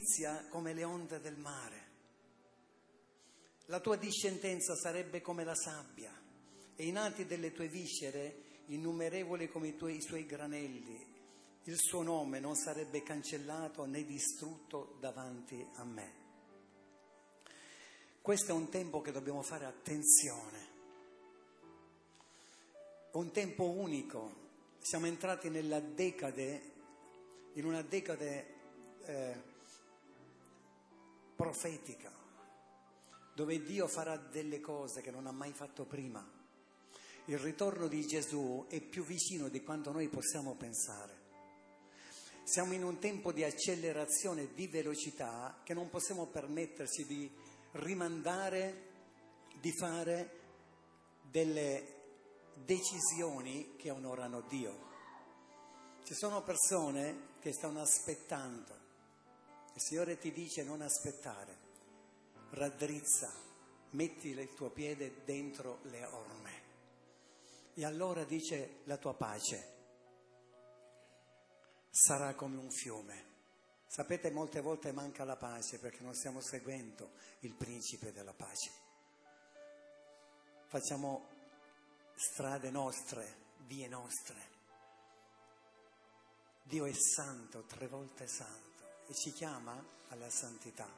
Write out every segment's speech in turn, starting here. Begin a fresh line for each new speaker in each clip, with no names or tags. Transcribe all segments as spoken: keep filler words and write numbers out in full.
giustizia come le onde del mare. La tua discendenza sarebbe come la sabbia, e i nati delle tue viscere innumerevoli come i tuoi i suoi granelli. Il suo nome non sarebbe cancellato né distrutto davanti a me. Questo è un tempo che dobbiamo fare attenzione. È un tempo unico. Siamo entrati nella decade, in una decade eh, profetica, dove Dio farà delle cose che non ha mai fatto prima. Il ritorno di Gesù è più vicino di quanto noi possiamo pensare. Siamo in un tempo di accelerazione, di velocità, che non possiamo permetterci di rimandare, di fare delle decisioni che onorano Dio. Ci sono persone che stanno aspettando. Il Signore ti dice non aspettare, raddrizza, metti il tuo piede dentro le orme e allora dice la tua pace sarà come un fiume. Sapete, molte volte manca la pace perché non stiamo seguendo il principe della pace. Facciamo strade nostre, vie nostre. Dio è santo, tre volte santo, e ci chiama alla santità.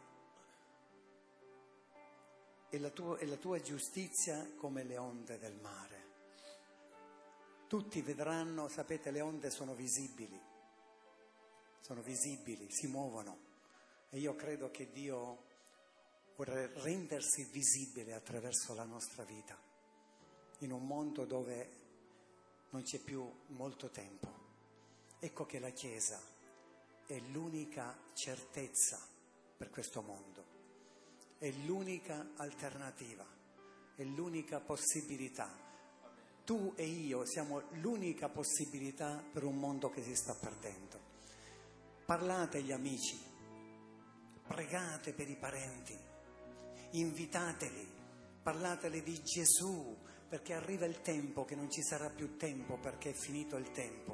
E la tua, e la tua giustizia come le onde del mare. Tutti vedranno, sapete, le onde sono visibili. Sono visibili, si muovono, e io credo che Dio vuole rendersi visibile attraverso la nostra vita, in un mondo dove non c'è più molto tempo. Ecco che la Chiesa è l'unica certezza per questo mondo, è l'unica alternativa, è l'unica possibilità. Tu e io siamo l'unica possibilità per un mondo che si sta perdendo. Parlate agli amici, pregate per i parenti, invitateli, parlateli di Gesù, perché arriva il tempo che non ci sarà più tempo, perché è finito il tempo.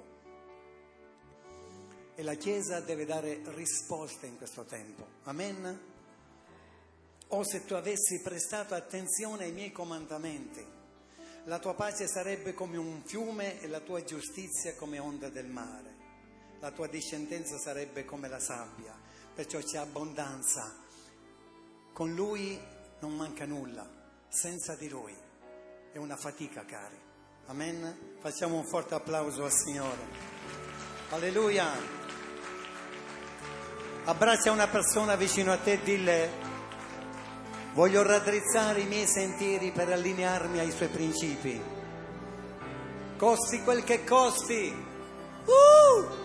E la Chiesa deve dare risposte in questo tempo. Amen? O se tu avessi prestato attenzione ai miei comandamenti, la tua pace sarebbe come un fiume e la tua giustizia come onde del mare. La tua discendenza sarebbe come la sabbia, perciò c'è abbondanza. Con Lui non manca nulla, senza di Lui è una fatica, cari. Amen? Facciamo un forte applauso al Signore. Alleluia! Abbraccia una persona vicino a te e dille: voglio raddrizzare i miei sentieri per allinearmi ai Suoi principi. Costi quel che costi. Uh!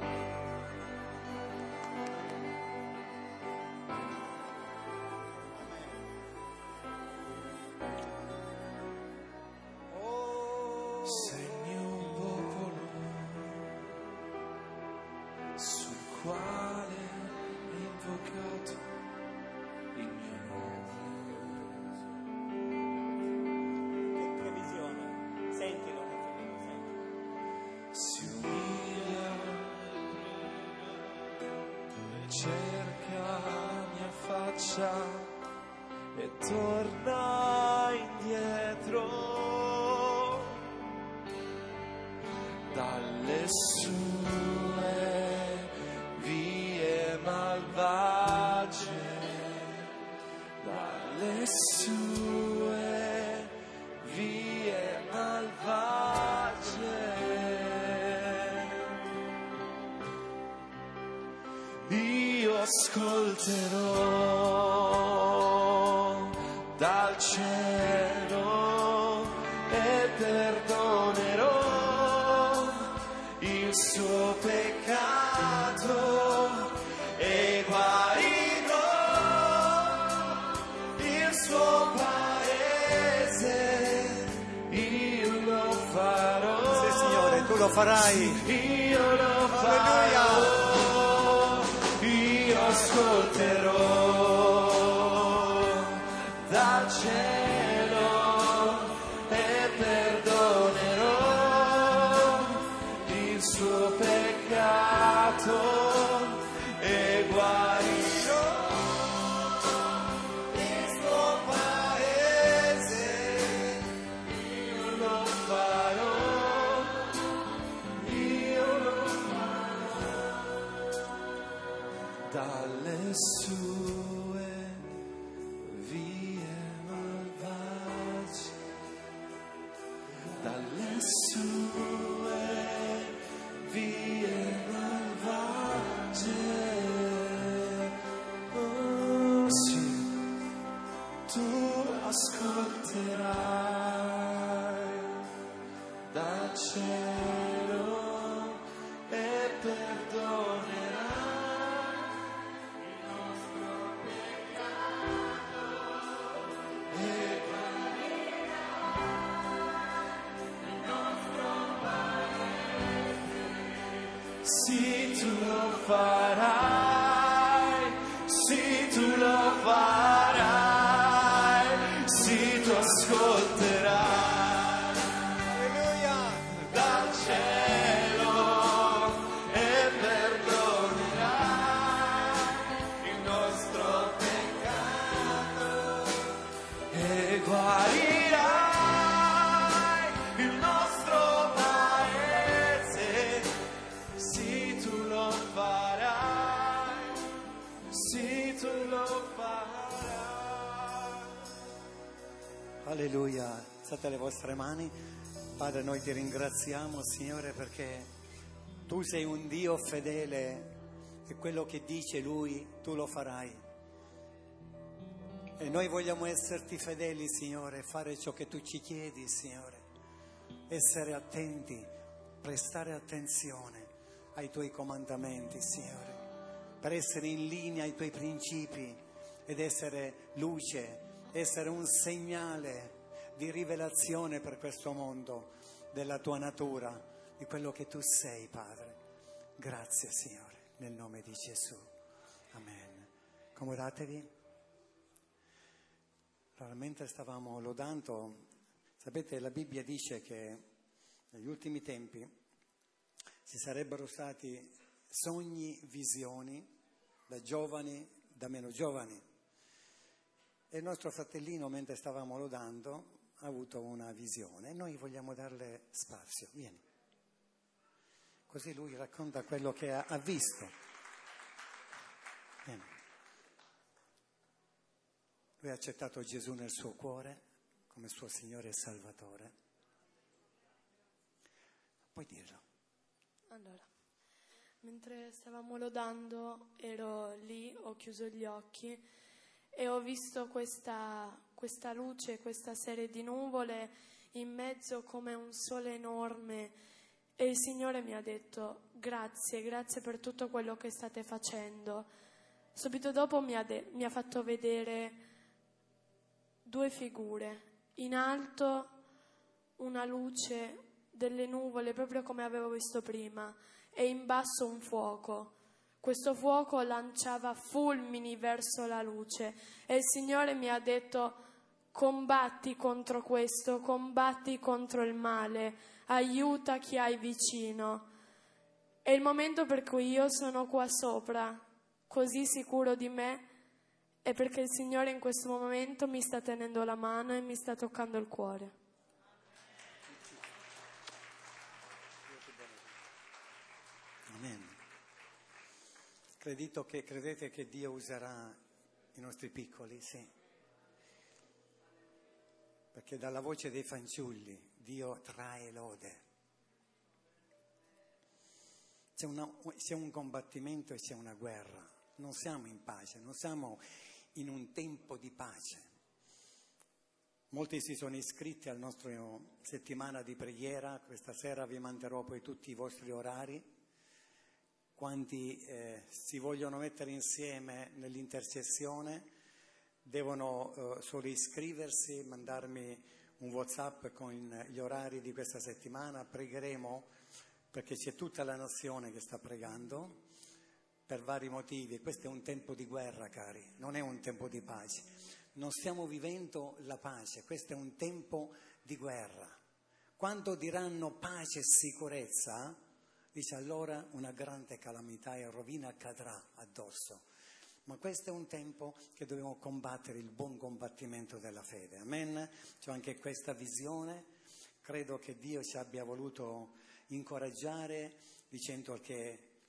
E torna indietro dalle sue vie malvagie, dalle sue vie malvagie. Io ascolterò dal cielo e perdonerò il suo peccato e guarirò il suo paese. Io lo farò.
Sì, Signore, tu lo farai.
Io lo farò. Io ascolterò dal cielo e perdonerò il suo peccato e guarirò dalle sue vie malvagie, dalle sue vie malvagie. Oh sì, tu ascolterai dal cielo e perdonerai il nostro peccato e guarirai il nostro paese. Sì, tu lo farai, sì, tu lo farai, sì, tu ascolterai.
Alleluia, alzate le vostre mani. Padre, noi ti ringraziamo, Signore, perché tu sei un Dio fedele e quello che dice Lui tu lo farai. E noi vogliamo esserti fedeli, Signore, fare ciò che tu ci chiedi, Signore, essere attenti, prestare attenzione ai tuoi comandamenti, Signore, per essere in linea ai tuoi principi ed essere luce, essere un segnale di rivelazione per questo mondo della tua natura, di quello che tu sei, Padre. Grazie, Signore, nel nome di Gesù. Amen. Accomodatevi. Allora, mentre stavamo lodando, sapete, la Bibbia dice che negli ultimi tempi ci sarebbero stati sogni, visioni, da giovani, da meno giovani. E il nostro fratellino, mentre stavamo lodando, ha avuto una visione e noi vogliamo darle spazio. Vieni. Così lui racconta quello che ha, ha visto. Vieni. Lui ha accettato Gesù nel suo cuore come suo Signore e Salvatore. Puoi dirlo.
Allora, mentre stavamo lodando, ero lì, ho chiuso gli occhi e ho visto questa, questa luce, questa serie di nuvole in mezzo come un sole enorme e il Signore mi ha detto grazie, grazie per tutto quello che state facendo. Subito dopo mi ha, de- mi ha fatto vedere due figure, in alto una luce delle nuvole proprio come avevo visto prima e in basso un fuoco. Questo fuoco lanciava fulmini verso la luce e il Signore mi ha detto combatti contro questo, combatti contro il male, aiuta chi hai vicino. È il momento per cui io sono qua sopra, così sicuro di me, è perché il Signore in questo momento mi sta tenendo la mano e mi sta toccando il cuore.
Amen. Credito che, credete che Dio userà i nostri piccoli? Sì. Perché dalla voce dei fanciulli Dio trae lode. C'è, una, c'è un combattimento e c'è una guerra. Non siamo in pace, non siamo in un tempo di pace. Molti si sono iscritti al nostro settimana di preghiera. Questa sera vi manderò poi tutti i vostri orari. Quanti eh, si vogliono mettere insieme nell'intercessione devono eh, solo iscriversi, mandarmi un WhatsApp con gli orari di questa settimana. Pregheremo perché c'è tutta la nazione che sta pregando per vari motivi. Questo è un tempo di guerra, cari, non è un tempo di pace. Non stiamo vivendo la pace, questo è un tempo di guerra. Quando diranno pace e sicurezza, dice allora una grande calamità e rovina accadrà addosso. Ma questo è un tempo che dobbiamo combattere il buon combattimento della fede. Amen? C'è anche questa visione. Credo che Dio ci abbia voluto incoraggiare dicendo che,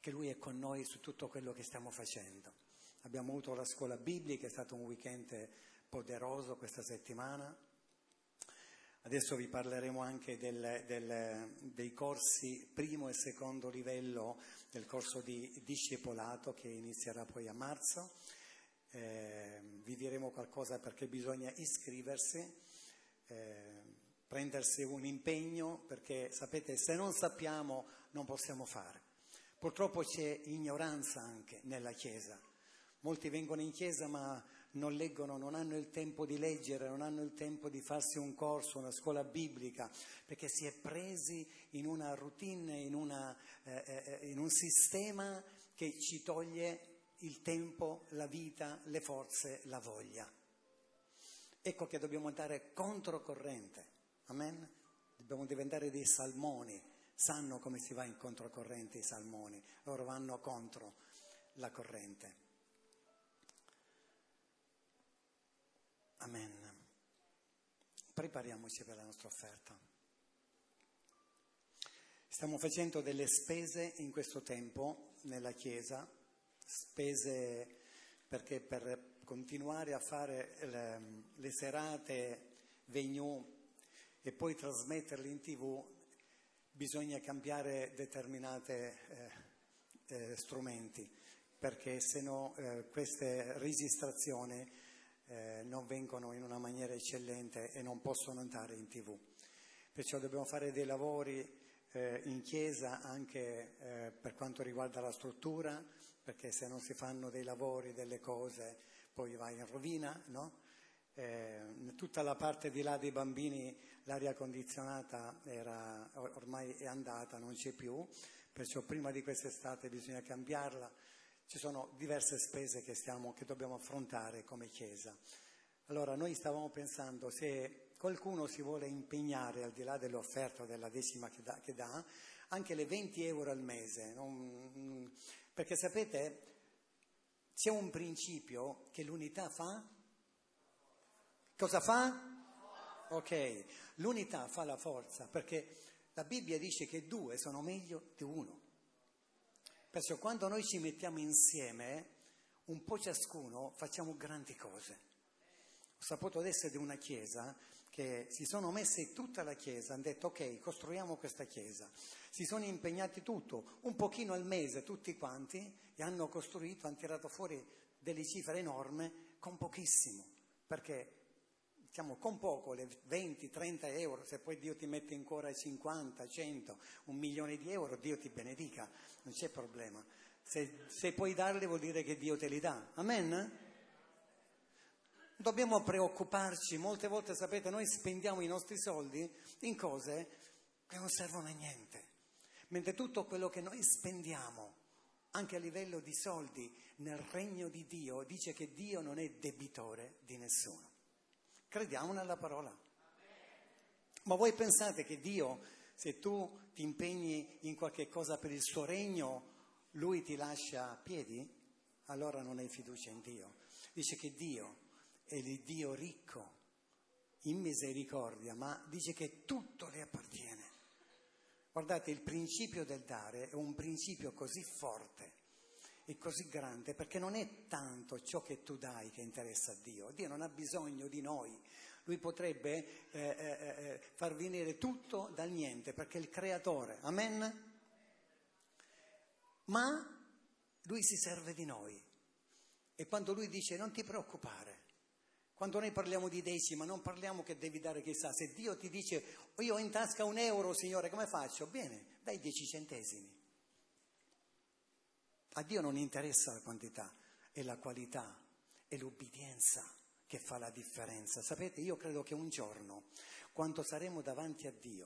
che Lui è con noi su tutto quello che stiamo facendo. Abbiamo avuto la scuola biblica, è stato un weekend poderoso questa settimana. Adesso vi parleremo anche del, del, dei corsi primo e secondo livello del corso di discepolato che inizierà poi a marzo. Eh, vi diremo qualcosa perché bisogna iscriversi, eh, prendersi un impegno, perché sapete, se non sappiamo non possiamo fare. Purtroppo c'è ignoranza anche nella Chiesa. Molti vengono in Chiesa ma non leggono, non hanno il tempo di leggere, non hanno il tempo di farsi un corso, una scuola biblica, perché si è presi in una routine, in, una, eh, eh, in un sistema che ci toglie il tempo, la vita, le forze, la voglia. Ecco che dobbiamo andare controcorrente, amen? Dobbiamo diventare dei salmoni, sanno come si va in controcorrente i salmoni, loro vanno contro la corrente. Amen. Prepariamoci per la nostra offerta. Stiamo facendo delle spese in questo tempo nella Chiesa, spese perché per continuare a fare le, le serate venue e poi trasmetterle in tv bisogna cambiare determinate eh, eh, strumenti, perché se no eh, queste registrazioni Eh, non vengono in una maniera eccellente e non possono andare in tv. Perciò dobbiamo fare dei lavori eh, in chiesa anche eh, per quanto riguarda la struttura, perché se non si fanno dei lavori, delle cose, poi va in rovina, no? Eh, tutta la parte di là dei bambini, l'aria condizionata era, ormai è andata, non c'è più, perciò prima di quest'estate bisogna cambiarla. Ci sono diverse spese che, stiamo, che dobbiamo affrontare come Chiesa. Allora noi stavamo pensando, se qualcuno si vuole impegnare, al di là dell'offerta della decima che dà, che dà anche le venti euro al mese, non, perché sapete c'è un principio che l'unità fa? Cosa fa? Ok, l'unità fa la forza, perché la Bibbia dice che due sono meglio di uno. Perciò quando noi ci mettiamo insieme, un po' ciascuno, facciamo grandi cose. Ho saputo adesso di una chiesa che si sono messe tutta la chiesa, hanno detto ok, costruiamo questa chiesa. Si sono impegnati tutto, un pochino al mese tutti quanti, e hanno costruito, hanno tirato fuori delle cifre enormi con pochissimo. Perché diciamo con poco, le venti trenta euro, se poi Dio ti mette in cuore cinquanta, cento, un milione di euro, Dio ti benedica, non c'è problema. Se, se puoi darli vuol dire che Dio te li dà. Amen? Dobbiamo preoccuparci, molte volte sapete noi spendiamo i nostri soldi in cose che non servono a niente, mentre tutto quello che noi spendiamo, anche a livello di soldi, nel regno di Dio, dice che Dio non è debitore di nessuno. Crediamo nella parola. Ma voi pensate che Dio, se tu ti impegni in qualche cosa per il suo regno, Lui ti lascia a piedi? Allora non hai fiducia in Dio. Dice che Dio è il Dio ricco in misericordia, ma dice che tutto le appartiene. Guardate, il principio del dare è un principio così forte e così grande, perché non è tanto ciò che tu dai che interessa a Dio. Dio non ha bisogno di noi. Lui potrebbe eh, eh, far venire tutto dal niente, perché è il creatore. Amen? Ma Lui si serve di noi. E quando Lui dice non ti preoccupare, quando noi parliamo di decima non parliamo che devi dare chissà. Se Dio ti dice io ho in tasca un euro, Signore, come faccio? Bene, dai dieci centesimi. A Dio non interessa la quantità, è la qualità, è l'obbedienza che fa la differenza. Sapete, io credo che un giorno, quando saremo davanti a Dio,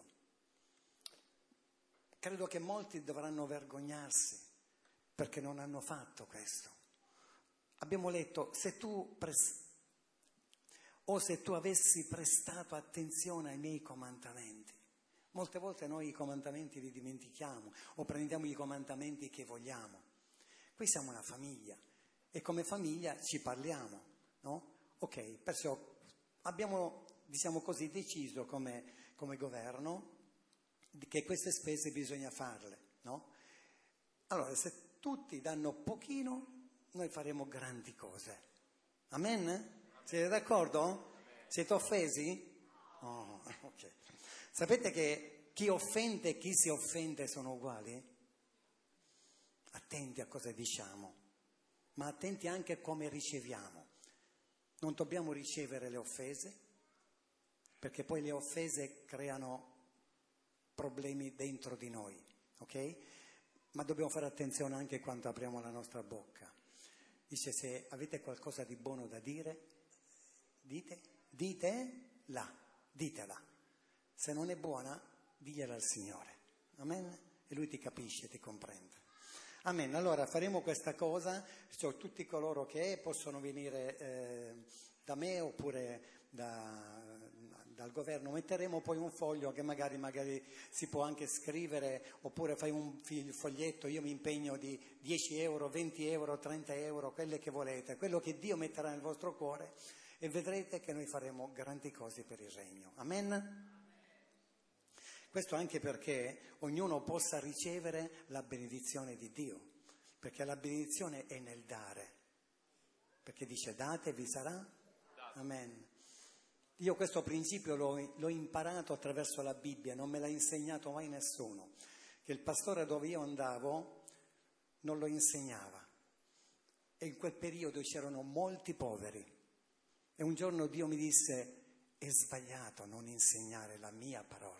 credo che molti dovranno vergognarsi perché non hanno fatto questo. Abbiamo letto, se tu pres- o se tu avessi prestato attenzione ai miei comandamenti. Molte volte noi i comandamenti li dimentichiamo o prendiamo i comandamenti che vogliamo. Qui siamo una famiglia e come famiglia ci parliamo, no? Ok, perciò abbiamo, diciamo così, deciso come, come governo che queste spese bisogna farle, no? Allora, se tutti danno pochino, noi faremo grandi cose. Amen? Siete d'accordo? Siete offesi? Oh, ok. Sapete che chi offende e chi si offende sono uguali? Attenti a cosa diciamo, ma attenti anche a come riceviamo. Non dobbiamo ricevere le offese, perché poi le offese creano problemi dentro di noi, ok? Ma dobbiamo fare attenzione anche quando apriamo la nostra bocca. Dice: se avete qualcosa di buono da dire, dite, ditela, ditela. Se non è buona, digliela al Signore. Amen? E Lui ti capisce, ti comprende. Amen. Allora faremo questa cosa, cioè, tutti coloro che possono venire eh, da me oppure da, dal governo, metteremo poi un foglio che magari, magari si può anche scrivere, oppure fai un foglietto, io mi impegno di dieci euro, venti euro, trenta euro, quelle che volete, quello che Dio metterà nel vostro cuore, e vedrete che noi faremo grandi cose per il regno. Amen? Questo anche perché ognuno possa ricevere la benedizione di Dio, perché la benedizione è nel dare, perché dice: date e vi sarà. Amen. Io questo principio l'ho, l'ho imparato attraverso la Bibbia, non me l'ha insegnato mai nessuno, che il pastore dove io andavo non lo insegnava, e in quel periodo c'erano molti poveri, e un giorno Dio mi disse: è sbagliato non insegnare la mia parola.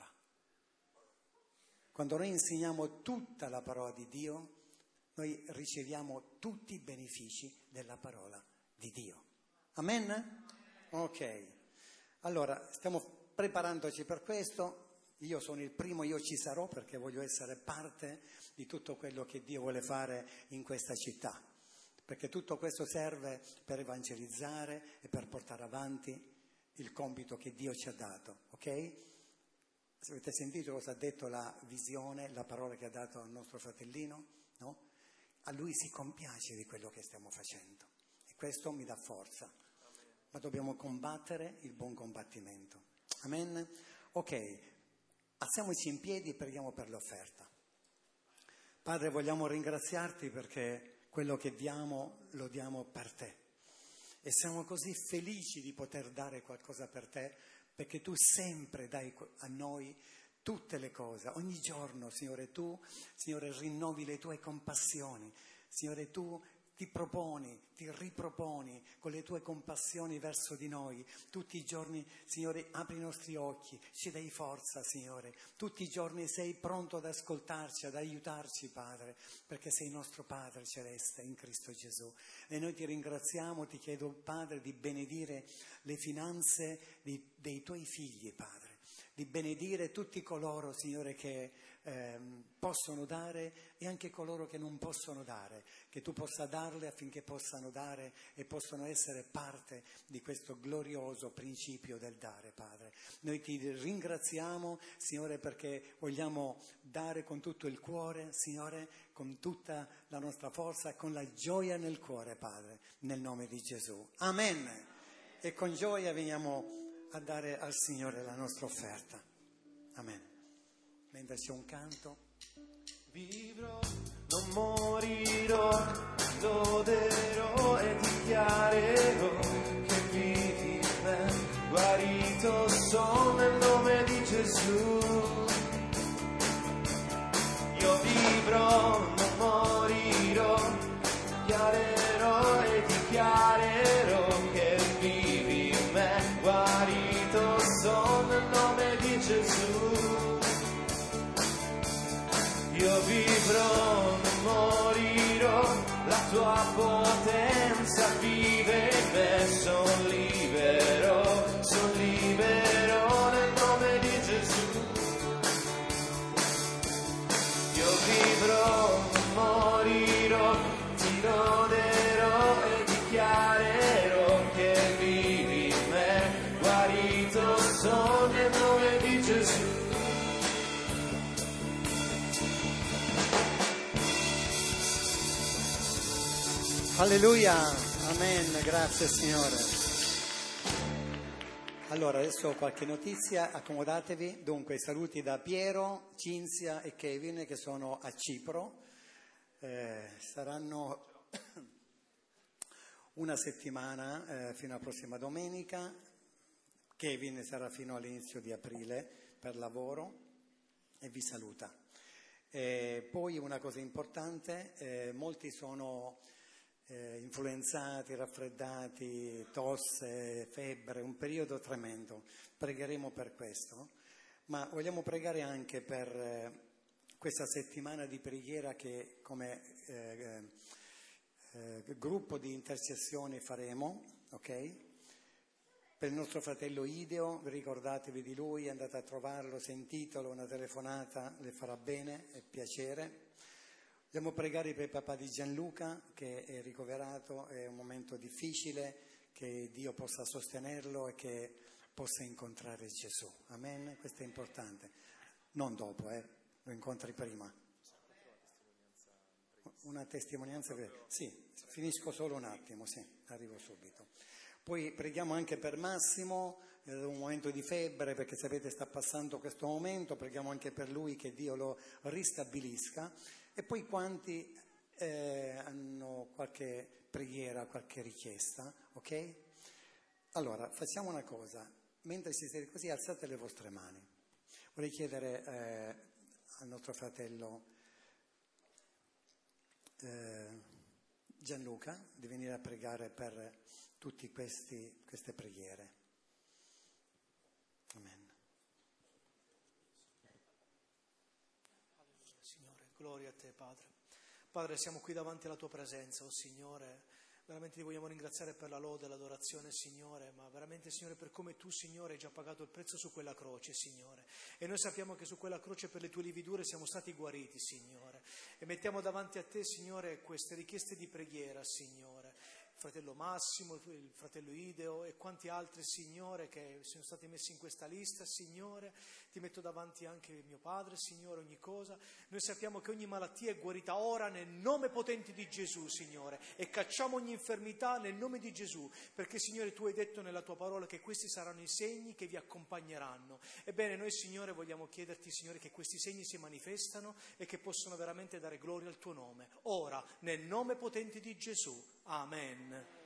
Quando noi insegniamo tutta la parola di Dio, noi riceviamo tutti i benefici della parola di Dio. Amen? Ok. Allora, stiamo preparandoci per questo. Io sono il primo, io ci sarò perché voglio essere parte di tutto quello che Dio vuole fare in questa città. Perché tutto questo serve per evangelizzare e per portare avanti il compito che Dio ci ha dato, ok? Se avete sentito cosa ha detto la visione, la parola che ha dato al nostro fratellino, no? A lui si compiace di quello che stiamo facendo e questo mi dà forza. Ma dobbiamo combattere il buon combattimento. Amen? Ok, alziamoci in piedi e preghiamo per l'offerta. Padre, vogliamo ringraziarti perché quello che diamo lo diamo per te. E siamo così felici di poter dare qualcosa per te, perché tu sempre dai a noi tutte le cose. Ogni giorno, Signore, tu, Signore, rinnovi le tue compassioni. Signore, tu ti proponi, ti riproponi con le tue compassioni verso di noi. Tutti i giorni, Signore, apri i nostri occhi, ci dai forza, Signore. Tutti i giorni sei pronto ad ascoltarci, ad aiutarci, Padre, perché sei nostro Padre celeste in Cristo Gesù. E noi ti ringraziamo, ti chiedo, Padre, di benedire le finanze di, dei tuoi figli, Padre. Di benedire tutti coloro, Signore, che eh, possono dare e anche coloro che non possono dare, che tu possa darle affinché possano dare e possano essere parte di questo glorioso principio del dare, Padre. Noi ti ringraziamo, Signore, perché vogliamo dare con tutto il cuore, Signore, con tutta la nostra forza, con la gioia nel cuore, Padre, nel nome di Gesù. Amen. E con gioia veniamo a dare al Signore la nostra offerta. Amen. Mentre c'è un canto.
Vivrò, non morirò, loderò e dichiarerò che vivi in me, guarito sono nel nome di Gesù. Io vivrò, non morirò, dichiarerò e dichiarerò che vivi in me, guarito sono nel nome di Gesù. Io vivrò, non morirò, la tua potenza vive in me, son libero, son libero nel nome di Gesù. Io vivrò, non morirò, ti loderò e dichiarerò che vivi in me, guarito sono nel nome di Gesù.
Alleluia, amen, grazie Signore. Allora, adesso qualche notizia, accomodatevi. Dunque, saluti da Piero, Cinzia e Kevin che sono a Cipro. Eh, saranno una settimana eh, fino alla prossima domenica. Kevin sarà fino all'inizio di aprile per lavoro e vi saluta. Eh, poi una cosa importante, eh, molti sono eh, influenzati, raffreddati, tosse, febbre, un periodo tremendo. Pregheremo per questo, ma vogliamo pregare anche per eh, questa settimana di preghiera che come eh, eh, gruppo di intercessioni faremo, ok? Per il nostro fratello Ideo, ricordatevi di lui, andate a trovarlo, sentitelo, una telefonata le farà bene e piacere. Vogliamo pregare per il papà di Gianluca che è ricoverato, è un momento difficile, che Dio possa sostenerlo e che possa incontrare Gesù. Amen? Questo è importante. Non dopo, eh, lo incontri prima. Una testimonianza? Sì, finisco solo un attimo, sì, arrivo subito. Poi preghiamo anche per Massimo, è un momento di febbre perché sapete sta passando questo momento, preghiamo anche per lui che Dio lo ristabilisca. E poi quanti eh, hanno qualche preghiera, qualche richiesta, ok? Allora, facciamo una cosa, mentre siete così alzate le vostre mani. Vorrei chiedere eh, al nostro fratello eh, Gianluca di venire a pregare per tutte queste preghiere. Amen.
Signore, gloria a te, Padre. Padre, siamo qui davanti alla tua presenza, oh Signore. Veramente ti vogliamo ringraziare per la lode, l'adorazione, Signore, ma veramente, Signore, per come tu, Signore, hai già pagato il prezzo su quella croce, Signore. E noi sappiamo che su quella croce per le tue lividure siamo stati guariti, Signore. E mettiamo davanti a te, Signore, queste richieste di preghiera, Signore. Il fratello Massimo, il fratello Ideo e quanti altri, Signore, che sono stati messi in questa lista, Signore. Ti metto davanti anche mio padre, Signore, ogni cosa. Noi sappiamo che ogni malattia è guarita ora nel nome potente di Gesù, Signore, e cacciamo ogni infermità nel nome di Gesù, perché, Signore, tu hai detto nella tua parola che questi saranno i segni che vi accompagneranno. Ebbene, noi, Signore, vogliamo chiederti, Signore, che questi segni si manifestano e che possono veramente dare gloria al tuo nome. Ora, nel nome potente di Gesù. Amen.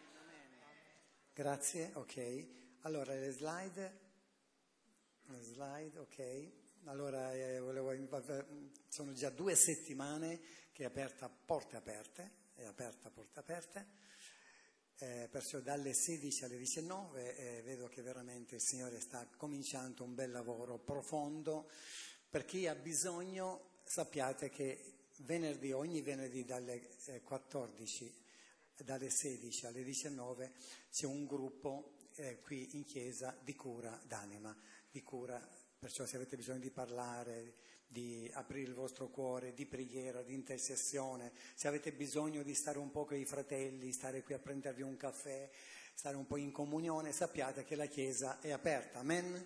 Grazie, ok. Allora le slide, le slide, ok. Allora eh, volevo, sono già due settimane che è aperta Porte Aperte, è aperta Porte Aperte, eh, perciò dalle sedici alle diciannove eh, vedo che veramente il Signore sta cominciando un bel lavoro profondo. Per chi ha bisogno, sappiate che venerdì, ogni venerdì dalle eh, quattordici dalle sedici alle diciannove c'è un gruppo eh, qui in chiesa di cura d'anima, di cura, perciò se avete bisogno di parlare, di aprire il vostro cuore, di preghiera, di intercessione, se avete bisogno di stare un po' con i fratelli, stare qui a prendervi un caffè, stare un po' in comunione, sappiate che la chiesa è aperta, amen?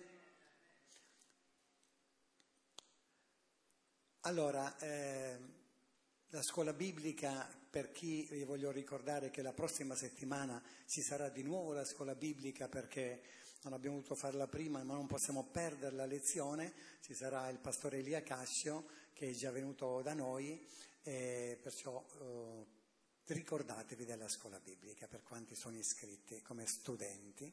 Allora, eh, la scuola biblica, per chi vi voglio ricordare che la prossima settimana ci sarà di nuovo la scuola biblica perché non abbiamo voluto farla prima ma non possiamo perdere la lezione, ci sarà il pastore Elia Cascio che è già venuto da noi e perciò eh, ricordatevi della scuola biblica per quanti sono iscritti come studenti.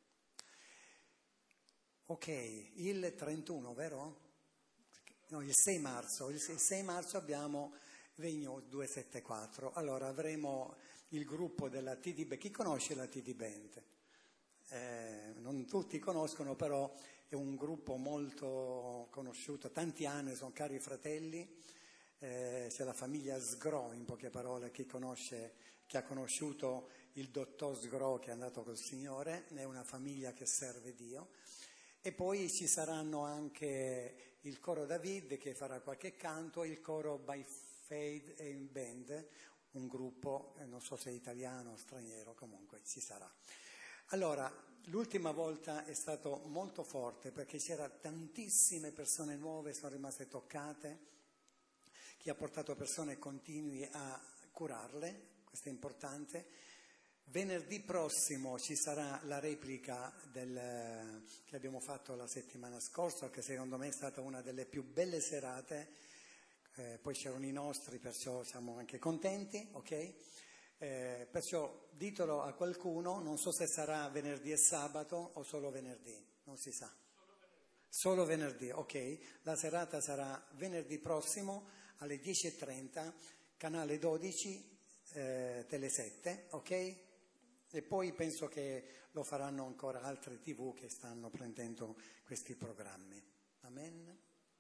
Ok, il trentuno, vero? No, il sei marzo, il sei marzo abbiamo Regno duecentosettantaquattro, allora avremo il gruppo della T D Band. Chi conosce la T D Band? Eh, non tutti conoscono, però è un gruppo molto conosciuto, tanti anni, sono cari fratelli, eh, c'è la famiglia Sgro, in poche parole, chi conosce, chi ha conosciuto il dottor Sgro che è andato col Signore, è una famiglia che serve Dio. E poi ci saranno anche il coro David che farà qualche canto, il coro By Faith and Band, un gruppo, non so se è italiano o straniero, comunque ci sarà. Allora, l'ultima volta è stato molto forte perché c'era tantissime persone nuove, sono rimaste toccate, chi ha portato persone continui a curarle, questo è importante. Venerdì prossimo ci sarà la replica del, che abbiamo fatto la settimana scorsa, che secondo me è stata una delle più belle serate, eh, poi c'erano i nostri, perciò siamo anche contenti, ok? Eh, perciò ditelo a qualcuno, non so se sarà venerdì e sabato o solo venerdì, non si sa. Solo venerdì, ok? La serata sarà venerdì prossimo alle dieci e trenta, canale dodici, eh, Tele sette, ok? E poi penso che lo faranno ancora altre tivù che stanno prendendo questi programmi. Amen.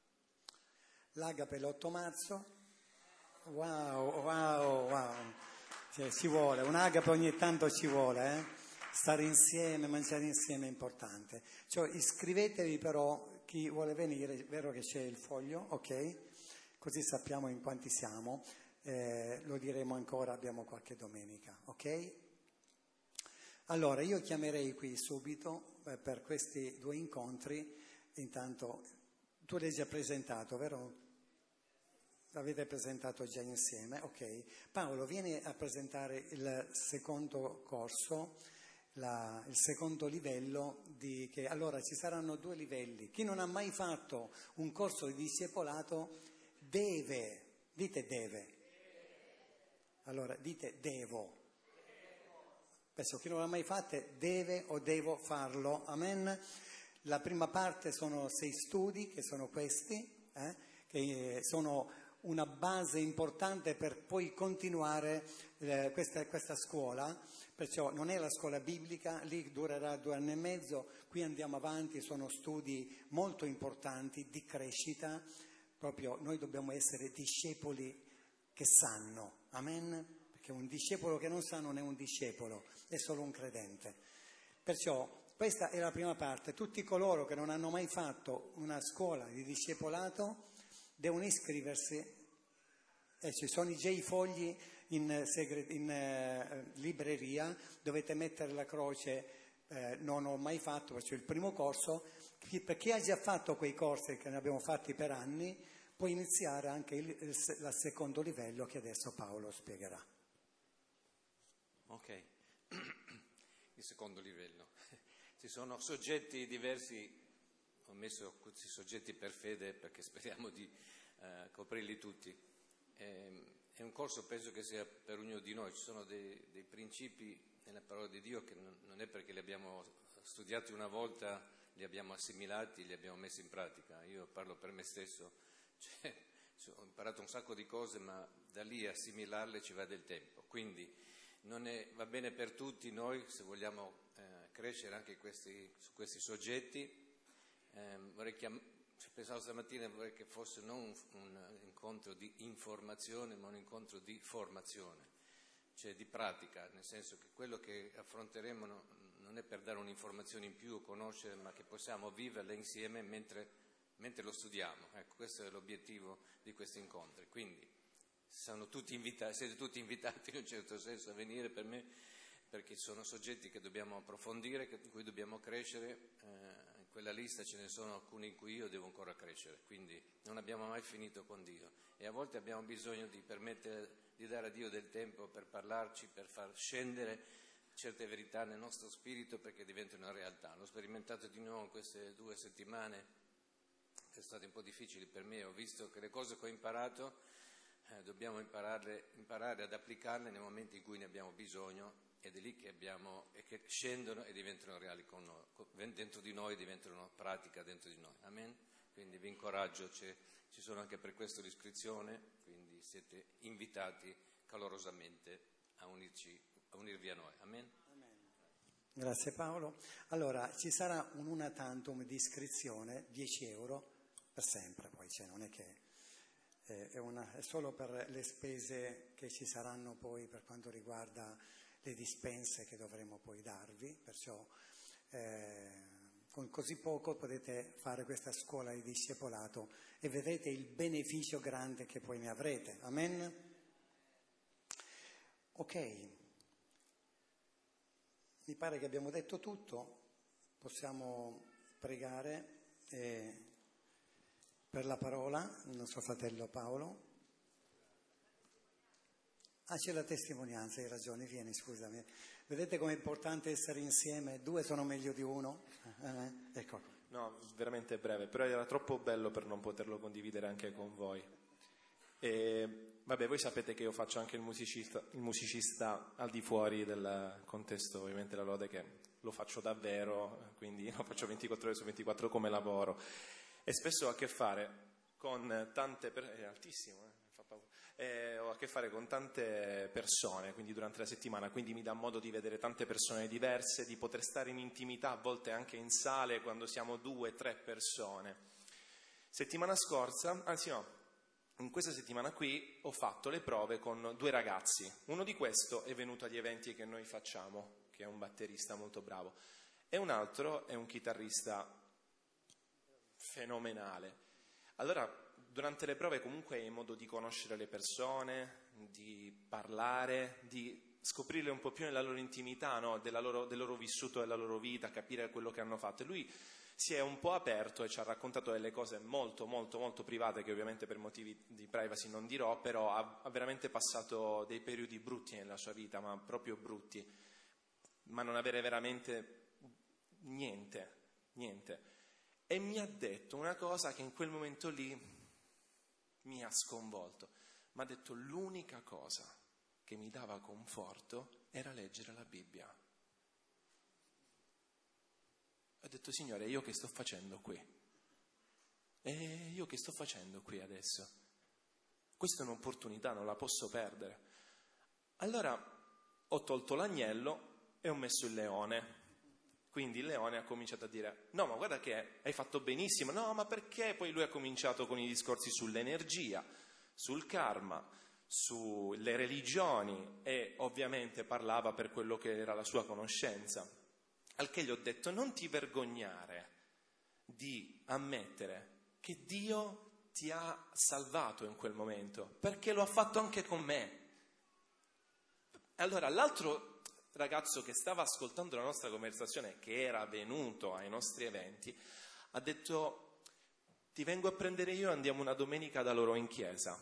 L'Agape l'otto marzo. Wow, wow, wow. Cioè, ci vuole, un Agape ogni tanto ci vuole, eh? Stare insieme, mangiare insieme è importante. Cioè, iscrivetevi però, chi vuole venire, è vero che c'è il foglio, ok? Così sappiamo in quanti siamo, eh, lo diremo ancora, abbiamo qualche domenica, ok? Allora, io chiamerei qui subito eh, per questi due incontri, intanto tu l'hai già presentato, vero? L'avete presentato già insieme, ok. Paolo, vieni a presentare il secondo corso, la, il secondo livello di che allora ci saranno due livelli. Chi non ha mai fatto un corso di discepolato deve, dite deve. Allora, dite devo. Penso chi non l'ha mai fatto deve o devo farlo, amen. La prima parte sono sei studi, che sono questi, eh, che sono una base importante per poi continuare eh, questa, questa scuola, perciò non è la scuola biblica, lì durerà due anni e mezzo, qui andiamo avanti, sono studi molto importanti di crescita, proprio noi dobbiamo essere discepoli che sanno, amen, perché un discepolo che non sa non è un discepolo, è solo un credente. Perciò questa è la prima parte, tutti coloro che non hanno mai fatto una scuola di discepolato devono iscriversi, e ci sono già i fogli in, segre, in eh, libreria, dovete mettere la croce, eh, non ho mai fatto, perciò il primo corso, chi, per chi ha già fatto quei corsi che ne abbiamo fatti per anni, può iniziare anche il, il, il secondo livello che adesso Paolo spiegherà.
Ok, il secondo livello. Ci sono soggetti diversi. Ho messo questi soggetti per fede perché speriamo di eh, coprirli tutti. Eh, è un corso, penso che sia per ognuno di noi, ci sono dei, dei principi nella parola di Dio che non, non è perché li abbiamo studiati una volta, li abbiamo assimilati, li abbiamo messi in pratica. Io parlo per me stesso, cioè, ho imparato un sacco di cose, ma da lì a assimilarle ci va del tempo. Quindi non è, va bene per tutti noi, se vogliamo eh, crescere anche questi, su questi soggetti. Eh, vorrei chiam- pensavo stamattina vorrei che fosse non un, un incontro di informazione ma un incontro di formazione, cioè di pratica, nel senso che quello che affronteremo no, non è per dare un'informazione in più o conoscere, ma che possiamo viverla insieme mentre, mentre lo studiamo. Ecco, questo è l'obiettivo di questi incontri. Quindi sono tutti invitati, siete tutti invitati in un certo senso a venire per me, perché sono soggetti che dobbiamo approfondire, in cui dobbiamo crescere. Eh, quella lista ce ne sono alcuni in cui io devo ancora crescere, quindi non abbiamo mai finito con Dio e a volte abbiamo bisogno di permettere di dare a Dio del tempo per parlarci, per far scendere certe verità nel nostro spirito perché diventano una realtà. L'ho sperimentato di nuovo in queste due settimane, che sono state un po' difficili per me, ho visto che le cose che ho imparato eh, dobbiamo impararle, imparare ad applicarle nei momenti in cui ne abbiamo bisogno. Ed è lì che abbiamo e che scendono e diventano reali con noi, dentro di noi, diventano pratica dentro di noi. Amen? Quindi vi incoraggio, c'è, ci sono anche per questo l'iscrizione, quindi siete invitati calorosamente a unirci, a unirvi a noi. Amen?
Amen. Grazie Paolo. Allora, ci sarà un una tantum di iscrizione, dieci euro per sempre, poi cioè, non è che eh, è, una, è solo per le spese che ci saranno poi per quanto riguarda le dispense che dovremo poi darvi, perciò eh, con così poco potete fare questa scuola di discepolato e vedrete il beneficio grande che poi ne avrete. Amen? Ok, mi pare che abbiamo detto tutto, possiamo pregare eh, per la parola, il nostro fratello Paolo. Ah, c'è la testimonianza, hai ragione, vieni, scusami. Vedete com'è importante essere insieme? Due sono meglio di uno? Eh, ecco.
No, veramente breve, però era troppo bello per non poterlo condividere anche con voi. E, vabbè, voi sapete che io faccio anche il musicista, il musicista al di fuori del contesto ovviamente la lode, che lo faccio davvero, quindi lo faccio ventiquattro ore su ventiquattro come lavoro, e spesso ho a che fare con tante persone, è altissimo, eh? Fa paura. Eh, ho a che fare con tante persone, quindi durante la settimana, quindi mi dà modo di vedere tante persone diverse, di poter stare in intimità, a volte anche in sale, quando siamo due, tre persone. Settimana scorsa, anzi no, in questa settimana qui ho fatto le prove con due ragazzi. Uno di questo è venuto agli eventi che noi facciamo, che è un batterista molto bravo, e un altro è un chitarrista fenomenale. Allora, durante le prove comunque hai modo di conoscere le persone, di parlare, di scoprirle un po' più nella loro intimità, no? Della loro, del loro vissuto, della loro vita, capire quello che hanno fatto. E lui si è un po' aperto e ci ha raccontato delle cose molto, molto, molto private, che ovviamente per motivi di privacy non dirò, però ha, ha veramente passato dei periodi brutti nella sua vita, ma proprio brutti, ma non avere veramente niente, niente. E mi ha detto una cosa che in quel momento lì mi ha sconvolto. Mi ha detto: l'unica cosa che mi dava conforto era leggere la Bibbia. Ho detto: Signore, io che sto facendo qui? E io che sto facendo qui adesso? Questa è un'opportunità, non la posso perdere. Allora ho tolto l'agnello e ho messo il leone. Quindi il leone ha cominciato a dire: no, ma guarda che hai fatto benissimo. No, ma perché? Poi lui ha cominciato con i discorsi sull'energia, sul karma, sulle religioni, e ovviamente parlava per quello che era la sua conoscenza. Al che gli ho detto: non ti vergognare di ammettere che Dio ti ha salvato in quel momento, perché lo ha fatto anche con me. Allora l'altro ragazzo che stava ascoltando la nostra conversazione, che era venuto ai nostri eventi, ha detto: ti vengo a prendere io e andiamo una domenica da loro in chiesa.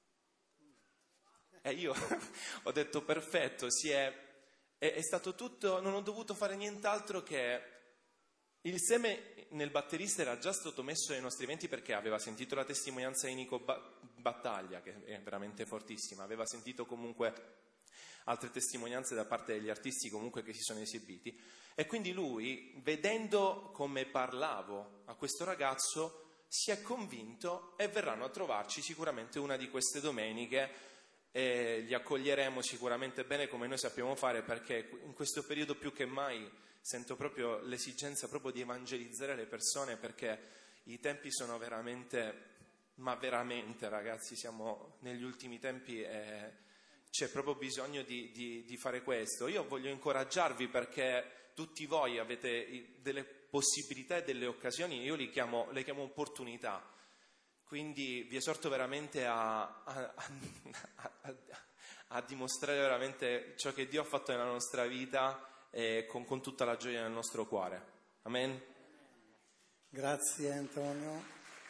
E io ho detto: perfetto, si è, è, è stato tutto, non ho dovuto fare nient'altro che il seme nel batterista era già stato messo ai nostri eventi, perché aveva sentito la testimonianza di Nico Battaglia, che è veramente fortissima, aveva sentito comunque altre testimonianze da parte degli artisti comunque che si sono esibiti, e quindi lui, vedendo come parlavo a questo ragazzo, si è convinto e verranno a trovarci sicuramente una di queste domeniche, e li accoglieremo sicuramente bene come noi sappiamo fare, perché in questo periodo più che mai sento proprio l'esigenza proprio di evangelizzare le persone, perché i tempi sono veramente, ma veramente, ragazzi, siamo negli ultimi tempi e c'è proprio bisogno di, di, di fare questo. Io voglio incoraggiarvi, perché tutti voi avete delle possibilità e delle occasioni, io li chiamo, le chiamo opportunità, quindi vi esorto veramente a, a, a, a, a dimostrare veramente ciò che Dio ha fatto nella nostra vita, e con, con tutta la gioia nel nostro cuore. Amen.
Grazie Antonio.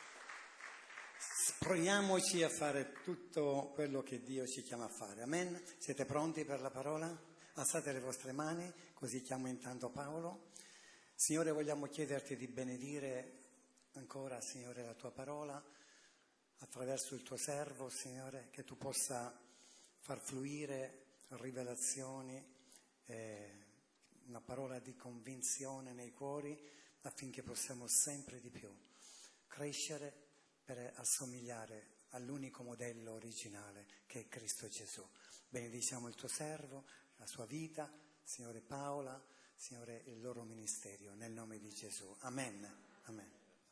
Proviamoci a fare tutto quello che Dio ci chiama a fare. Amen. Siete pronti per la parola? Alzate le vostre mani, così chiamo intanto Paolo. Signore, vogliamo chiederti di benedire ancora, Signore, la tua parola attraverso il tuo servo, Signore, che tu possa far fluire rivelazioni, eh, una parola di convinzione nei cuori, affinché possiamo sempre di più crescere per assomigliare all'unico modello originale che è Cristo Gesù. Benediciamo il tuo servo, la sua vita, Signore Paola, Signore il loro ministero, nel nome di Gesù. Amen. Amen.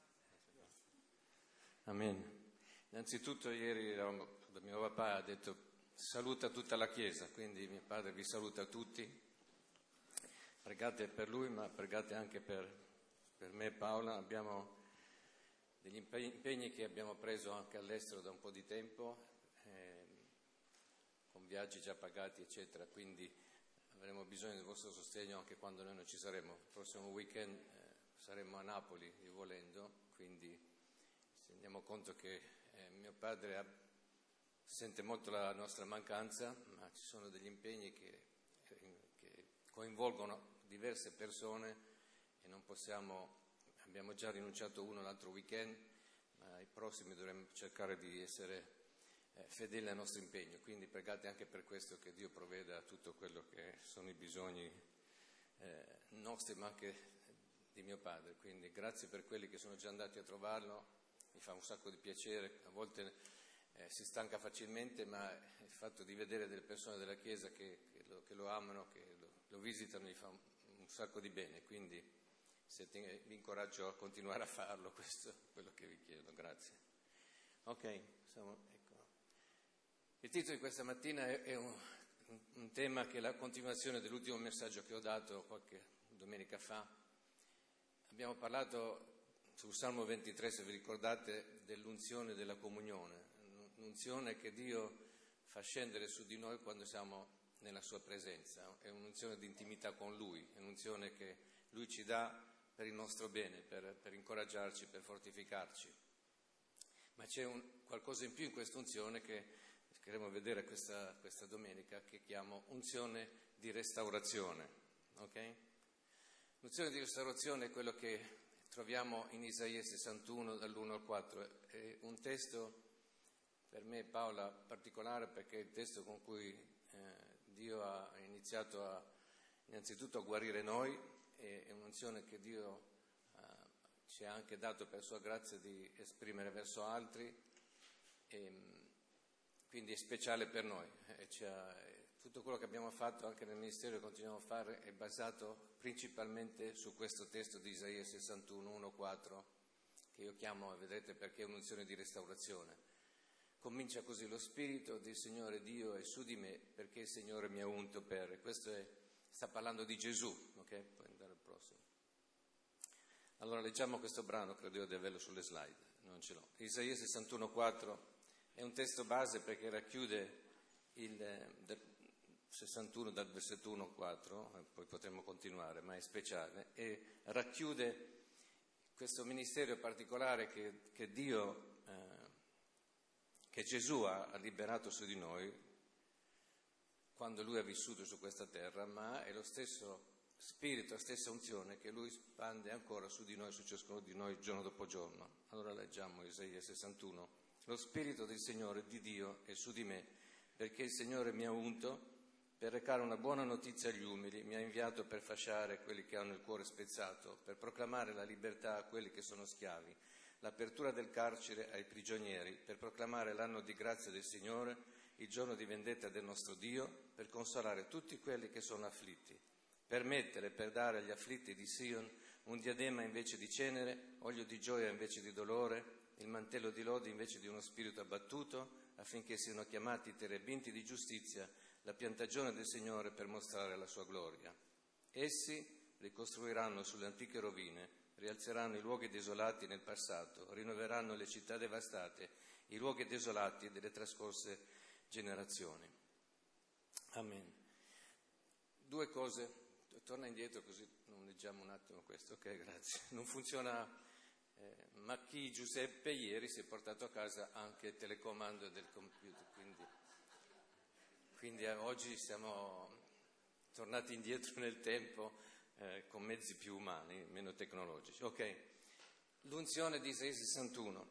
Amen. Innanzitutto ieri mio papà ha detto: saluta tutta la Chiesa, quindi mio padre vi saluta tutti. Pregate per lui, ma pregate anche per, per me e Paola. Abbiamo degli impegni che abbiamo preso anche all'estero da un po' di tempo, eh, con viaggi già pagati eccetera, quindi avremo bisogno del vostro sostegno anche quando noi non ci saremo. Il prossimo weekend eh, saremo a Napoli, io volendo, quindi ci rendiamo conto che eh, mio padre ha, sente molto la nostra mancanza, ma ci sono degli impegni che, che coinvolgono diverse persone e non possiamo. Abbiamo già rinunciato uno l'altro weekend, ma i prossimi dovremo cercare di essere eh, fedele al nostro impegno. Quindi pregate anche per questo, che Dio provveda a tutto quello che sono i bisogni eh, nostri, ma anche di mio padre. Quindi grazie per quelli che sono già andati a trovarlo, mi fa un sacco di piacere. A volte eh, si stanca facilmente, ma il fatto di vedere delle persone della Chiesa che, che, lo, che lo amano, che lo, lo visitano, mi fa un, un sacco di bene. Quindi se vi incoraggio a continuare a farlo, questo è quello che vi chiedo. Grazie. Ok, siamo, ecco. Il titolo di questa mattina è, è un, un tema che è la continuazione dell'ultimo messaggio che ho dato qualche domenica fa. Abbiamo parlato sul Salmo ventitré, se vi ricordate, dell'unzione della comunione, un'unzione che Dio fa scendere su di noi quando siamo nella sua presenza. È un'unzione di intimità con Lui, è un'unzione che Lui ci dà per il nostro bene, per, per incoraggiarci, per fortificarci. Ma c'è un, qualcosa in più in questa unzione che cercheremo di vedere questa, questa domenica, che chiamo unzione di restaurazione. Ok? L'unzione di restaurazione è quello che troviamo in Isaia sessantuno dall'uno al quattro. È un testo per me, Paola, particolare, perché è il testo con cui eh, Dio ha iniziato a, innanzitutto a guarire noi. È un'unzione che Dio eh, ci ha anche dato per sua grazia di esprimere verso altri, e quindi è speciale per noi. E c'ha, tutto quello che abbiamo fatto anche nel ministero e continuiamo a fare è basato principalmente su questo testo di Isaia sessantuno, uno quattro, che io chiamo, vedrete perché è un'unzione di restaurazione. Comincia così: lo Spirito del Signore Dio è su di me, perché il Signore mi ha unto per... Questo è, sta parlando di Gesù, ok? Puoi andare al prossimo. Allora leggiamo questo brano, credo di averlo sulle slide, non ce l'ho. Isaia sessantuno quattro è un testo base perché racchiude il... De, sessantuno dal versetto uno al quattro, poi potremo continuare, ma è speciale, e racchiude questo ministero particolare che, che Dio, eh, che Gesù ha, ha liberato su di noi quando Lui ha vissuto su questa terra, ma è lo stesso Spirito, la stessa unzione che Lui spande ancora su di noi, su ciascuno di noi, giorno dopo giorno. Allora leggiamo Isaia sessantuno. Lo Spirito del Signore, di Dio, è su di me, perché il Signore mi ha unto per recare una buona notizia agli umili, mi ha inviato per fasciare quelli che hanno il cuore spezzato, per proclamare la libertà a quelli che sono schiavi, l'apertura del carcere ai prigionieri, per proclamare l'anno di grazia del Signore, il giorno di vendetta del nostro Dio, per consolare tutti quelli che sono afflitti, per mettere, per dare agli afflitti di Sion un diadema invece di cenere, olio di gioia invece di dolore, il mantello di lode invece di uno spirito abbattuto, affinché siano chiamati terebinti di giustizia, la piantagione del Signore per mostrare la sua gloria. Essi ricostruiranno sulle antiche rovine, rialzeranno i luoghi desolati nel passato, rinnoveranno le città devastate, i luoghi desolati delle trascorse generazioni. Amen. Due cose, torna indietro così non leggiamo un attimo questo, ok, grazie. Non funziona, eh, ma chi Giuseppe ieri si è portato a casa anche il telecomando del computer, quindi... Quindi oggi siamo tornati indietro nel tempo eh, con mezzi più umani, meno tecnologici. Ok, l'unzione di Isaia sessantuno.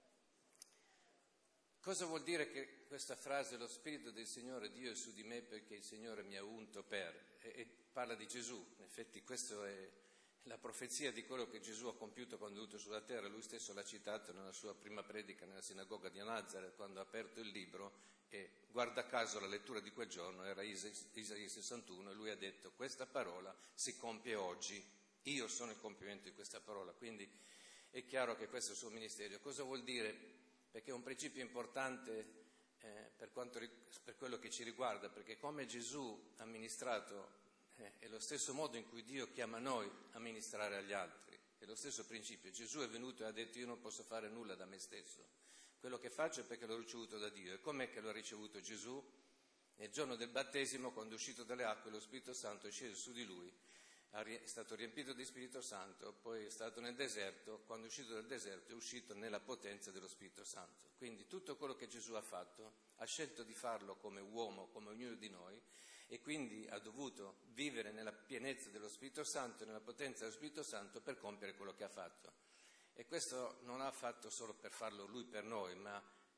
Cosa vuol dire che questa frase, lo Spirito del Signore Dio è su di me perché il Signore mi ha unto per, e, e parla di Gesù. In effetti questa è la profezia di quello che Gesù ha compiuto quando è venuto sulla terra. Lui stesso l'ha citato nella sua prima predica nella sinagoga di Nazareth, quando ha aperto il libro. E guarda caso la lettura di quel giorno era Isaia sessantuno e lui ha detto: questa parola si compie oggi, io sono il compimento di questa parola. Quindi è chiaro che questo è il suo ministero. Cosa vuol dire? Perché è un principio importante eh, per, quanto, per quello che ci riguarda, perché come Gesù ha ministrato eh, è lo stesso modo in cui Dio chiama noi a ministrare agli altri, è lo stesso principio. Gesù è venuto e ha detto: io non posso fare nulla da me stesso, quello che faccio è perché l'ho ricevuto da Dio. E com'è che l'ha ricevuto Gesù? Nel giorno del battesimo, quando è uscito dalle acque, lo Spirito Santo è sceso su di lui, è stato riempito di Spirito Santo, poi è stato nel deserto, quando è uscito dal deserto è uscito nella potenza dello Spirito Santo. Quindi tutto quello che Gesù ha fatto, ha scelto di farlo come uomo, come ognuno di noi, e quindi ha dovuto vivere nella pienezza dello Spirito Santo, nella potenza dello Spirito Santo per compiere quello che ha fatto. E questo non ha fatto solo per farlo lui per noi, ma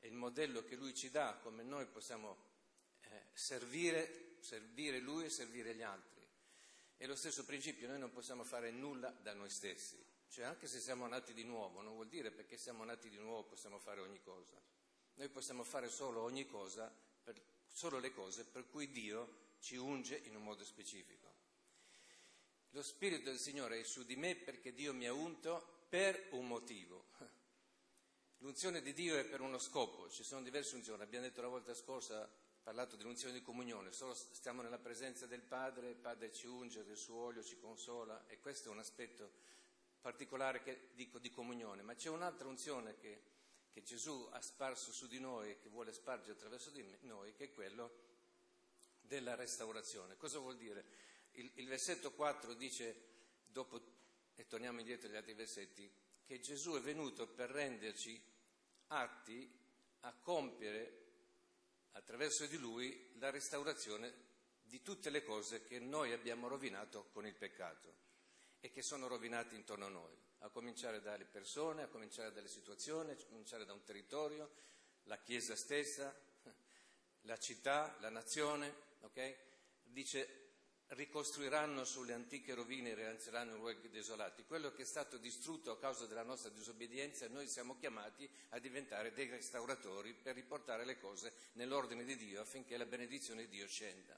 è il modello che Lui ci dà, come noi possiamo eh, servire, servire Lui e servire gli altri. È lo stesso principio, noi non possiamo fare nulla da noi stessi, cioè anche se siamo nati di nuovo, non vuol dire perché siamo nati di nuovo possiamo fare ogni cosa. Noi possiamo fare solo ogni cosa, per, solo le cose per cui Dio ci unge in un modo specifico. Lo Spirito del Signore è su di me perché Dio mi ha unto per un motivo. L'unzione di Dio è per uno scopo, ci sono diverse unzioni, abbiamo detto la volta scorsa, parlato dell'unzione di comunione, solo stiamo nella presenza del Padre, il Padre ci unge del suo olio, ci consola, e questo è un aspetto particolare che dico di comunione, ma c'è un'altra unzione che, che Gesù ha sparso su di noi e che vuole spargere attraverso di noi, che è quello della restaurazione. Cosa vuol dire? Il, il versetto quattro dice, dopo, e torniamo indietro agli altri versetti, che Gesù è venuto per renderci atti a compiere attraverso di Lui la restaurazione di tutte le cose che noi abbiamo rovinato con il peccato e che sono rovinate intorno a noi, a cominciare dalle persone, a cominciare dalle situazioni, a cominciare da un territorio, la Chiesa stessa, la città, la nazione, ok? Dice, ricostruiranno sulle antiche rovine e rialzeranno i luoghi desolati. Quello che è stato distrutto a causa della nostra disobbedienza, noi siamo chiamati a diventare dei restauratori per riportare le cose nell'ordine di Dio affinché la benedizione di Dio scenda.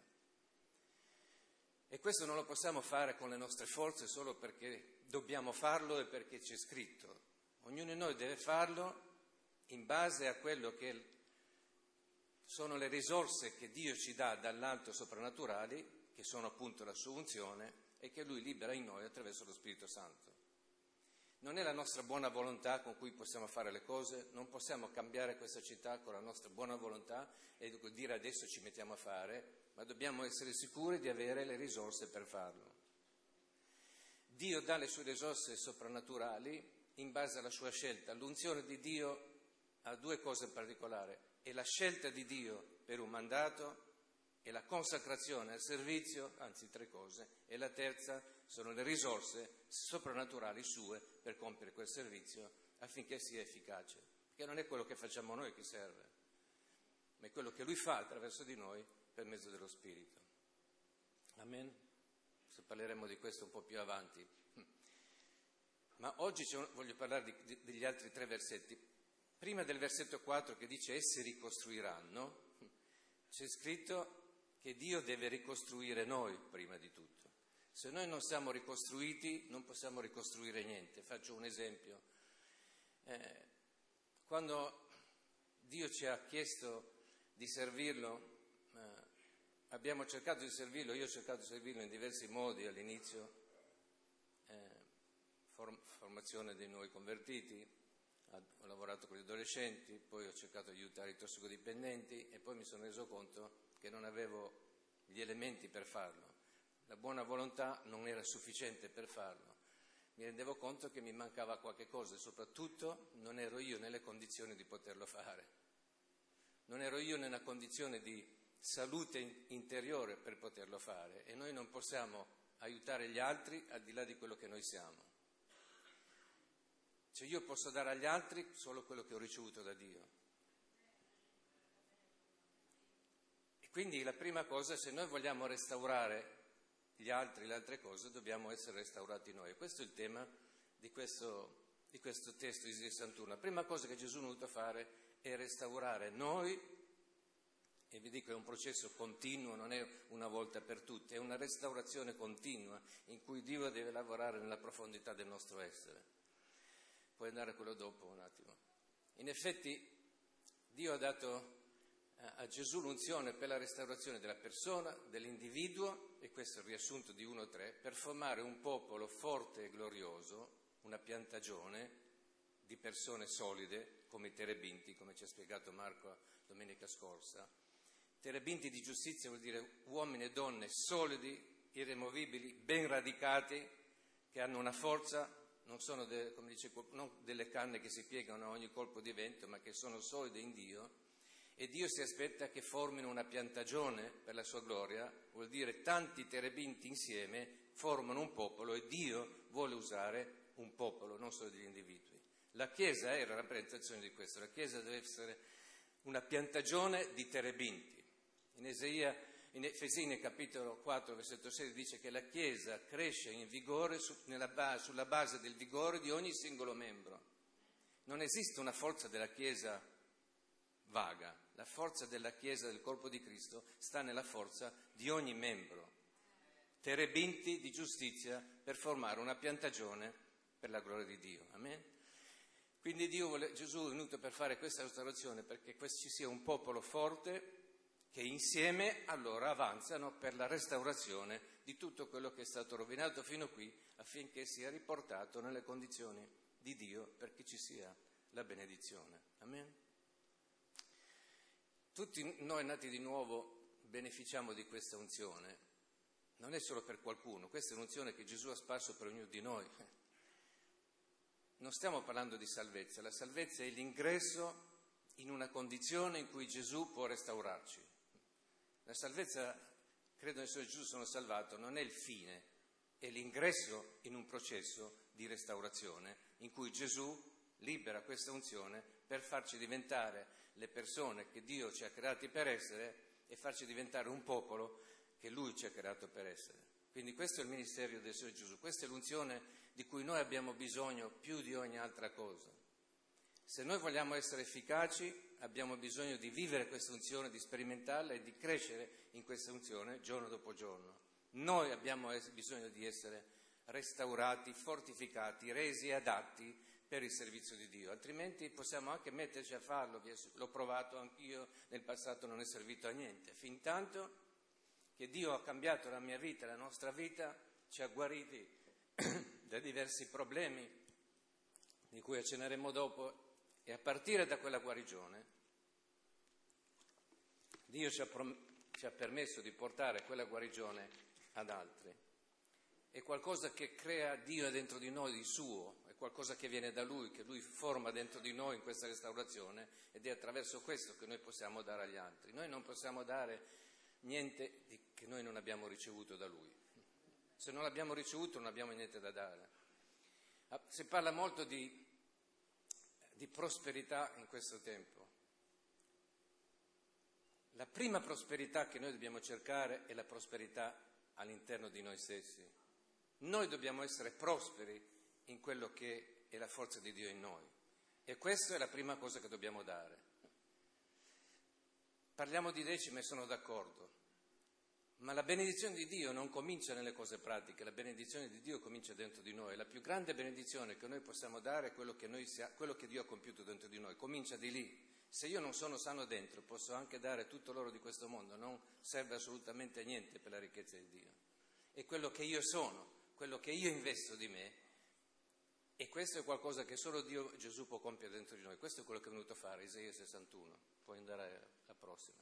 E questo non lo possiamo fare con le nostre forze solo perché dobbiamo farlo e perché c'è scritto. Ognuno di noi deve farlo in base a quello che sono le risorse che Dio ci dà dall'alto soprannaturali, che sono appunto la sua unzione e che Lui libera in noi attraverso lo Spirito Santo. Non è la nostra buona volontà con cui possiamo fare le cose, non possiamo cambiare questa città con la nostra buona volontà e dire adesso ci mettiamo a fare, ma dobbiamo essere sicuri di avere le risorse per farlo. Dio dà le sue risorse soprannaturali in base alla sua scelta. L'unzione di Dio ha due cose in particolare, è la scelta di Dio per un mandato e la consacrazione al servizio, anzi tre cose, e la terza sono le risorse soprannaturali sue per compiere quel servizio affinché sia efficace, perché non è quello che facciamo noi che serve, ma è quello che Lui fa attraverso di noi per mezzo dello Spirito. Amen? Se parleremo di questo un po' più avanti. Ma oggi voglio parlare di, di, degli altri tre versetti. Prima del versetto quattro che dice essi ricostruiranno, c'è scritto che Dio deve ricostruire noi prima di tutto. Se noi non siamo ricostruiti non possiamo ricostruire niente. Faccio un esempio. Eh, quando Dio ci ha chiesto di servirlo, eh, abbiamo cercato di servirlo, io ho cercato di servirlo in diversi modi all'inizio, eh, form- formazione dei nuovi convertiti, ho lavorato con gli adolescenti, poi ho cercato di aiutare i tossicodipendenti e poi mi sono reso conto che non avevo gli elementi per farlo. La buona volontà non era sufficiente per farlo. Mi rendevo conto che mi mancava qualche cosa e soprattutto non ero io nelle condizioni di poterlo fare. Non ero io nella condizione di salute interiore per poterlo fare e noi non possiamo aiutare gli altri al di là di quello che noi siamo. Cioè io posso dare agli altri solo quello che ho ricevuto da Dio. E quindi la prima cosa, se noi vogliamo restaurare gli altri, le altre cose, dobbiamo essere restaurati noi. E questo è il tema di questo, di questo testo di Isaia sessantuno. La prima cosa che Gesù è venuto a fare è restaurare noi, e vi dico è un processo continuo, non è una volta per tutte, è una restaurazione continua in cui Dio deve lavorare nella profondità del nostro essere. Puoi andare a quello dopo un attimo. In effetti Dio ha dato a Gesù l'unzione per la restaurazione della persona, dell'individuo, e questo è il riassunto di uno tre, per formare un popolo forte e glorioso, una piantagione di persone solide come i terebinti, come ci ha spiegato Marco domenica scorsa. Terebinti di giustizia vuol dire uomini e donne solidi, irremovibili, ben radicati, che hanno una forza. Non sono de, come dice, non delle canne che si piegano a ogni colpo di vento, ma che sono solide in Dio, e Dio si aspetta che formino una piantagione per la sua gloria, vuol dire tanti terebinti insieme formano un popolo e Dio vuole usare un popolo, non solo degli individui. La Chiesa è la rappresentazione di questo, la Chiesa deve essere una piantagione di terebinti. In Esaia, in Efesini capitolo quattro, versetto sei dice che la Chiesa cresce in vigore su, nella base, sulla base del vigore di ogni singolo membro. Non esiste una forza della Chiesa vaga, la forza della Chiesa, del corpo di Cristo, sta nella forza di ogni membro. Terebinti di giustizia per formare una piantagione per la gloria di Dio. Amen? Quindi Dio vuole, Gesù è venuto per fare questa restaurazione perché ci sia un popolo forte che insieme allora avanzano per la restaurazione di tutto quello che è stato rovinato fino qui, affinché sia riportato nelle condizioni di Dio perché ci sia la benedizione. Amen? Tutti noi nati di nuovo beneficiamo di questa unzione. Non è solo per qualcuno, questa è un'unzione che Gesù ha sparso per ognuno di noi. Non stiamo parlando di salvezza, la salvezza è l'ingresso in una condizione in cui Gesù può restaurarci. La salvezza, credo nel Signore Gesù sono salvato, non è il fine, è l'ingresso in un processo di restaurazione in cui Gesù libera questa unzione per farci diventare le persone che Dio ci ha creati per essere e farci diventare un popolo che Lui ci ha creato per essere. Quindi questo è il ministero del Signore Gesù, questa è l'unzione di cui noi abbiamo bisogno più di ogni altra cosa. Se noi vogliamo essere efficaci, abbiamo bisogno di vivere questa unzione, di sperimentarla e di crescere in questa unzione giorno dopo giorno. Noi abbiamo bisogno di essere restaurati, fortificati, resi adatti per il servizio di Dio, altrimenti possiamo anche metterci a farlo. L'ho provato anch'io nel passato, non è servito a niente. Fintanto che Dio ha cambiato la mia vita, la nostra vita, ci ha guariti da diversi problemi di cui accenneremo dopo, e a partire da quella guarigione Dio ci ha, prom- ci ha permesso di portare quella guarigione ad altri. È qualcosa che crea Dio dentro di noi di suo, è qualcosa che viene da Lui, che Lui forma dentro di noi in questa restaurazione, ed è attraverso questo che noi possiamo dare agli altri. Noi non possiamo dare niente di, che noi non abbiamo ricevuto da Lui. Se non l'abbiamo ricevuto non abbiamo niente da dare. Si parla molto di, di prosperità in questo tempo. La prima prosperità che noi dobbiamo cercare è la prosperità all'interno di noi stessi. Noi dobbiamo essere prosperi in quello che è la forza di Dio in noi, e questa è la prima cosa che dobbiamo dare. Parliamo di decime e sono d'accordo, ma la benedizione di Dio non comincia nelle cose pratiche, la benedizione di Dio comincia dentro di noi. La più grande benedizione che noi possiamo dare è quello che, noi sia, quello che Dio ha compiuto dentro di noi, comincia di lì. Se io non sono sano dentro, posso anche dare tutto l'oro di questo mondo, non serve assolutamente a niente per la ricchezza di Dio. È quello che io sono, quello che io investo di me, e questo è qualcosa che solo Dio, Gesù, può compiere dentro di noi. Questo è quello che è venuto a fare, Isaia sessantuno. Puoi andare alla prossima.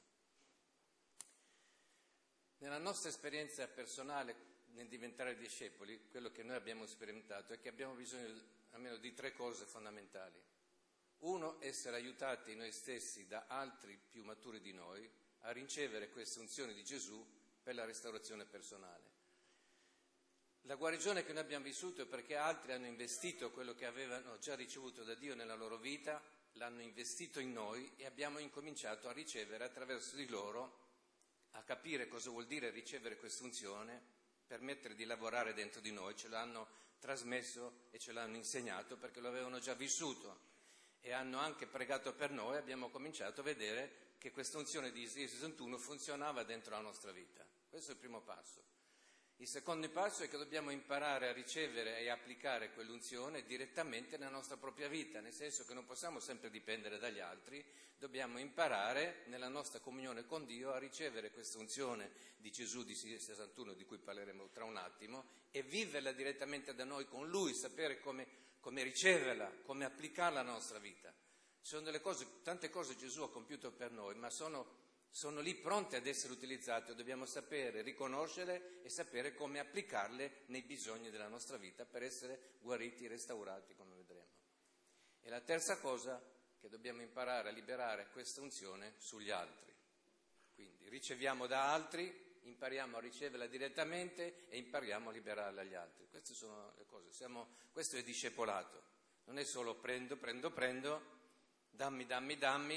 Nella nostra esperienza personale nel diventare discepoli, quello che noi abbiamo sperimentato è che abbiamo bisogno almeno di tre cose fondamentali. Uno, essere aiutati noi stessi da altri più maturi di noi a ricevere questa unzione di Gesù per la restaurazione personale. La guarigione che noi abbiamo vissuto è perché altri hanno investito quello che avevano già ricevuto da Dio nella loro vita, l'hanno investito in noi e abbiamo incominciato a ricevere attraverso di loro, a capire cosa vuol dire ricevere questa unzione, permettere di lavorare dentro di noi. Ce l'hanno trasmesso e ce l'hanno insegnato perché lo avevano già vissuto e hanno anche pregato per noi. Abbiamo cominciato a vedere che questa unzione di Isaia sessantuno funzionava dentro la nostra vita. Questo è il primo passo. Il secondo passo è che dobbiamo imparare a ricevere e applicare quell'unzione direttamente nella nostra propria vita, nel senso che non possiamo sempre dipendere dagli altri, dobbiamo imparare nella nostra comunione con Dio a ricevere questa unzione di Gesù di Isaia sessantuno, di cui parleremo tra un attimo, e viverla direttamente da noi con Lui, sapere come, come riceverla, come applicarla alla nostra vita. Ci sono delle cose, tante cose Gesù ha compiuto per noi, ma sono... sono lì pronte ad essere utilizzate, dobbiamo sapere riconoscerle e sapere come applicarle nei bisogni della nostra vita per essere guariti, restaurati, come vedremo. E la terza cosa, che dobbiamo imparare a liberare questa unzione sugli altri. Quindi riceviamo da altri, impariamo a riceverla direttamente e impariamo a liberarla agli altri. Queste sono le cose, siamo, questo è discepolato, non è solo prendo, prendo, prendo, dammi, dammi, dammi,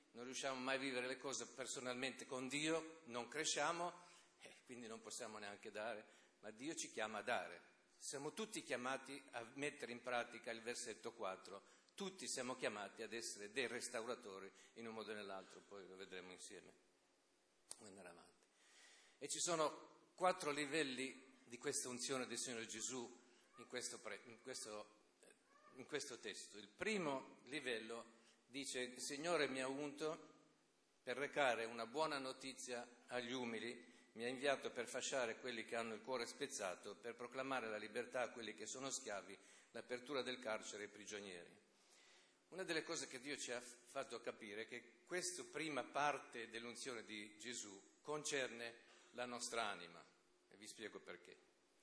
non riusciamo mai a vivere le cose personalmente con Dio, non cresciamo, e quindi non possiamo neanche dare, ma Dio ci chiama a dare. Siamo tutti chiamati a mettere in pratica il versetto quattro, tutti siamo chiamati ad essere dei restauratori in un modo o nell'altro, poi lo vedremo insieme, andare avanti. E ci sono quattro livelli di questa unzione del Signore Gesù in questo, pre, in questo, in questo testo. Il primo livello dice: il Signore mi ha unto per recare una buona notizia agli umili, mi ha inviato per fasciare quelli che hanno il cuore spezzato, per proclamare la libertà a quelli che sono schiavi, l'apertura del carcere ai prigionieri. Una delle cose che Dio ci ha fatto capire è che questa prima parte dell'unzione di Gesù concerne la nostra anima, e vi spiego perché.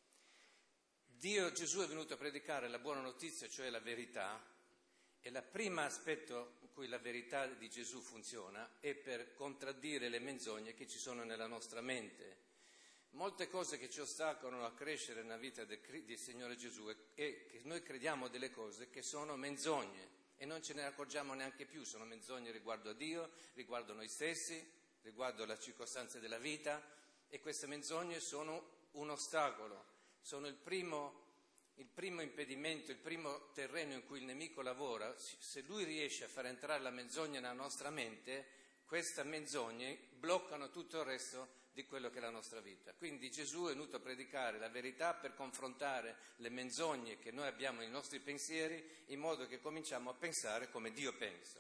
Dio, Gesù è venuto a predicare la buona notizia, cioè la verità, e il primo aspetto in cui la verità di Gesù funziona è per contraddire le menzogne che ci sono nella nostra mente. Molte cose che ci ostacolano a crescere nella vita del, del Signore Gesù è, è che noi crediamo delle cose che sono menzogne e non ce ne accorgiamo neanche più. Sono menzogne riguardo a Dio, riguardo a noi stessi, riguardo alle circostanze della vita, e queste menzogne sono un ostacolo, sono il primo Il primo impedimento, il primo terreno in cui il nemico lavora. Se lui riesce a far entrare la menzogna nella nostra mente, queste menzogne bloccano tutto il resto di quello che è la nostra vita. Quindi Gesù è venuto a predicare la verità per confrontare le menzogne che noi abbiamo nei nostri pensieri, in modo che cominciamo a pensare come Dio pensa.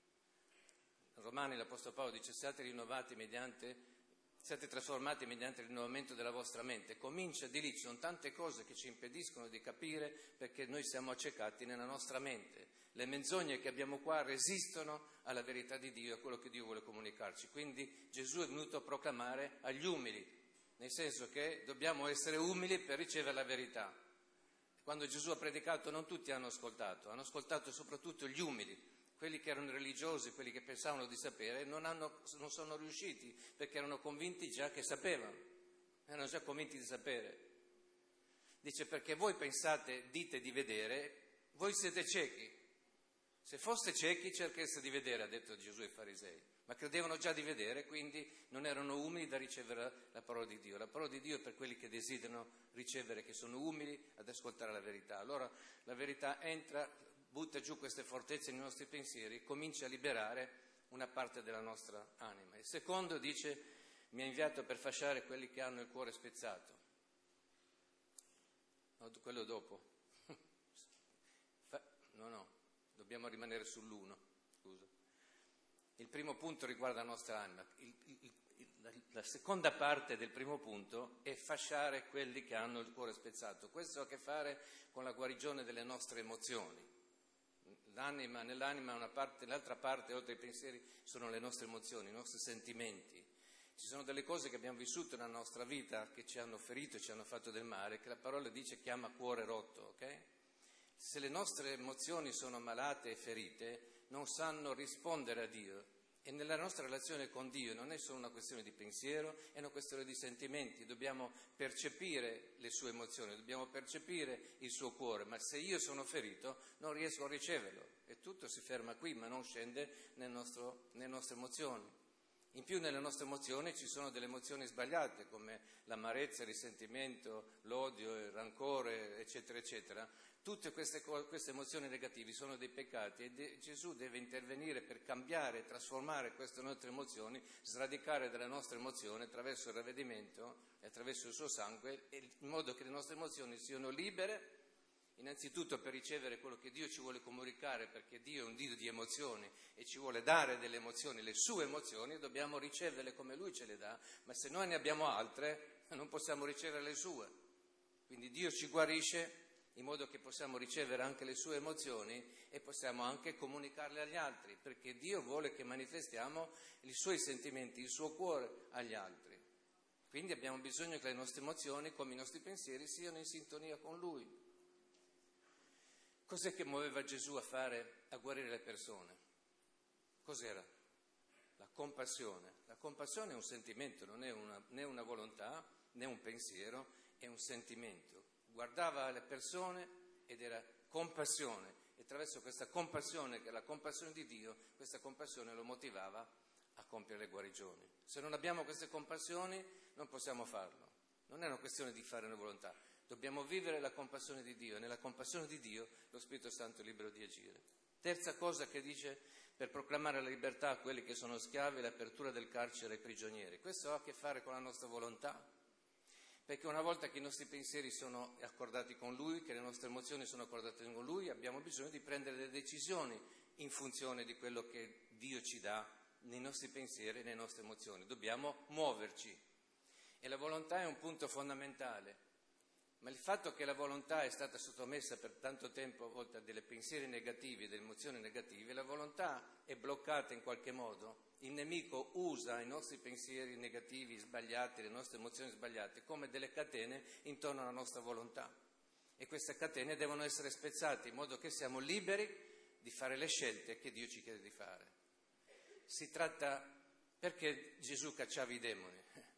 In Romani l'Apostolo Paolo dice: siate rinnovati mediante Siate trasformati mediante il rinnovamento della vostra mente. Comincia di lì, ci sono tante cose che ci impediscono di capire, perché noi siamo accecati nella nostra mente. Le menzogne che abbiamo qua resistono alla verità di Dio, a quello che Dio vuole comunicarci. Quindi Gesù è venuto a proclamare agli umili, nel senso che dobbiamo essere umili per ricevere la verità. Quando Gesù ha predicato non tutti hanno ascoltato, hanno ascoltato soprattutto gli umili. Quelli che erano religiosi, quelli che pensavano di sapere, non, hanno, non sono riusciti, perché erano convinti già che sapevano, erano già convinti di sapere. Dice: perché voi pensate, dite di vedere, voi siete ciechi. Se foste ciechi cercaste di vedere, ha detto Gesù ai farisei, ma credevano già di vedere, quindi non erano umili da ricevere la parola di Dio. La parola di Dio è per quelli che desiderano ricevere, che sono umili ad ascoltare la verità. Allora la verità entra, butta giù queste fortezze nei nostri pensieri, comincia a liberare una parte della nostra anima. Il secondo dice: mi ha inviato per fasciare quelli che hanno il cuore spezzato. No, quello dopo. No, no, dobbiamo rimanere sull'uno, scusa. Il primo punto riguarda la nostra anima. Il, il, il, la, la seconda parte del primo punto è fasciare quelli che hanno il cuore spezzato. Questo ha a che fare con la guarigione delle nostre emozioni. L'anima, nell'anima una parte, l'altra parte, oltre ai pensieri, sono le nostre emozioni, i nostri sentimenti. Ci sono delle cose che abbiamo vissuto nella nostra vita che ci hanno ferito, ci hanno fatto del male, che la parola dice chiama cuore rotto, ok? Se le nostre emozioni sono malate e ferite, non sanno rispondere a Dio. E nella nostra relazione con Dio non è solo una questione di pensiero, è una questione di sentimenti. Dobbiamo percepire le sue emozioni, dobbiamo percepire il suo cuore, ma se io sono ferito non riesco a riceverlo e tutto si ferma qui, ma non scende nel nostro, nelle nostre emozioni. In più nelle nostre emozioni ci sono delle emozioni sbagliate come l'amarezza, il risentimento, l'odio, il rancore, eccetera, eccetera. Tutte queste, queste emozioni negative sono dei peccati e de- Gesù deve intervenire per cambiare, trasformare queste nostre emozioni, sradicare dalle nostre emozioni attraverso il ravvedimento e attraverso il suo sangue, in modo che le nostre emozioni siano libere, innanzitutto per ricevere quello che Dio ci vuole comunicare, perché Dio è un Dio di emozioni e ci vuole dare delle emozioni, le sue emozioni, dobbiamo riceverle come Lui ce le dà, ma se noi ne abbiamo altre non possiamo ricevere le sue. Quindi Dio ci guarisce in modo che possiamo ricevere anche le sue emozioni e possiamo anche comunicarle agli altri, perché Dio vuole che manifestiamo i suoi sentimenti, il suo cuore agli altri. Quindi abbiamo bisogno che le nostre emozioni, come i nostri pensieri, siano in sintonia con Lui. Cos'è che muoveva Gesù a fare, a guarire le persone? Cos'era? La compassione. La compassione è un sentimento, non è una, né una volontà, né un pensiero, è un sentimento. Guardava le persone ed era compassione E attraverso questa compassione, che è la compassione di Dio, questa compassione lo motivava a compiere le guarigioni. Se non abbiamo queste compassioni non possiamo farlo. Non è una questione di fare una volontà, dobbiamo vivere la compassione di Dio, e nella compassione di Dio lo Spirito Santo è libero di agire. Terza cosa che dice: per proclamare la libertà a quelli che sono schiavi e l'apertura del carcere ai prigionieri. Questo ha a che fare con la nostra volontà, perché una volta che i nostri pensieri sono accordati con Lui, che le nostre emozioni sono accordate con Lui, abbiamo bisogno di prendere delle decisioni in funzione di quello che Dio ci dà nei nostri pensieri e nelle nostre emozioni. Dobbiamo muoverci, e la volontà è un punto fondamentale. Ma il fatto che la volontà è stata sottomessa per tanto tempo a volte a dei pensieri negativi, delle emozioni negative, la volontà è bloccata in qualche modo. Il nemico usa i nostri pensieri negativi, sbagliati, le nostre emozioni sbagliate, come delle catene intorno alla nostra volontà. E queste catene devono essere spezzate in modo che siamo liberi di fare le scelte che Dio ci chiede di fare. Si tratta, perché Gesù cacciava i demoni?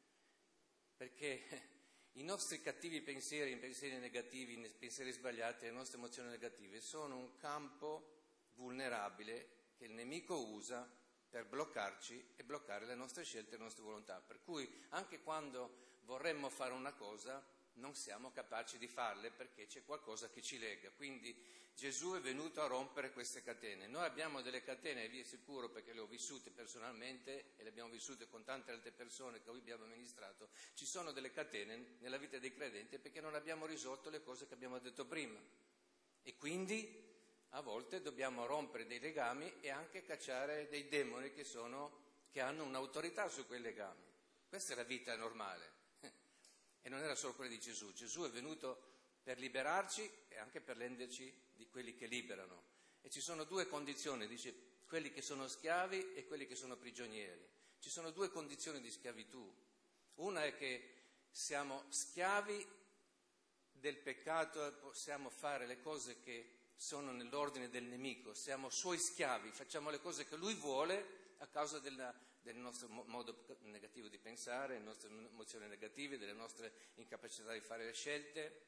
Perché i nostri cattivi pensieri, i pensieri negativi, i pensieri sbagliati, le nostre emozioni negative sono un campo vulnerabile che il nemico usa per bloccarci e bloccare le nostre scelte e le nostre volontà. Per cui anche quando vorremmo fare una cosa non siamo capaci di farle perché c'è qualcosa che ci lega. Quindi Gesù è venuto a rompere queste catene. Noi abbiamo delle catene, e vi assicuro, perché le ho vissute personalmente e le abbiamo vissute con tante altre persone che abbiamo amministrato, ci sono delle catene nella vita dei credenti perché non abbiamo risolto le cose che abbiamo detto prima. E quindi a volte dobbiamo rompere dei legami e anche cacciare dei demoni che, sono, che hanno un'autorità su quei legami. Questa è la vita normale. E non era solo quella di Gesù. Gesù è venuto per liberarci e anche per renderci di quelli che liberano. E ci sono due condizioni, dice, quelli che sono schiavi e quelli che sono prigionieri. Ci sono due condizioni di schiavitù. Una è che siamo schiavi del peccato e possiamo fare le cose che sono nell'ordine del nemico, siamo suoi schiavi, facciamo le cose che lui vuole a causa della, del nostro modo negativo di pensare, delle nostre emozioni negative, delle nostre incapacità di fare le scelte.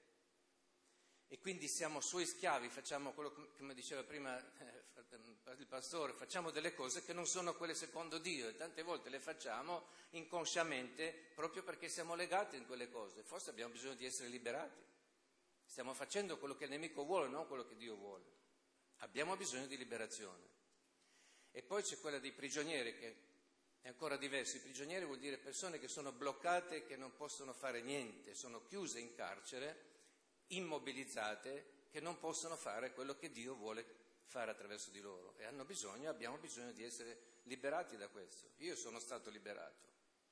E quindi siamo suoi schiavi, facciamo quello che, come diceva prima eh, il pastore, facciamo delle cose che non sono quelle secondo Dio, e tante volte le facciamo inconsciamente proprio perché siamo legati in quelle cose. Forse abbiamo bisogno di essere liberati. Stiamo facendo quello che il nemico vuole, non quello che Dio vuole. Abbiamo bisogno di liberazione. E poi c'è quella dei prigionieri, che è ancora diverso. I prigionieri vuol dire persone che sono bloccate, che non possono fare niente, sono chiuse in carcere, immobilizzate, che non possono fare quello che Dio vuole fare attraverso di loro. E hanno bisogno, abbiamo bisogno di essere liberati da questo. Io sono stato liberato.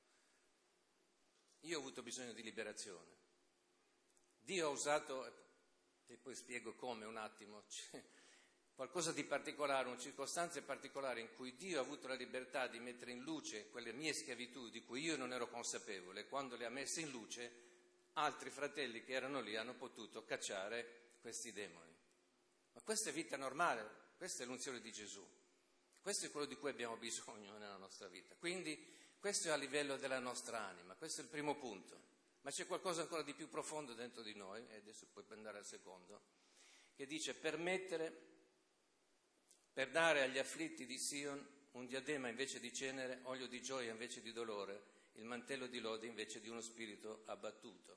Io ho avuto bisogno di liberazione. Dio ha usato, e poi spiego come un attimo, c'è qualcosa di particolare, una circostanza particolare in cui Dio ha avuto la libertà di mettere in luce quelle mie schiavitù di cui io non ero consapevole. Quando le ha messe in luce, altri fratelli che erano lì hanno potuto cacciare questi demoni. Ma questa è vita normale, questa è l'unzione di Gesù. Questo è quello di cui abbiamo bisogno nella nostra vita. Quindi questo è a livello della nostra anima, questo è il primo punto. Ma c'è qualcosa ancora di più profondo dentro di noi, e adesso puoi andare al secondo, che dice: permettere, per dare agli afflitti di Sion un diadema invece di cenere, olio di gioia invece di dolore, il mantello di lode invece di uno spirito abbattuto.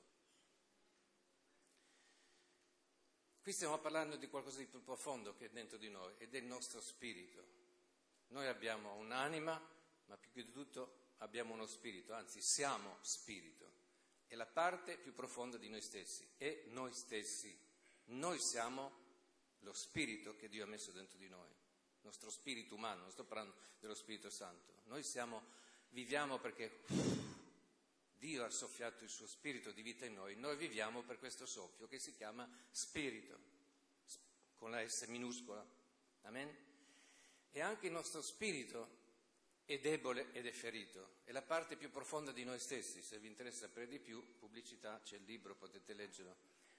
Qui stiamo parlando di qualcosa di più profondo che è dentro di noi, ed è il nostro spirito. Noi abbiamo un'anima, ma più che di tutto abbiamo uno spirito, anzi siamo spirito. È la parte più profonda di noi stessi, è noi stessi. Noi siamo lo spirito che Dio ha messo dentro di noi, il nostro spirito umano, non sto parlando dello Spirito Santo. Noi siamo, viviamo perché Dio ha soffiato il suo spirito di vita in noi, noi viviamo per questo soffio che si chiama spirito, con la S minuscola, amen? E anche il nostro spirito è debole ed è ferito, è la parte più profonda di noi stessi. Se vi interessa sapere di più, pubblicità, c'è il libro, potete leggerlo.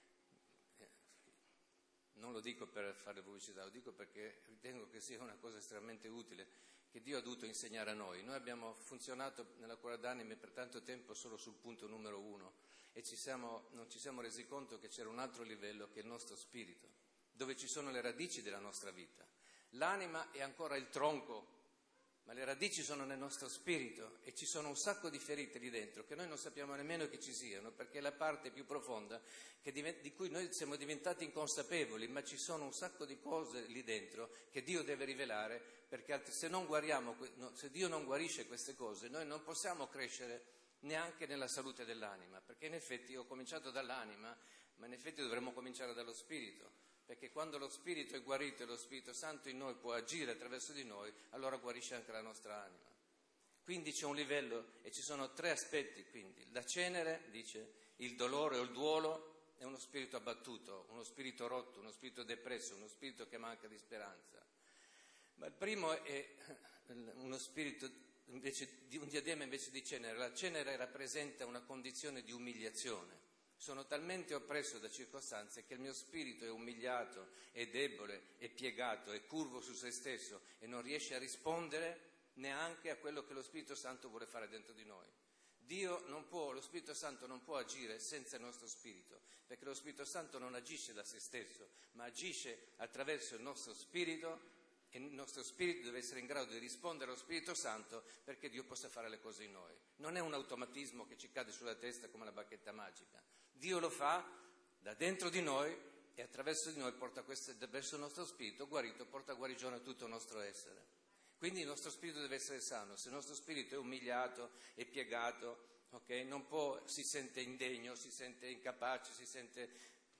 Non lo dico per fare pubblicità, lo dico perché ritengo che sia una cosa estremamente utile che Dio ha dovuto insegnare a noi. Noi abbiamo funzionato nella cura d'anime per tanto tempo solo sul punto numero uno e ci siamo, non ci siamo resi conto che c'era un altro livello che è il nostro spirito. dove ci sono le radici della nostra vita. L'anima è ancora il tronco, ma le radici sono nel nostro spirito e ci sono un sacco di ferite lì dentro che noi non sappiamo nemmeno che ci siano, perché è la parte più profonda che divent- di cui noi siamo diventati inconsapevoli, ma ci sono un sacco di cose lì dentro che Dio deve rivelare, perché alt- se non guariamo, no, se Dio non guarisce queste cose, noi non possiamo crescere neanche nella salute dell'anima, perché in effetti io ho cominciato dall'anima, ma in effetti dovremmo cominciare dallo spirito. Perché quando lo Spirito è guarito e lo Spirito Santo in noi può agire attraverso di noi, allora guarisce anche la nostra anima. Quindi c'è un livello e ci sono tre aspetti, quindi. La cenere, dice, il dolore o il duolo è uno spirito abbattuto, uno spirito rotto, uno spirito depresso, uno spirito che manca di speranza. Ma il primo è uno spirito, invece di un diadema invece di cenere. La cenere rappresenta una condizione di umiliazione. Sono talmente oppresso da circostanze che il mio spirito è umiliato, è debole, è piegato, è curvo su se stesso e non riesce a rispondere neanche a quello che lo Spirito Santo vuole fare dentro di noi. Dio non può, lo Spirito Santo non può agire senza il nostro spirito, perché lo Spirito Santo non agisce da se stesso, ma agisce attraverso il nostro spirito e il nostro spirito deve essere in grado di rispondere allo Spirito Santo perché Dio possa fare le cose in noi. Non è un automatismo che ci cade sulla testa come la bacchetta magica. Dio lo fa da dentro di noi e attraverso di noi porta questo, verso il nostro spirito guarito, porta guarigione a tutto il nostro essere. Quindi il nostro spirito deve essere sano. Se il nostro spirito è umiliato, è piegato, okay, non può, si sente indegno, si sente incapace, si sente,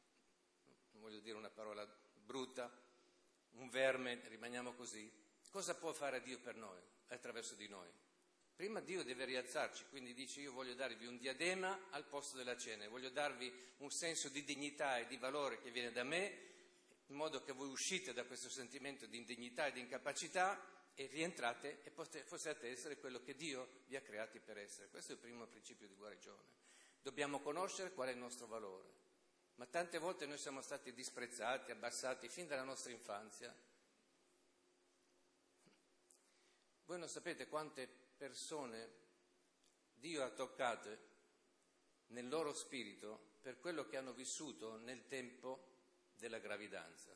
non voglio dire una parola brutta, un verme, rimaniamo così. Cosa può fare Dio per noi, attraverso di noi? Prima Dio deve rialzarci, quindi dice io voglio darvi un diadema al posto della cenere, voglio darvi un senso di dignità e di valore che viene da me, in modo che voi uscite da questo sentimento di indignità e di incapacità e rientrate e possiate essere quello che Dio vi ha creati per essere. Questo è il primo principio di guarigione. Dobbiamo conoscere qual è il nostro valore, ma tante volte noi siamo stati disprezzati, abbassati fin dalla nostra infanzia. Voi non sapete quante persone Dio ha toccate nel loro spirito per quello che hanno vissuto nel tempo della gravidanza.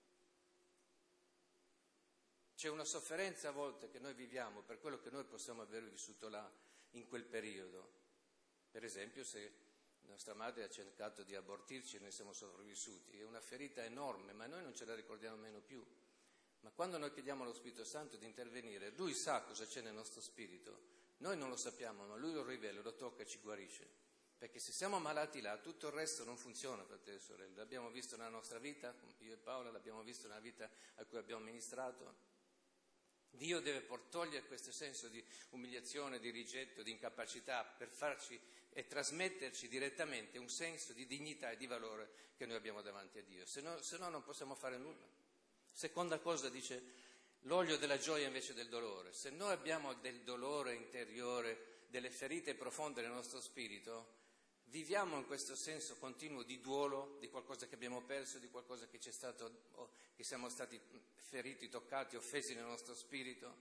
C'è una sofferenza a volte che noi viviamo per quello che noi possiamo aver vissuto là in quel periodo. Per esempio, se nostra madre ha cercato di abortirci e noi siamo sopravvissuti, è una ferita enorme, ma noi non ce la ricordiamo meno più. Ma quando noi chiediamo allo Spirito Santo di intervenire, Lui sa cosa c'è nel nostro spirito, noi non lo sappiamo, ma Lui lo rivela, lo tocca e ci guarisce. Perché se siamo malati là, tutto il resto non funziona, fratelli e sorelle. L'abbiamo visto nella nostra vita, io e Paola l'abbiamo visto nella vita a cui abbiamo ministrato. Dio deve togliere questo senso di umiliazione, di rigetto, di incapacità per farci e trasmetterci direttamente un senso di dignità e di valore che noi abbiamo davanti a Dio. Se no, se no non possiamo fare nulla. Seconda cosa dice l'olio della gioia invece del dolore. Se noi abbiamo del dolore interiore, delle ferite profonde nel nostro spirito, viviamo in questo senso continuo di duolo, di qualcosa che abbiamo perso, di qualcosa che c'è stato, che siamo stati feriti, toccati, offesi nel nostro spirito.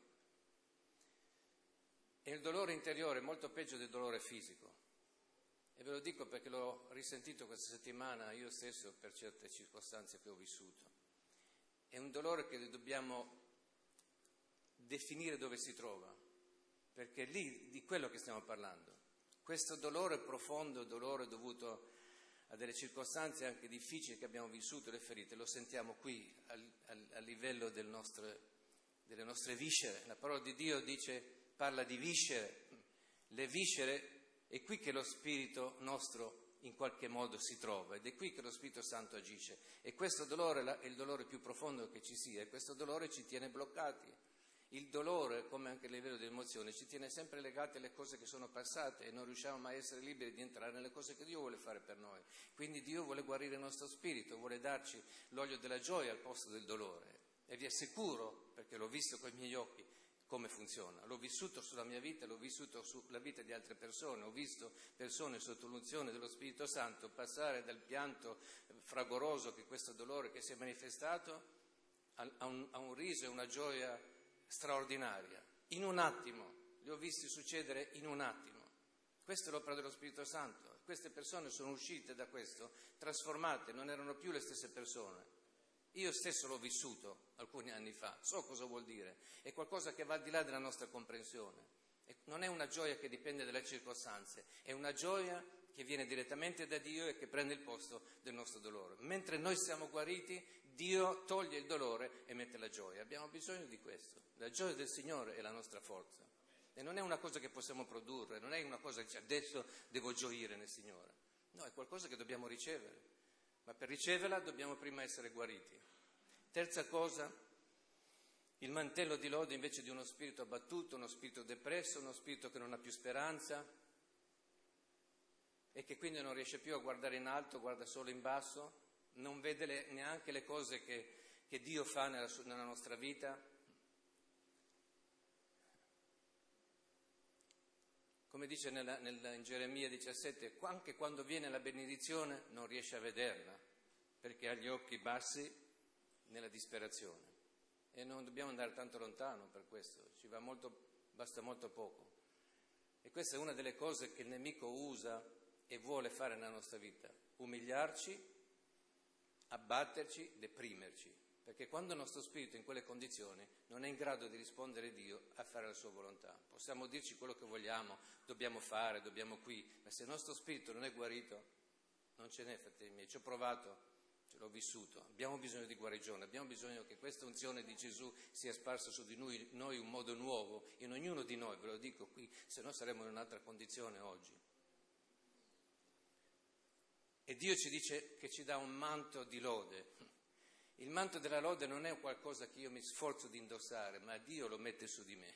E il dolore interiore è molto peggio del dolore fisico. E ve lo dico perché l'ho risentito questa settimana io stesso per certe circostanze che ho vissuto. È un dolore che dobbiamo definire dove si trova, perché è lì di quello che stiamo parlando. Questo dolore profondo, dolore dovuto a delle circostanze anche difficili che abbiamo vissuto, le ferite, lo sentiamo qui, al, al, a livello del nostre, delle nostre viscere. La parola di Dio dice, parla di viscere. Le viscere è qui che lo spirito nostro in qualche modo si trova ed è qui che lo Spirito Santo agisce. E questo dolore è il dolore più profondo che ci sia e questo dolore ci tiene bloccati. Il dolore, come anche a livello di emozione, ci tiene sempre legati alle cose che sono passate e non riusciamo mai a essere liberi di entrare nelle cose che Dio vuole fare per noi. Quindi Dio vuole guarire il nostro spirito, vuole darci l'olio della gioia al posto del dolore. E vi assicuro, perché l'ho visto con i miei occhi, come funziona. L'ho vissuto sulla mia vita, l'ho vissuto sulla vita di altre persone, ho visto persone sotto l'unzione dello Spirito Santo passare dal pianto fragoroso che questo dolore che si è manifestato a un, a un riso e una gioia straordinaria, in un attimo, li ho visti succedere in un attimo. Questa è l'opera dello Spirito Santo. Queste persone sono uscite da questo, trasformate, non erano più le stesse persone. Io stesso l'ho vissuto alcuni anni fa, so cosa vuol dire, è qualcosa che va al di là della nostra comprensione. Non è una gioia che dipende dalle circostanze, è una gioia che viene direttamente da Dio e che prende il posto del nostro dolore. Mentre noi siamo guariti, Dio toglie il dolore e mette la gioia. Abbiamo bisogno di questo. La gioia del Signore è la nostra forza. E non è una cosa che possiamo produrre, non è una cosa che dice adesso devo gioire nel Signore. No, è qualcosa che dobbiamo ricevere. Ma per riceverla dobbiamo prima essere guariti. Terza cosa, il mantello di lode invece di uno spirito abbattuto, uno spirito depresso, uno spirito che non ha più speranza e che quindi non riesce più a guardare in alto, guarda solo in basso, non vede le, neanche le cose che, che Dio fa nella, nella nostra vita. Come dice nella, nella, in Geremia diciassette, anche quando viene la benedizione non riesce a vederla, perché ha gli occhi bassi nella disperazione. E non dobbiamo andare tanto lontano per questo, ci va molto, basta molto poco. E questa è una delle cose che il nemico usa e vuole fare nella nostra vita, umiliarci, abbatterci, deprimerci, perché quando il nostro spirito è in quelle condizioni non è in grado di rispondere a Dio a fare la sua volontà. Possiamo dirci quello che vogliamo, dobbiamo fare, dobbiamo qui, ma se il nostro spirito non è guarito, non ce n'è, fratelli miei, ci ho provato, ce l'ho vissuto, abbiamo bisogno di guarigione, abbiamo bisogno che questa unzione di Gesù sia sparsa su di noi, noi in un modo nuovo, in ognuno di noi, ve lo dico qui, se no saremmo in un'altra condizione oggi. E Dio ci dice che ci dà un manto di lode. Il manto della lode non è qualcosa che io mi sforzo di indossare, ma Dio lo mette su di me.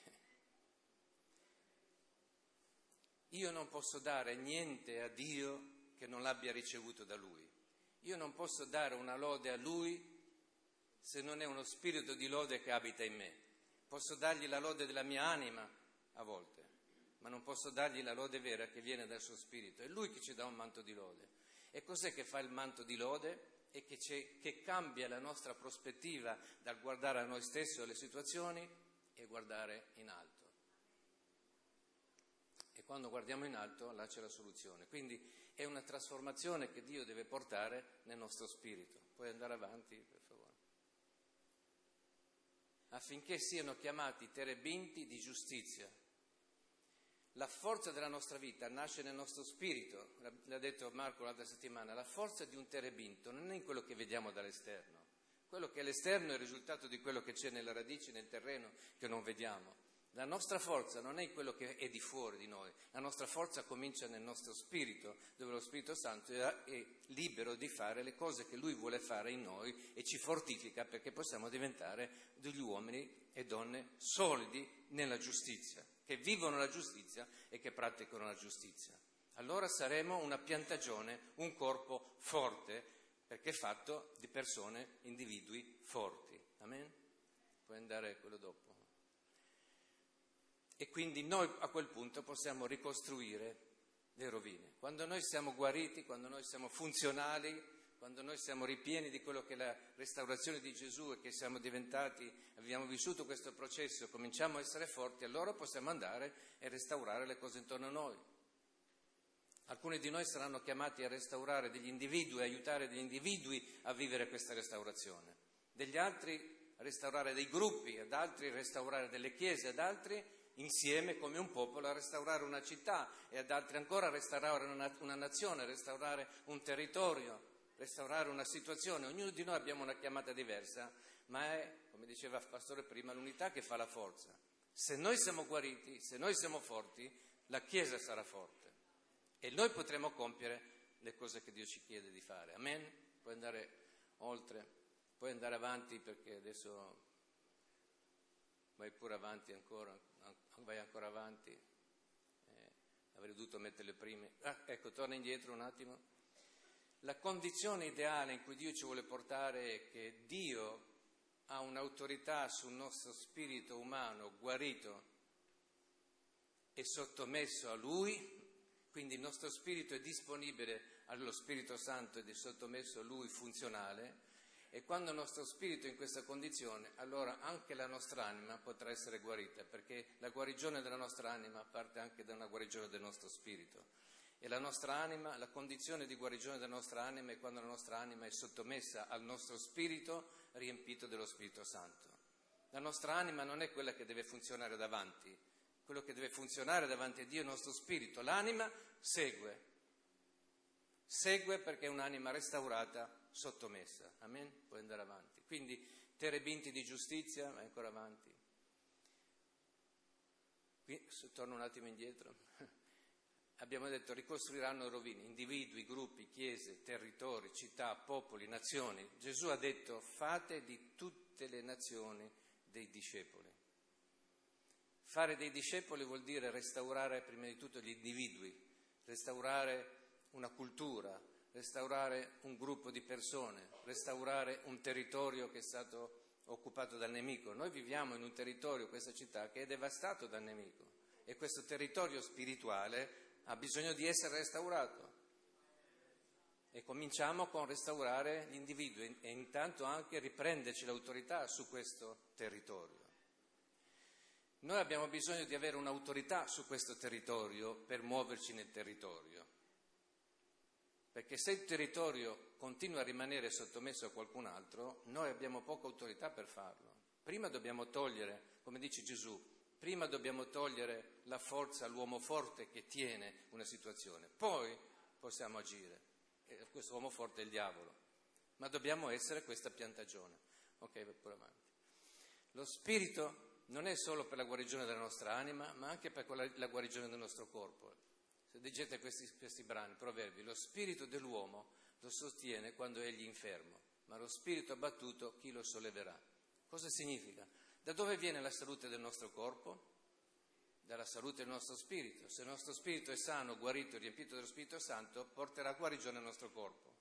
Io non posso dare niente a Dio che non l'abbia ricevuto da Lui. Io non posso dare una lode a Lui se non è uno spirito di lode che abita in me. Posso dargli la lode della mia anima a volte, ma non posso dargli la lode vera che viene dal suo spirito. È Lui che ci dà un manto di lode. E cos'è che fa il manto di lode? E che, che cambia la nostra prospettiva dal guardare a noi stessi o alle situazioni e guardare in alto. E quando guardiamo in alto, là c'è la soluzione. Quindi è una trasformazione che Dio deve portare nel nostro spirito. Puoi andare avanti, per favore. Affinché siano chiamati terebinti di giustizia. La forza della nostra vita nasce nel nostro spirito, l'ha detto Marco l'altra settimana, la forza di un terebinto non è in quello che vediamo dall'esterno, quello che è all'esterno è il risultato di quello che c'è nelle radici, nel terreno, che non vediamo. La nostra forza non è in quello che è di fuori di noi, la nostra forza comincia nel nostro spirito, dove lo Spirito Santo è libero di fare le cose che Lui vuole fare in noi e ci fortifica perché possiamo diventare degli uomini e donne solidi nella giustizia, che vivono la giustizia e che praticano la giustizia. Allora saremo una piantagione, un corpo forte, perché è fatto di persone, individui forti. Amen? Puoi andare quello dopo. E quindi noi a quel punto possiamo ricostruire le rovine. Quando noi siamo guariti, quando noi siamo funzionali, quando noi siamo ripieni di quello che è la restaurazione di Gesù e che siamo diventati, abbiamo vissuto questo processo, cominciamo a essere forti, allora possiamo andare e restaurare le cose intorno a noi. Alcuni di noi saranno chiamati a restaurare degli individui, a aiutare degli individui a vivere questa restaurazione, degli altri a restaurare dei gruppi, ad altri a restaurare delle chiese, ad altri insieme come un popolo a restaurare una città e ad altri ancora a restaurare una, una nazione, a restaurare un territorio, restaurare una situazione. Ognuno di noi abbiamo una chiamata diversa, ma è, come diceva il pastore prima, l'unità che fa la forza. Se noi siamo guariti, se noi siamo forti, la Chiesa sarà forte e noi potremo compiere le cose che Dio ci chiede di fare. Amen? Puoi andare oltre, puoi andare avanti perché adesso vai pure avanti ancora, vai ancora avanti, eh, avrei dovuto metterle prime. Ah, ecco, torna indietro un attimo. La condizione ideale in cui Dio ci vuole portare è che Dio ha un'autorità sul nostro spirito umano guarito e sottomesso a Lui, quindi il nostro spirito è disponibile allo Spirito Santo ed è sottomesso a Lui, funzionale, e quando il nostro spirito è in questa condizione, allora anche la nostra anima potrà essere guarita, perché la guarigione della nostra anima parte anche da una guarigione del nostro spirito. E la nostra anima, la condizione di guarigione della nostra anima è quando la nostra anima è sottomessa al nostro spirito riempito dello Spirito Santo. La nostra anima non è quella che deve funzionare davanti, quello che deve funzionare davanti a Dio è il nostro spirito. L'anima segue, segue perché è un'anima restaurata, sottomessa. Amen? Puoi andare avanti. Quindi terebinti di giustizia, vai ancora avanti. Qui torno un attimo indietro. Abbiamo detto ricostruiranno rovine, individui, gruppi, chiese, territori, città, popoli, nazioni. Gesù ha detto fate di tutte le nazioni dei discepoli. Fare dei discepoli vuol dire restaurare prima di tutto gli individui, restaurare una cultura, restaurare un gruppo di persone, restaurare un territorio che è stato occupato dal nemico. Noi viviamo in un territorio, questa città, che è devastato dal nemico e questo territorio spirituale ha bisogno di essere restaurato. E cominciamo con restaurare gli individui e intanto anche riprenderci l'autorità su questo territorio. Noi abbiamo bisogno di avere un'autorità su questo territorio per muoverci nel territorio. Perché se il territorio continua a rimanere sottomesso a qualcun altro, noi abbiamo poca autorità per farlo. Prima dobbiamo togliere, come dice Gesù, prima dobbiamo togliere la forza all'uomo forte che tiene una situazione, poi possiamo agire. E questo uomo forte è il diavolo, ma dobbiamo essere questa piantagione. Ok, vai pure avanti. Lo spirito non è solo per la guarigione della nostra anima, ma anche per la guarigione del nostro corpo. Se leggete questi, questi brani, proverbi, lo spirito dell'uomo lo sostiene quando egli è infermo, ma lo spirito abbattuto chi lo solleverà? Cosa significa? Da dove viene la salute del nostro corpo? Dalla salute del nostro spirito. Se il nostro spirito è sano, guarito, riempito dello Spirito Santo, porterà guarigione al nostro corpo.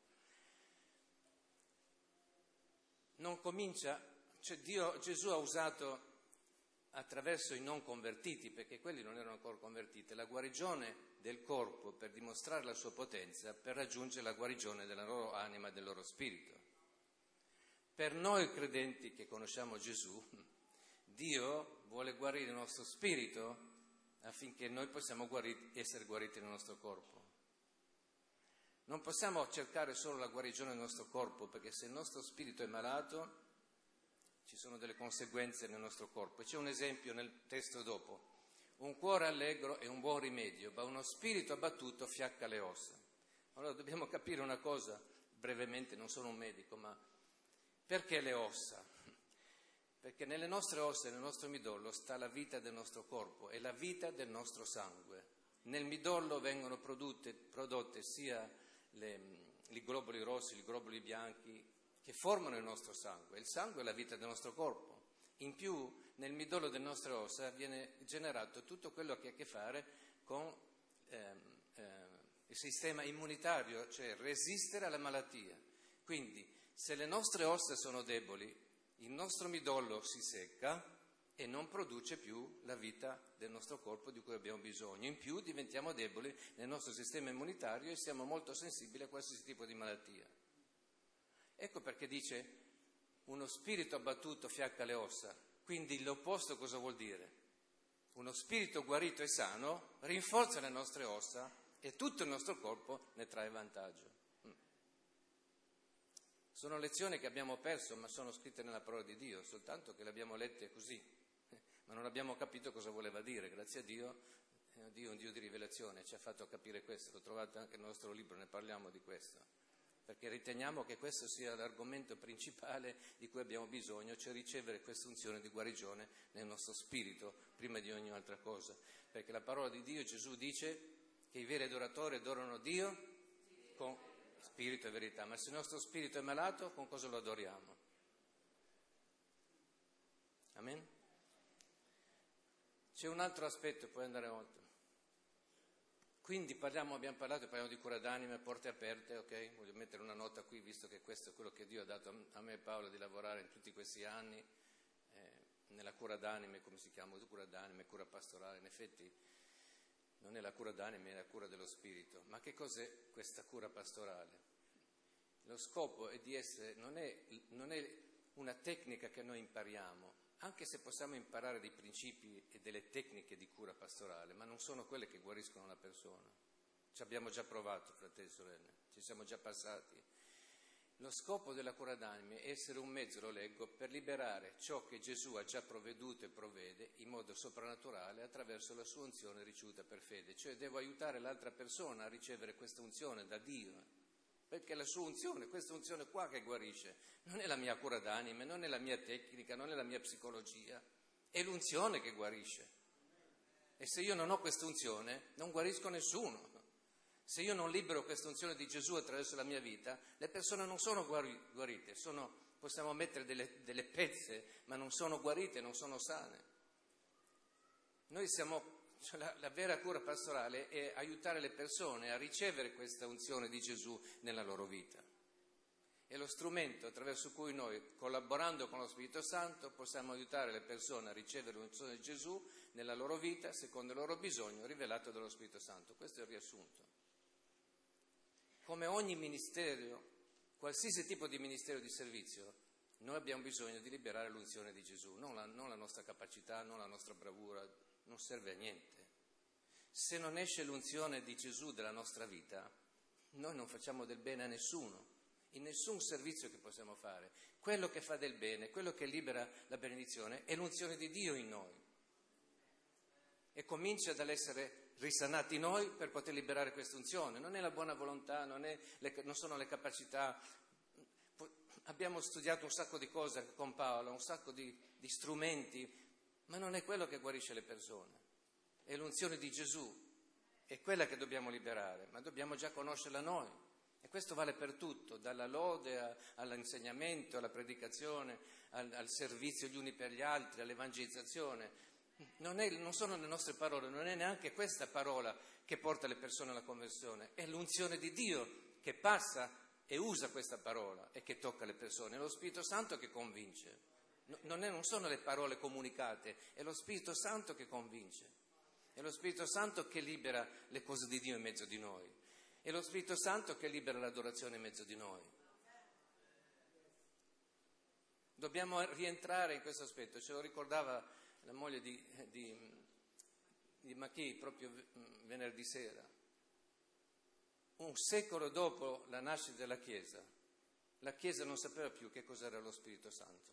Non comincia, cioè Dio, Gesù ha usato attraverso i non convertiti, perché quelli non erano ancora convertiti, la guarigione del corpo per dimostrare la sua potenza, per raggiungere la guarigione della loro anima e del loro spirito. Per noi credenti che conosciamo Gesù, Dio vuole guarire il nostro spirito affinché noi possiamo guariti, essere guariti nel nostro corpo. Non possiamo cercare solo la guarigione del nostro corpo, perché se il nostro spirito è malato ci sono delle conseguenze nel nostro corpo. C'è un esempio nel testo dopo. Un cuore allegro è un buon rimedio, ma uno spirito abbattuto fiacca le ossa. Allora dobbiamo capire una cosa, brevemente, non sono un medico, ma perché le ossa? Perché nelle nostre ossa e nel nostro midollo sta la vita del nostro corpo e la vita del nostro sangue. Nel midollo vengono prodotte, prodotte sia le, i globuli rossi, i globuli bianchi che formano il nostro sangue. Il sangue è la vita del nostro corpo. In più, nel midollo delle nostre ossa viene generato tutto quello che ha a che fare con ehm, ehm, il sistema immunitario, cioè resistere alla malattia. Quindi, se le nostre ossa sono deboli, il nostro midollo si secca e non produce più la vita del nostro corpo di cui abbiamo bisogno. In più diventiamo deboli nel nostro sistema immunitario e siamo molto sensibili a qualsiasi tipo di malattia. Ecco perché dice uno spirito abbattuto fiacca le ossa. Quindi l'opposto cosa vuol dire? Uno spirito guarito e sano rinforza le nostre ossa e tutto il nostro corpo ne trae vantaggio. Sono lezioni che abbiamo perso, ma sono scritte nella parola di Dio, soltanto che le abbiamo lette così, ma non abbiamo capito cosa voleva dire. Grazie a Dio, Dio è un Dio di rivelazione, ci ha fatto capire questo, lo trovate anche nel nostro libro, ne parliamo di questo, perché riteniamo che questo sia l'argomento principale di cui abbiamo bisogno, cioè ricevere questa unzione di guarigione nel nostro spirito, prima di ogni altra cosa, perché la parola di Dio, Gesù dice che i veri adoratori adorano Dio con spirito e verità, ma se il nostro spirito è malato, con cosa lo adoriamo? Amen? C'è un altro aspetto, puoi andare oltre. Quindi parliamo, abbiamo parlato, parliamo di cura d'anima, porte aperte, ok? Voglio mettere una nota qui, visto che questo è quello che Dio ha dato a me e Paolo di lavorare in tutti questi anni, eh, nella cura d'anima, come si chiama? Cura d'anima, cura pastorale, in effetti non è la cura d'anima, è la cura dello spirito. Ma che cos'è questa cura pastorale? Lo scopo è di essere, non è, non è una tecnica che noi impariamo, anche se possiamo imparare dei principi e delle tecniche di cura pastorale, ma non sono quelle che guariscono la persona. Ci abbiamo già provato, fratelli e sorelle, ci siamo già passati. Lo scopo della cura d'anime è essere un mezzo, lo leggo, per liberare ciò che Gesù ha già provveduto e provvede in modo soprannaturale attraverso la sua unzione ricevuta per fede. Cioè devo aiutare l'altra persona a ricevere questa unzione da Dio, perché la sua unzione, questa unzione qua che guarisce, non è la mia cura d'anime, non è la mia tecnica, non è la mia psicologia, è l'unzione che guarisce. E se io non ho questa unzione, non guarisco nessuno. Se io non libero questa unzione di Gesù attraverso la mia vita, le persone non sono guarite, sono, possiamo mettere delle, delle pezze, ma non sono guarite, non sono sane. Noi siamo, cioè la, la vera cura pastorale è aiutare le persone a ricevere questa unzione di Gesù nella loro vita. È lo strumento attraverso cui noi, collaborando con lo Spirito Santo, possiamo aiutare le persone a ricevere l'unzione di Gesù nella loro vita, secondo il loro bisogno, rivelato dallo Spirito Santo. Questo è il riassunto. Come ogni ministero, qualsiasi tipo di ministero di servizio, noi abbiamo bisogno di liberare l'unzione di Gesù, non la, non la nostra capacità, non la nostra bravura, non serve a niente. Se non esce l'unzione di Gesù dalla nostra vita, noi non facciamo del bene a nessuno, in nessun servizio che possiamo fare. Quello che fa del bene, quello che libera la benedizione, è l'unzione di Dio in noi. E comincia dall'essere risanati noi per poter liberare questa unzione. Non è la buona volontà, non, è le, non sono le capacità. Abbiamo studiato un sacco di cose con Paolo, un sacco di, di strumenti, ma non è quello che guarisce le persone. È l'unzione di Gesù, è quella che dobbiamo liberare, ma dobbiamo già conoscerla noi. E questo vale per tutto, dalla lode a, all'insegnamento, alla predicazione, al, al servizio gli uni per gli altri, all'evangelizzazione. Non, è, non sono le nostre parole, non è neanche questa parola che porta le persone alla conversione, è l'unzione di Dio che passa e usa questa parola e che tocca le persone, è lo Spirito Santo che convince, non, è, non sono le parole comunicate, è lo Spirito Santo che convince, è lo Spirito Santo che libera le cose di Dio in mezzo di noi, è lo Spirito Santo che libera l'adorazione in mezzo di noi. Dobbiamo rientrare in questo aspetto, ce lo ricordava la moglie di, di, di Macchi proprio venerdì sera. Un secolo dopo la nascita della Chiesa, la Chiesa non sapeva più che cos'era lo Spirito Santo.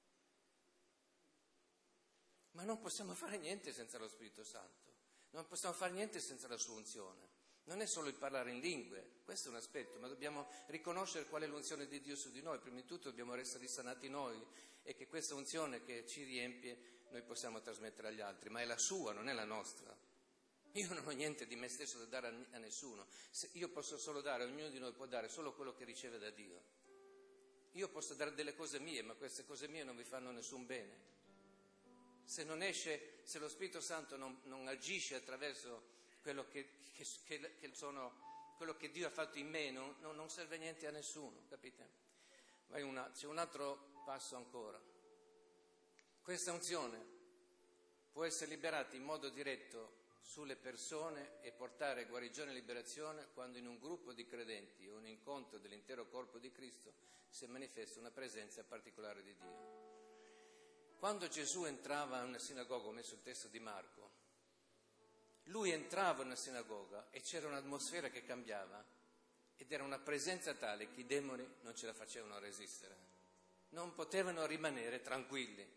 Ma non possiamo fare niente senza lo Spirito Santo, non possiamo fare niente senza la sua unzione. Non è solo il parlare in lingue, questo è un aspetto, ma dobbiamo riconoscere qual è l'unzione di Dio su di noi. Prima di tutto dobbiamo essere risanati noi e che questa unzione che ci riempie noi possiamo trasmettere agli altri, ma è la sua, non è la nostra. Io non ho niente di me stesso da dare a, a nessuno. Se io posso solo dare, ognuno di noi può dare solo quello che riceve da Dio. Io posso dare delle cose mie, ma queste cose mie non vi fanno nessun bene. Se non esce, se lo Spirito Santo non, non agisce attraverso quello che, che, che, che sono, quello che Dio ha fatto in me, non, non serve niente a nessuno, capite? Vai una, c'è un altro passo ancora. Questa unzione può essere liberata in modo diretto sulle persone e portare guarigione e liberazione quando in un gruppo di credenti o un incontro dell'intero corpo di Cristo si manifesta una presenza particolare di Dio. Quando Gesù entrava in una sinagoga, ho messo il testo di Marco, lui entrava in una sinagoga e c'era un'atmosfera che cambiava ed era una presenza tale che i demoni non ce la facevano resistere, non potevano rimanere tranquilli.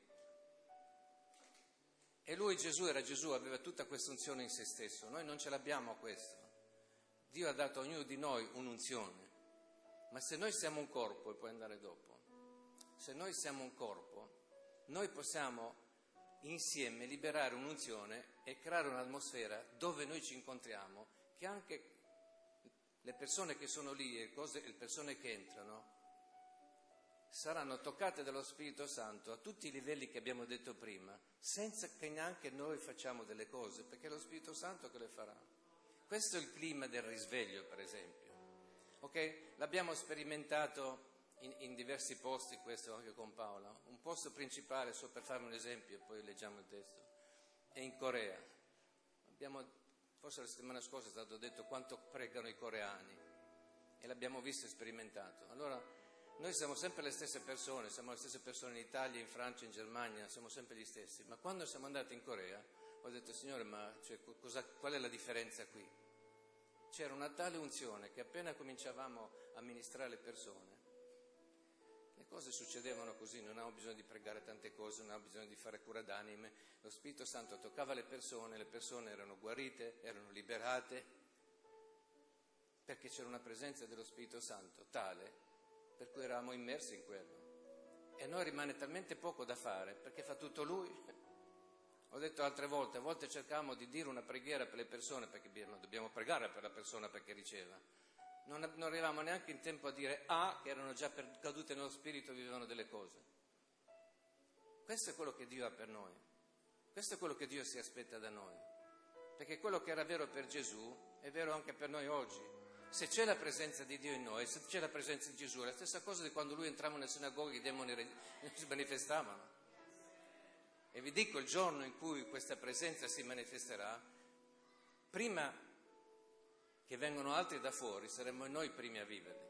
E lui, Gesù, era Gesù, aveva tutta questa unzione in se stesso. Noi non ce l'abbiamo questo. Dio ha dato a ognuno di noi un'unzione. Ma se noi siamo un corpo, e puoi andare dopo, se noi siamo un corpo, noi possiamo insieme liberare un'unzione e creare un'atmosfera dove noi ci incontriamo, che anche le persone che sono lì e le persone che entrano saranno toccate dallo Spirito Santo a tutti i livelli che abbiamo detto prima, senza che neanche noi facciamo delle cose, perché è lo Spirito Santo che le farà. Questo è il clima del risveglio, per esempio. Ok? L'abbiamo sperimentato in, in diversi posti, questo anche con Paola. Un posto principale, solo per farvi un esempio, e poi leggiamo il testo, è in Corea. Abbiamo, forse la settimana scorsa è stato detto quanto pregano i coreani, e l'abbiamo visto e sperimentato. Allora, noi siamo sempre le stesse persone, siamo le stesse persone in Italia, in Francia, in Germania, siamo sempre gli stessi, ma quando siamo andati in Corea ho detto, Signore, ma cioè, cosa, qual è la differenza qui? c'era una tale unzione che appena cominciavamo a ministrare le persone, le cose succedevano così, non avevo bisogno di pregare tante cose, non avevo bisogno di fare cura d'anime, lo Spirito Santo toccava le persone, le persone erano guarite, erano liberate, perché c'era una presenza dello Spirito Santo tale per cui eravamo immersi in quello. E a noi rimane talmente poco da fare, perché fa tutto Lui. Ho detto altre volte, a volte cercavamo di dire una preghiera per le persone, perché dobbiamo pregare per la persona perché riceva. Non, non arrivavamo neanche in tempo a dire ah, che erano già per, cadute nello spirito e vivevano delle cose. Questo è quello che Dio ha per noi. Questo è quello che Dio si aspetta da noi. Perché quello che era vero per Gesù è vero anche per noi oggi. Se c'è la presenza di Dio in noi, se c'è la presenza di Gesù, è la stessa cosa di quando Lui entrava nelle sinagoghe, i demoni si manifestavano. E vi dico, il giorno in cui questa presenza si manifesterà, prima che vengano altri da fuori, saremo noi i primi a viverli.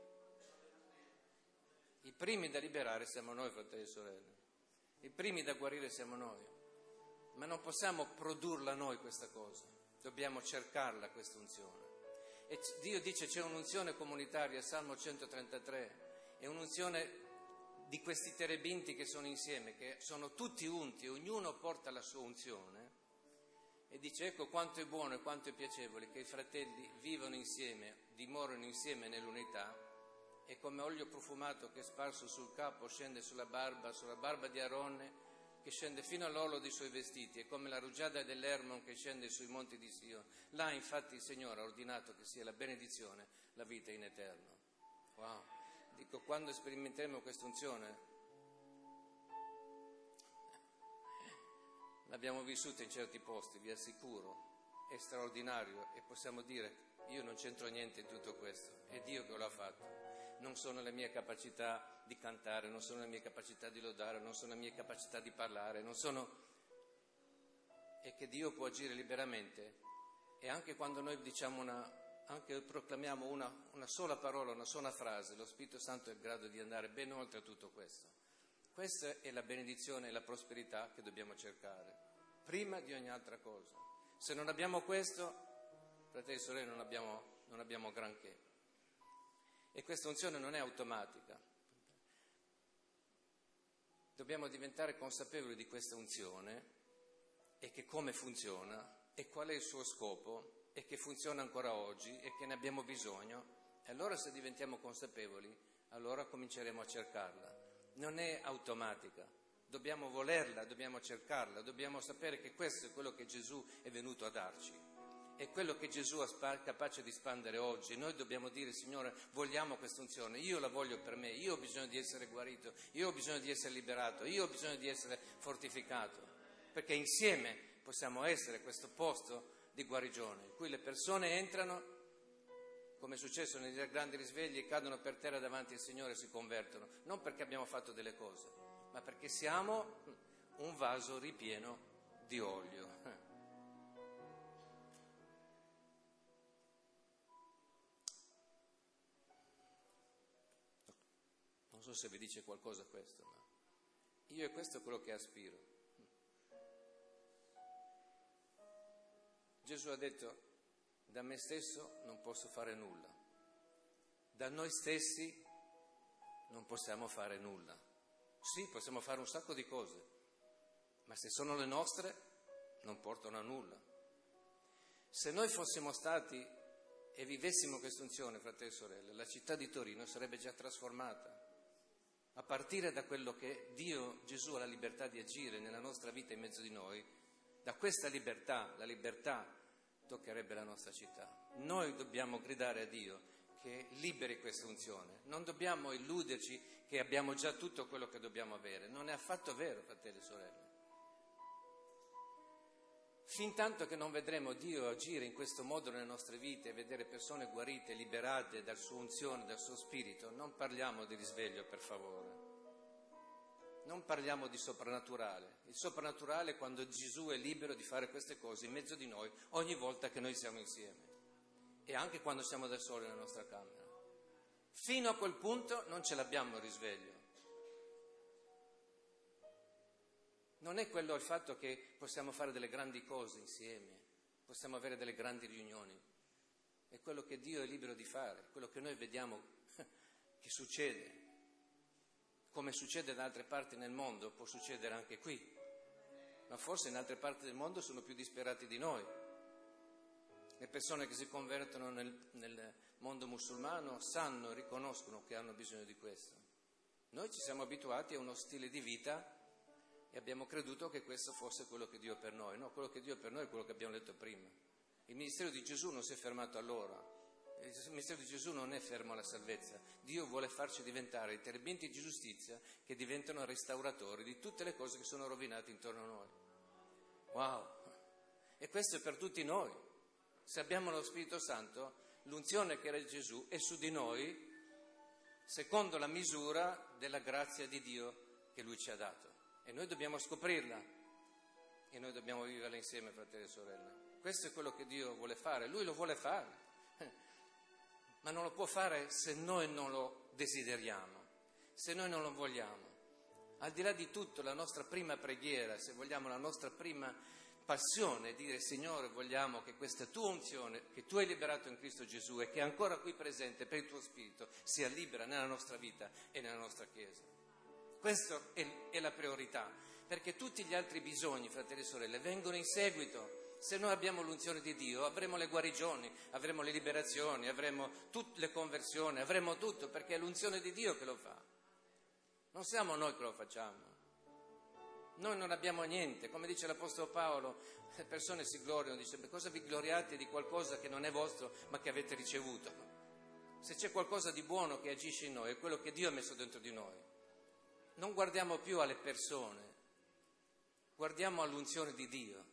I primi da liberare siamo noi, fratelli e sorelle. I primi da guarire siamo noi. Ma non possiamo produrla noi questa cosa. Dobbiamo cercarla, questa unzione. E Dio dice c'è un'unzione comunitaria, Salmo centotrentatré, è un'unzione di questi terebinti che sono insieme, che sono tutti unti, ognuno porta la sua unzione, e dice ecco quanto è buono e quanto è piacevole che i fratelli vivono insieme, dimorano insieme nell'unità, e come olio profumato che è sparso sul capo scende sulla barba, sulla barba di Aronne, che scende fino all'orlo dei suoi vestiti, è come la rugiada dell'Hermon che scende sui monti di Sion. Là infatti il Signore ha ordinato che sia la benedizione, la vita in eterno. Wow! Dico, quando sperimenteremo questa unzione, l'abbiamo vissuta in certi posti, vi assicuro, è straordinario, e possiamo dire io non c'entro niente in tutto questo, è Dio che l'ha fatto. Non sono le mie capacità di cantare, non sono le mie capacità di lodare, non sono le mie capacità di parlare, non sono... è che Dio può agire liberamente, e anche quando noi diciamo una... anche proclamiamo una, una sola parola, una sola frase, lo Spirito Santo è in grado di andare ben oltre tutto questo. Questa è la benedizione e la prosperità che dobbiamo cercare, prima di ogni altra cosa. Se non abbiamo questo, fratelli e sorelle, non abbiamo, non abbiamo granché. E questa unzione non è automatica. Dobbiamo diventare consapevoli di questa unzione e che come funziona e qual è il suo scopo, e che funziona ancora oggi e che ne abbiamo bisogno. E allora, se diventiamo consapevoli, allora cominceremo a cercarla. Non è automatica, dobbiamo volerla, dobbiamo cercarla, dobbiamo sapere che questo è quello che Gesù è venuto a darci, è quello che Gesù è capace di spandere oggi. Noi dobbiamo dire Signore, vogliamo questa unzione, io la voglio per me, io ho bisogno di essere guarito, io ho bisogno di essere liberato, io ho bisogno di essere fortificato, perché insieme possiamo essere questo posto di guarigione, in cui le persone entrano, come è successo nei grandi risvegli, e cadono per terra davanti al Signore e si convertono, non perché abbiamo fatto delle cose, ma perché siamo un vaso ripieno di olio. Non so se vi dice qualcosa questo, ma io è questo quello che aspiro. Gesù ha detto, da me stesso non posso fare nulla, da noi stessi non possiamo fare nulla. Sì, possiamo fare un sacco di cose, ma se sono le nostre non portano a nulla. Se noi fossimo stati e vivessimo questa unzione, fratelli e sorelle, la città di Torino sarebbe già trasformata, a partire da quello che Dio, Gesù, ha la libertà di agire nella nostra vita in mezzo di noi. Da questa libertà, la libertà toccherebbe la nostra città. Noi dobbiamo gridare a Dio che liberi questa unzione. Non dobbiamo illuderci che abbiamo già tutto quello che dobbiamo avere. Non è affatto vero, fratelli e sorelle. Fintanto che non vedremo Dio agire in questo modo nelle nostre vite, vedere persone guarite, liberate dal suo unzione, dal suo spirito, non parliamo di risveglio, per favore. Non parliamo di soprannaturale. Il soprannaturale è quando Gesù è libero di fare queste cose in mezzo di noi ogni volta che noi siamo insieme, e anche quando siamo da soli nella nostra camera. Fino a quel punto non ce l'abbiamo il risveglio. Non è quello il fatto che possiamo fare delle grandi cose insieme, possiamo avere delle grandi riunioni. è quello che Dio è libero di fare, quello che noi vediamo che succede. Come succede da altre parti nel mondo, può succedere anche qui, ma forse in altre parti del mondo sono più disperati di noi. Le persone che si convertono nel, nel mondo musulmano sanno e riconoscono che hanno bisogno di questo. Noi ci siamo abituati a uno stile di vita e abbiamo creduto che questo fosse quello che Dio ha per noi. No, quello che Dio ha per noi è quello che abbiamo letto prima. Il ministero di Gesù non si è fermato allora. Il ministero di Gesù non è fermo alla salvezza. Dio vuole farci diventare i terebinti di giustizia che diventano restauratori di tutte le cose che sono rovinate intorno a noi. Wow! E questo è per tutti noi. Se abbiamo lo Spirito Santo, l'unzione che era di Gesù è su di noi secondo la misura della grazia di Dio che Lui ci ha dato. E noi dobbiamo scoprirla e noi dobbiamo viverla insieme, fratelli e sorelle. Questo è quello che Dio vuole fare. Lui lo vuole fare. Ma non lo può fare se noi non lo desideriamo, se noi non lo vogliamo. Al di là di tutto, la nostra prima preghiera, se vogliamo, la nostra prima passione è dire: Signore, vogliamo che questa tua unzione, che tu hai liberato in Cristo Gesù e che è ancora qui presente per il tuo Spirito, sia libera nella nostra vita e nella nostra Chiesa. Questa è, è la priorità, perché tutti gli altri bisogni, fratelli e sorelle, vengono in seguito. Se noi abbiamo l'unzione di Dio, avremo le guarigioni, avremo le liberazioni, avremo tutte le conversioni, avremo tutto, perché è l'unzione di Dio che lo fa. Non siamo noi che lo facciamo. Noi non abbiamo niente. Come dice l'Apostolo Paolo, le persone si gloriano, dice: cosa vi gloriate di qualcosa che non è vostro, ma che avete ricevuto? Se c'è qualcosa di buono che agisce in noi, è quello che Dio ha messo dentro di noi. Non guardiamo più alle persone, guardiamo all'unzione di Dio.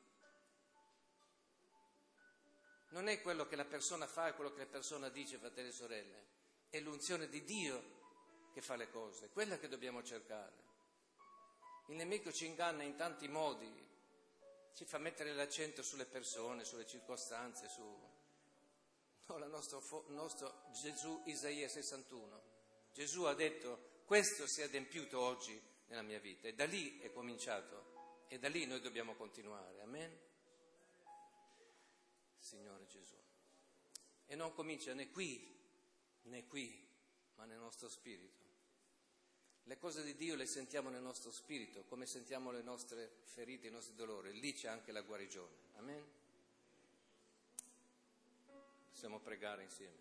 Non è quello che la persona fa, è quello che la persona dice, fratelli e sorelle. È l'unzione di Dio che fa le cose, è quella che dobbiamo cercare. Il nemico ci inganna in tanti modi, ci fa mettere l'accento sulle persone, sulle circostanze, su... No, il nostro, nostro Gesù, Isaia sessantuno. Gesù ha detto: questo si è adempiuto oggi nella mia vita, e da lì è cominciato, e da lì noi dobbiamo continuare. Amen? Signore Gesù. E non comincia né qui, né qui, ma nel nostro spirito. Le cose di Dio le sentiamo nel nostro spirito, come sentiamo le nostre ferite, i nostri dolori. Lì c'è anche la guarigione. Amen? Possiamo pregare insieme.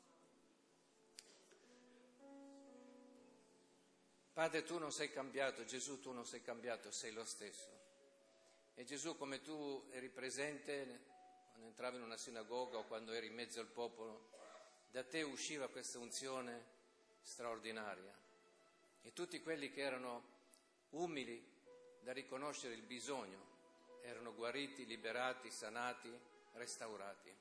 Padre, tu non sei cambiato, Gesù, tu non sei cambiato, sei lo stesso. E Gesù, come tu eri presente quando entravi in una sinagoga o quando eri in mezzo al popolo, da te usciva questa unzione straordinaria. E tutti quelli che erano umili da riconoscere il bisogno erano guariti, liberati, sanati, restaurati.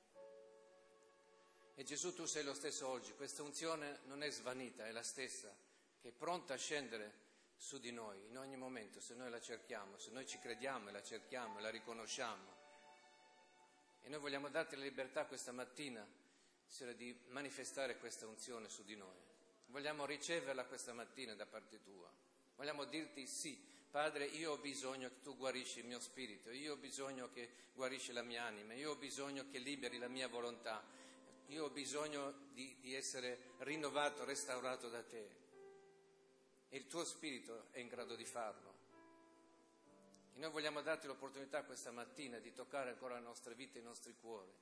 E Gesù, tu sei lo stesso oggi. Questa unzione non è svanita, è la stessa, che è pronta a scendere su di noi in ogni momento, se noi la cerchiamo, se noi ci crediamo e la cerchiamo e la riconosciamo. E noi vogliamo darti la libertà questa mattina, Signore, di manifestare questa unzione su di noi. Vogliamo riceverla questa mattina da parte tua. Vogliamo dirti: sì, Padre, io ho bisogno che tu guarisci il mio spirito, io ho bisogno che guarisci la mia anima, io ho bisogno che liberi la mia volontà, io ho bisogno di, di essere rinnovato, restaurato da te. E il tuo spirito è in grado di farlo. E noi vogliamo darti l'opportunità questa mattina di toccare ancora la nostra vita e i nostri cuori.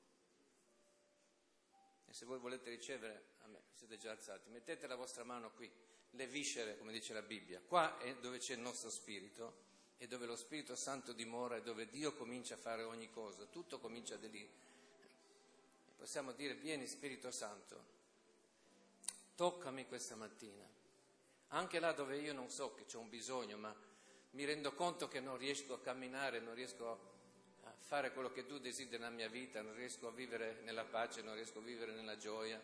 E se voi volete ricevere, a me, siete già alzati, mettete la vostra mano qui, le viscere, come dice la Bibbia. Qua è dove c'è il nostro spirito, e dove lo Spirito Santo dimora, e dove Dio comincia a fare ogni cosa. Tutto comincia da lì. E possiamo dire: vieni Spirito Santo, toccami questa mattina. Anche là dove io non so che c'è un bisogno, ma mi rendo conto che non riesco a camminare, non riesco a fare quello che tu desideri nella mia vita, non riesco a vivere nella pace, non riesco a vivere nella gioia.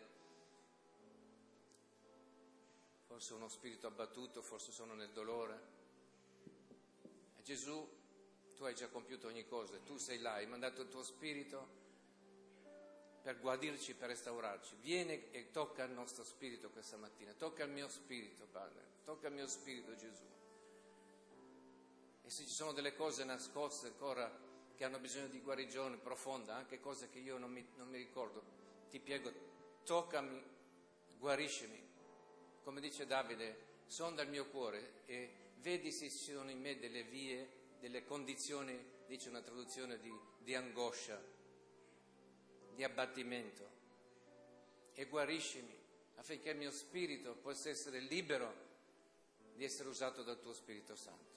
Forse ho uno spirito abbattuto, forse sono nel dolore. E Gesù, tu hai già compiuto ogni cosa, tu sei là, hai mandato il tuo spirito per guarirci, per restaurarci. Vieni e tocca il nostro spirito questa mattina, tocca il mio spirito, Padre, tocca il mio spirito, Gesù. E se ci sono delle cose nascoste ancora che hanno bisogno di guarigione profonda, anche cose che io non mi, non mi ricordo, ti prego, toccami, guariscimi. Come dice Davide, sonda il mio cuore e vedi se ci sono in me delle vie, delle condizioni, dice una traduzione, di, di angoscia, di abbattimento, e guariscimi affinché il mio spirito possa essere libero di essere usato dal tuo Spirito Santo.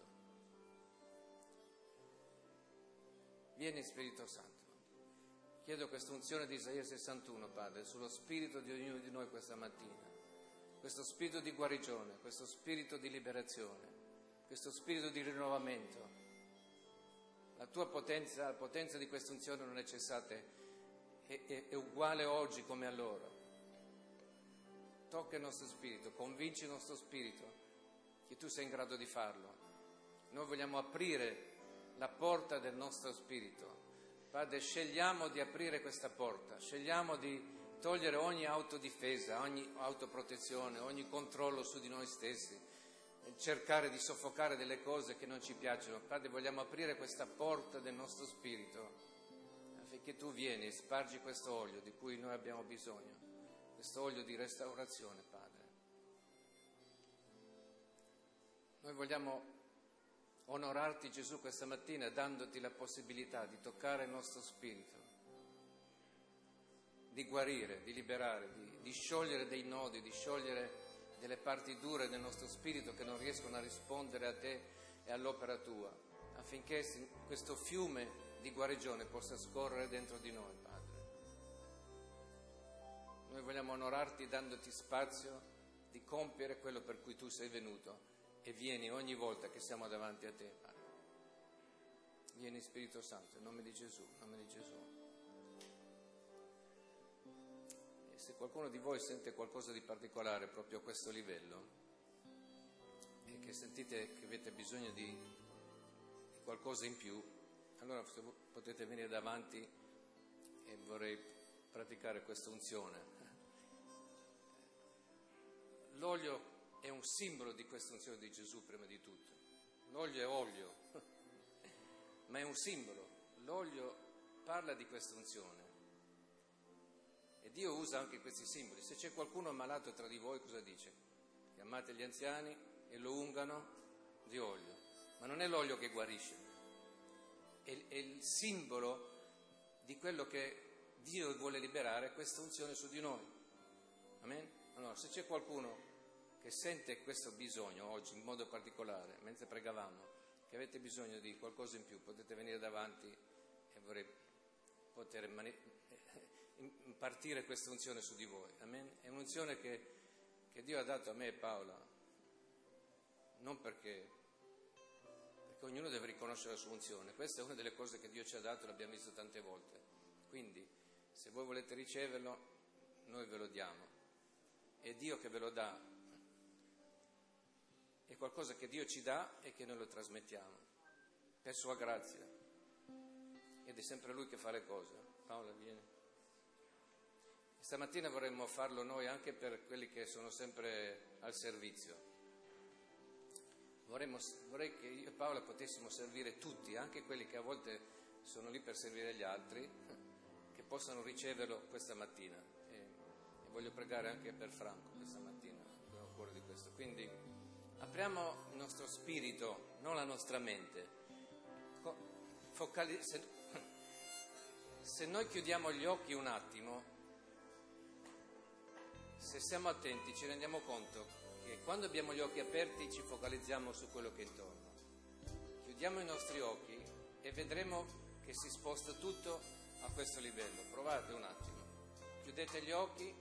Vieni Spirito Santo. Chiedo questa unzione di Isaia sessantuno, Padre, sullo spirito di ognuno di noi questa mattina. Questo spirito di guarigione, questo spirito di liberazione, questo spirito di rinnovamento. La tua potenza, la potenza di questa unzione non è cessata, è, è, è uguale oggi come allora. Tocca il nostro spirito, convinci il nostro spirito che tu sei in grado di farlo. Noi vogliamo aprire la porta del nostro spirito. Padre, scegliamo di aprire questa porta, scegliamo di togliere ogni autodifesa, ogni autoprotezione, ogni controllo su di noi stessi, cercare di soffocare delle cose che non ci piacciono. Padre, vogliamo aprire questa porta del nostro spirito affinché tu vieni e spargi questo olio di cui noi abbiamo bisogno, questo olio di restaurazione, Padre. Noi vogliamo onorarti, Gesù, questa mattina dandoti la possibilità di toccare il nostro spirito, di guarire, di liberare, di, di sciogliere dei nodi, di sciogliere delle parti dure del nostro spirito che non riescono a rispondere a te e all'opera tua, affinché questo fiume di guarigione possa scorrere dentro di noi, Padre. Noi vogliamo onorarti dandoti spazio di compiere quello per cui tu sei venuto. E vieni ogni volta che siamo davanti a te, Padre. Vieni Spirito Santo, in nome di Gesù, in nome di Gesù. E se qualcuno di voi sente qualcosa di particolare proprio a questo livello, e che sentite che avete bisogno di, di qualcosa in più, allora potete venire davanti e vorrei praticare questa unzione. L'olio è un simbolo di questa unzione di Gesù prima di tutto. L'olio è olio, ma è un simbolo. L'olio parla di questa unzione. E Dio usa anche questi simboli. Se c'è qualcuno malato tra di voi, cosa dice? Chiamate gli anziani e lo ungano di olio. Ma non è l'olio che guarisce, è, è il simbolo di quello che Dio vuole liberare, questa unzione su di noi. Amen? Allora, se c'è qualcuno che sente questo bisogno oggi in modo particolare, mentre pregavamo, che avete bisogno di qualcosa in più, potete venire davanti e vorrei poter mani- impartire questa unzione su di voi. Amen? È un'unzione che, che Dio ha dato a me e Paola, non perché, perché ognuno deve riconoscere la sua unzione. Questa è una delle cose che Dio ci ha dato, l'abbiamo visto tante volte. Quindi, se voi volete riceverlo, noi ve lo diamo. È Dio che ve lo dà. È qualcosa che Dio ci dà e che noi lo trasmettiamo per sua grazia, ed è sempre Lui che fa le cose. Paola, vieni. Stamattina vorremmo farlo noi anche per quelli che sono sempre al servizio. Vorremmo, vorrei che io e Paola potessimo servire tutti, anche quelli che a volte sono lì per servire gli altri, che possano riceverlo questa mattina. E, e voglio pregare anche per Franco questa mattina, abbiamo cuore di questo. Quindi apriamo il nostro spirito, non la nostra mente. Focali- se, se noi chiudiamo gli occhi un attimo, se siamo attenti ci rendiamo conto che quando abbiamo gli occhi aperti ci focalizziamo su quello che è intorno. Chiudiamo i nostri occhi e vedremo che si sposta tutto a questo livello. Provate un attimo. Chiudete gli occhi,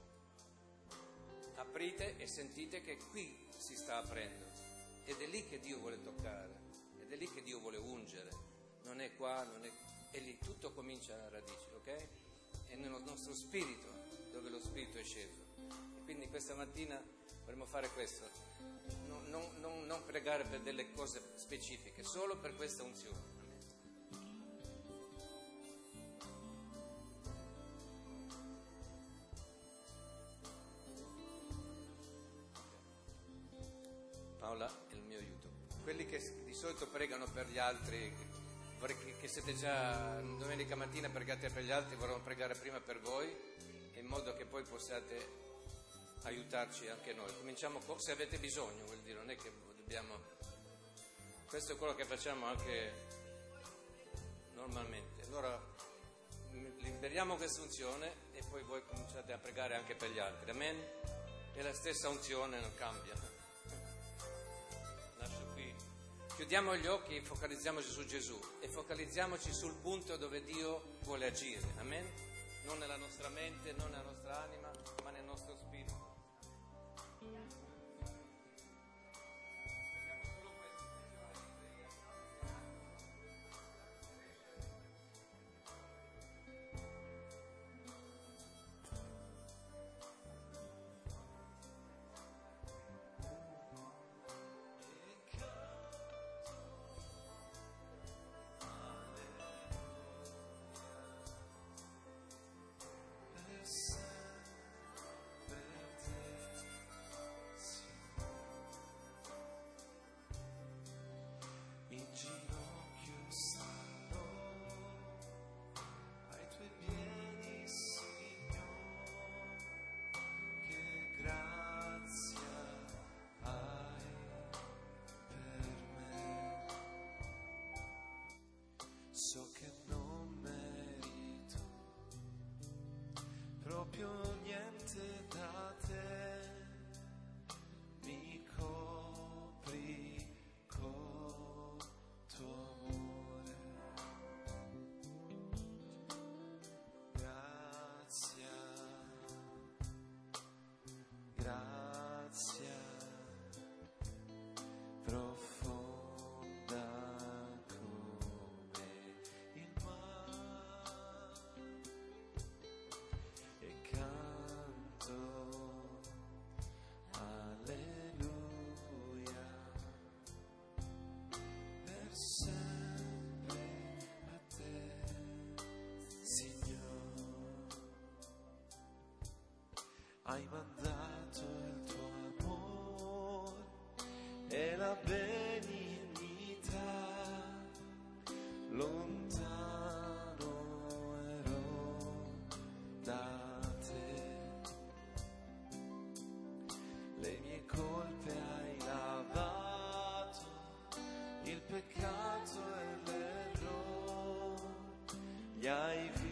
aprite e sentite che qui si sta aprendo, ed è lì che Dio vuole toccare, ed è lì che Dio vuole ungere, non è qua, non è, è lì, tutto comincia a radici, ok? È nello nostro spirito dove lo spirito è sceso. E quindi questa mattina vorremmo fare questo, non, non, non, non pregare per delle cose specifiche, solo per questa unzione. Paola è il mio aiuto. Quelli che di solito pregano per gli altri, vorrei che, che siete già domenica mattina pregate per gli altri, vorremmo pregare prima per voi. in modo che poi possiate aiutarci anche noi. Cominciamo, se avete bisogno, vuol dire, non è che dobbiamo... Questo è quello che facciamo anche normalmente. Allora liberiamo questa unzione e poi voi cominciate a pregare anche per gli altri. Amen? È la stessa unzione, non cambia. Lascio qui. Chiudiamo gli occhi e focalizziamoci su Gesù e focalizziamoci sul punto dove Dio vuole agire. Amen? Non nella nostra mente, non nella nostra anima, ma nel nostro spirito.
So che non merito proprio niente da te, mi copri con tuo amore. Grazie, grazie, profonda. Hai mandato il tuo amore e la benignità, lontano ero da te. Le mie colpe hai lavato, il peccato e l'errore li hai vinti.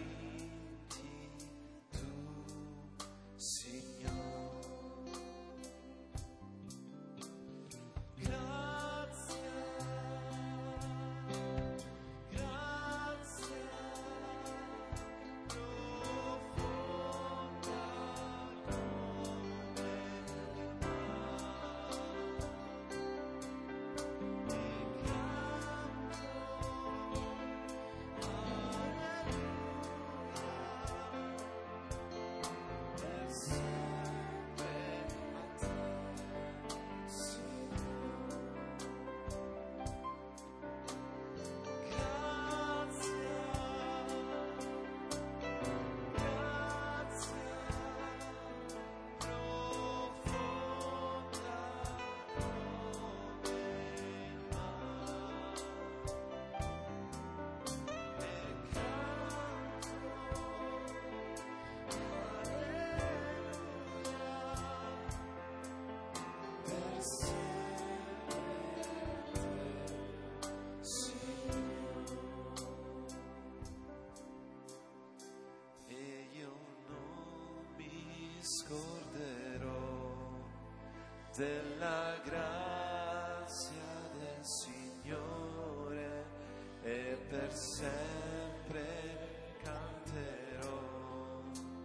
Scorderò della grazia del Signore e per sempre canterò.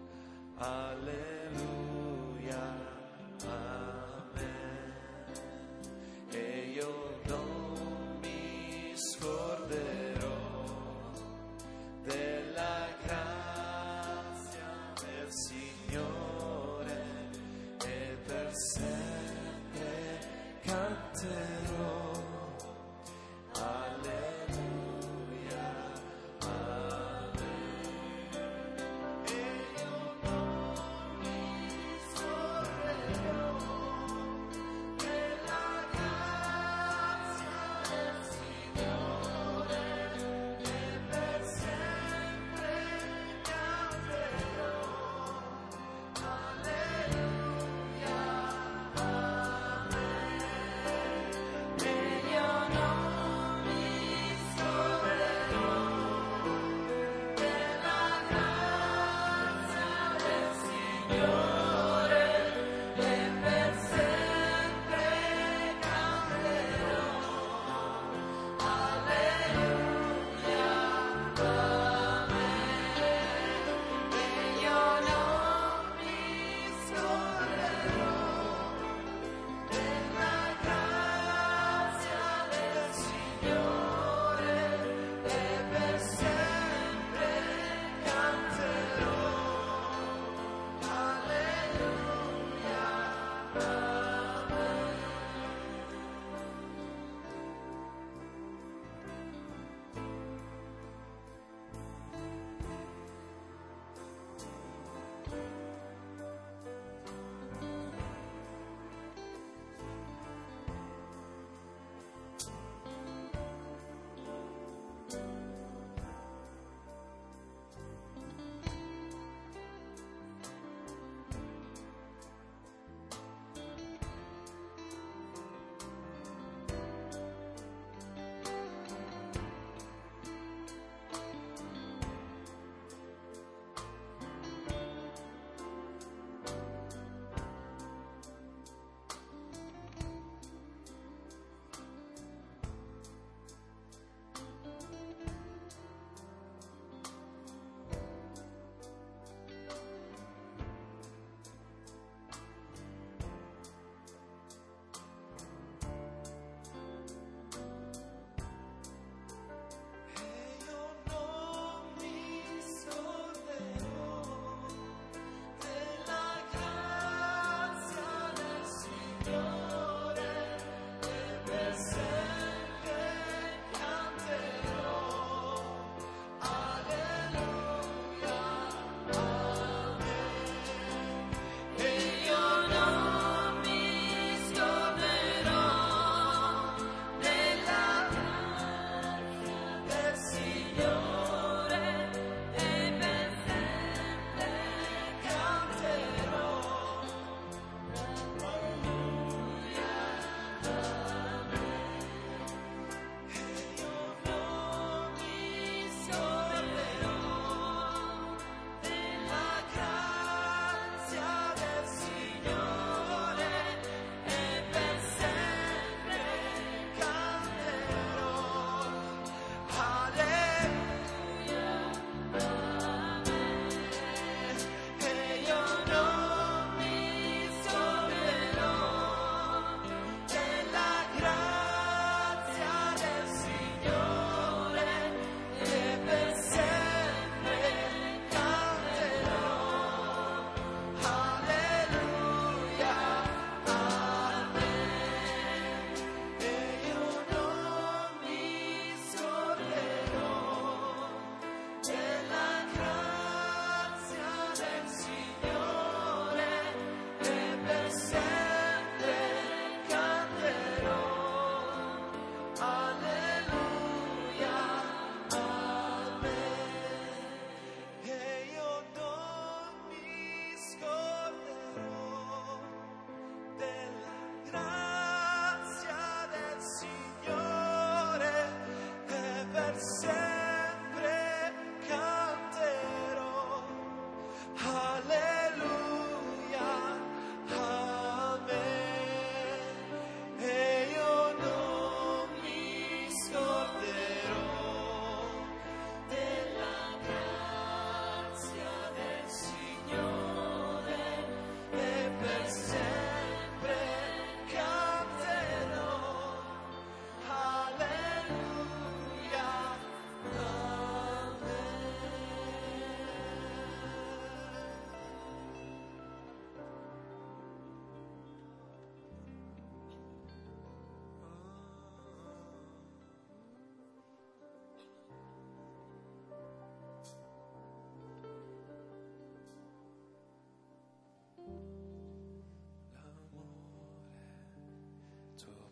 Alleluia, amen. E io non mi scorderò della grazia del Signore. Sempre canterò.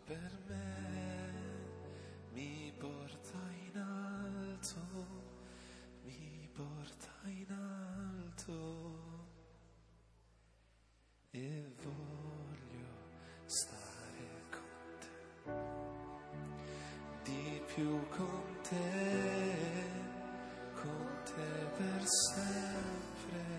per me, mi porta in alto, mi porta in alto e voglio stare con te, di più con te, con te per sempre.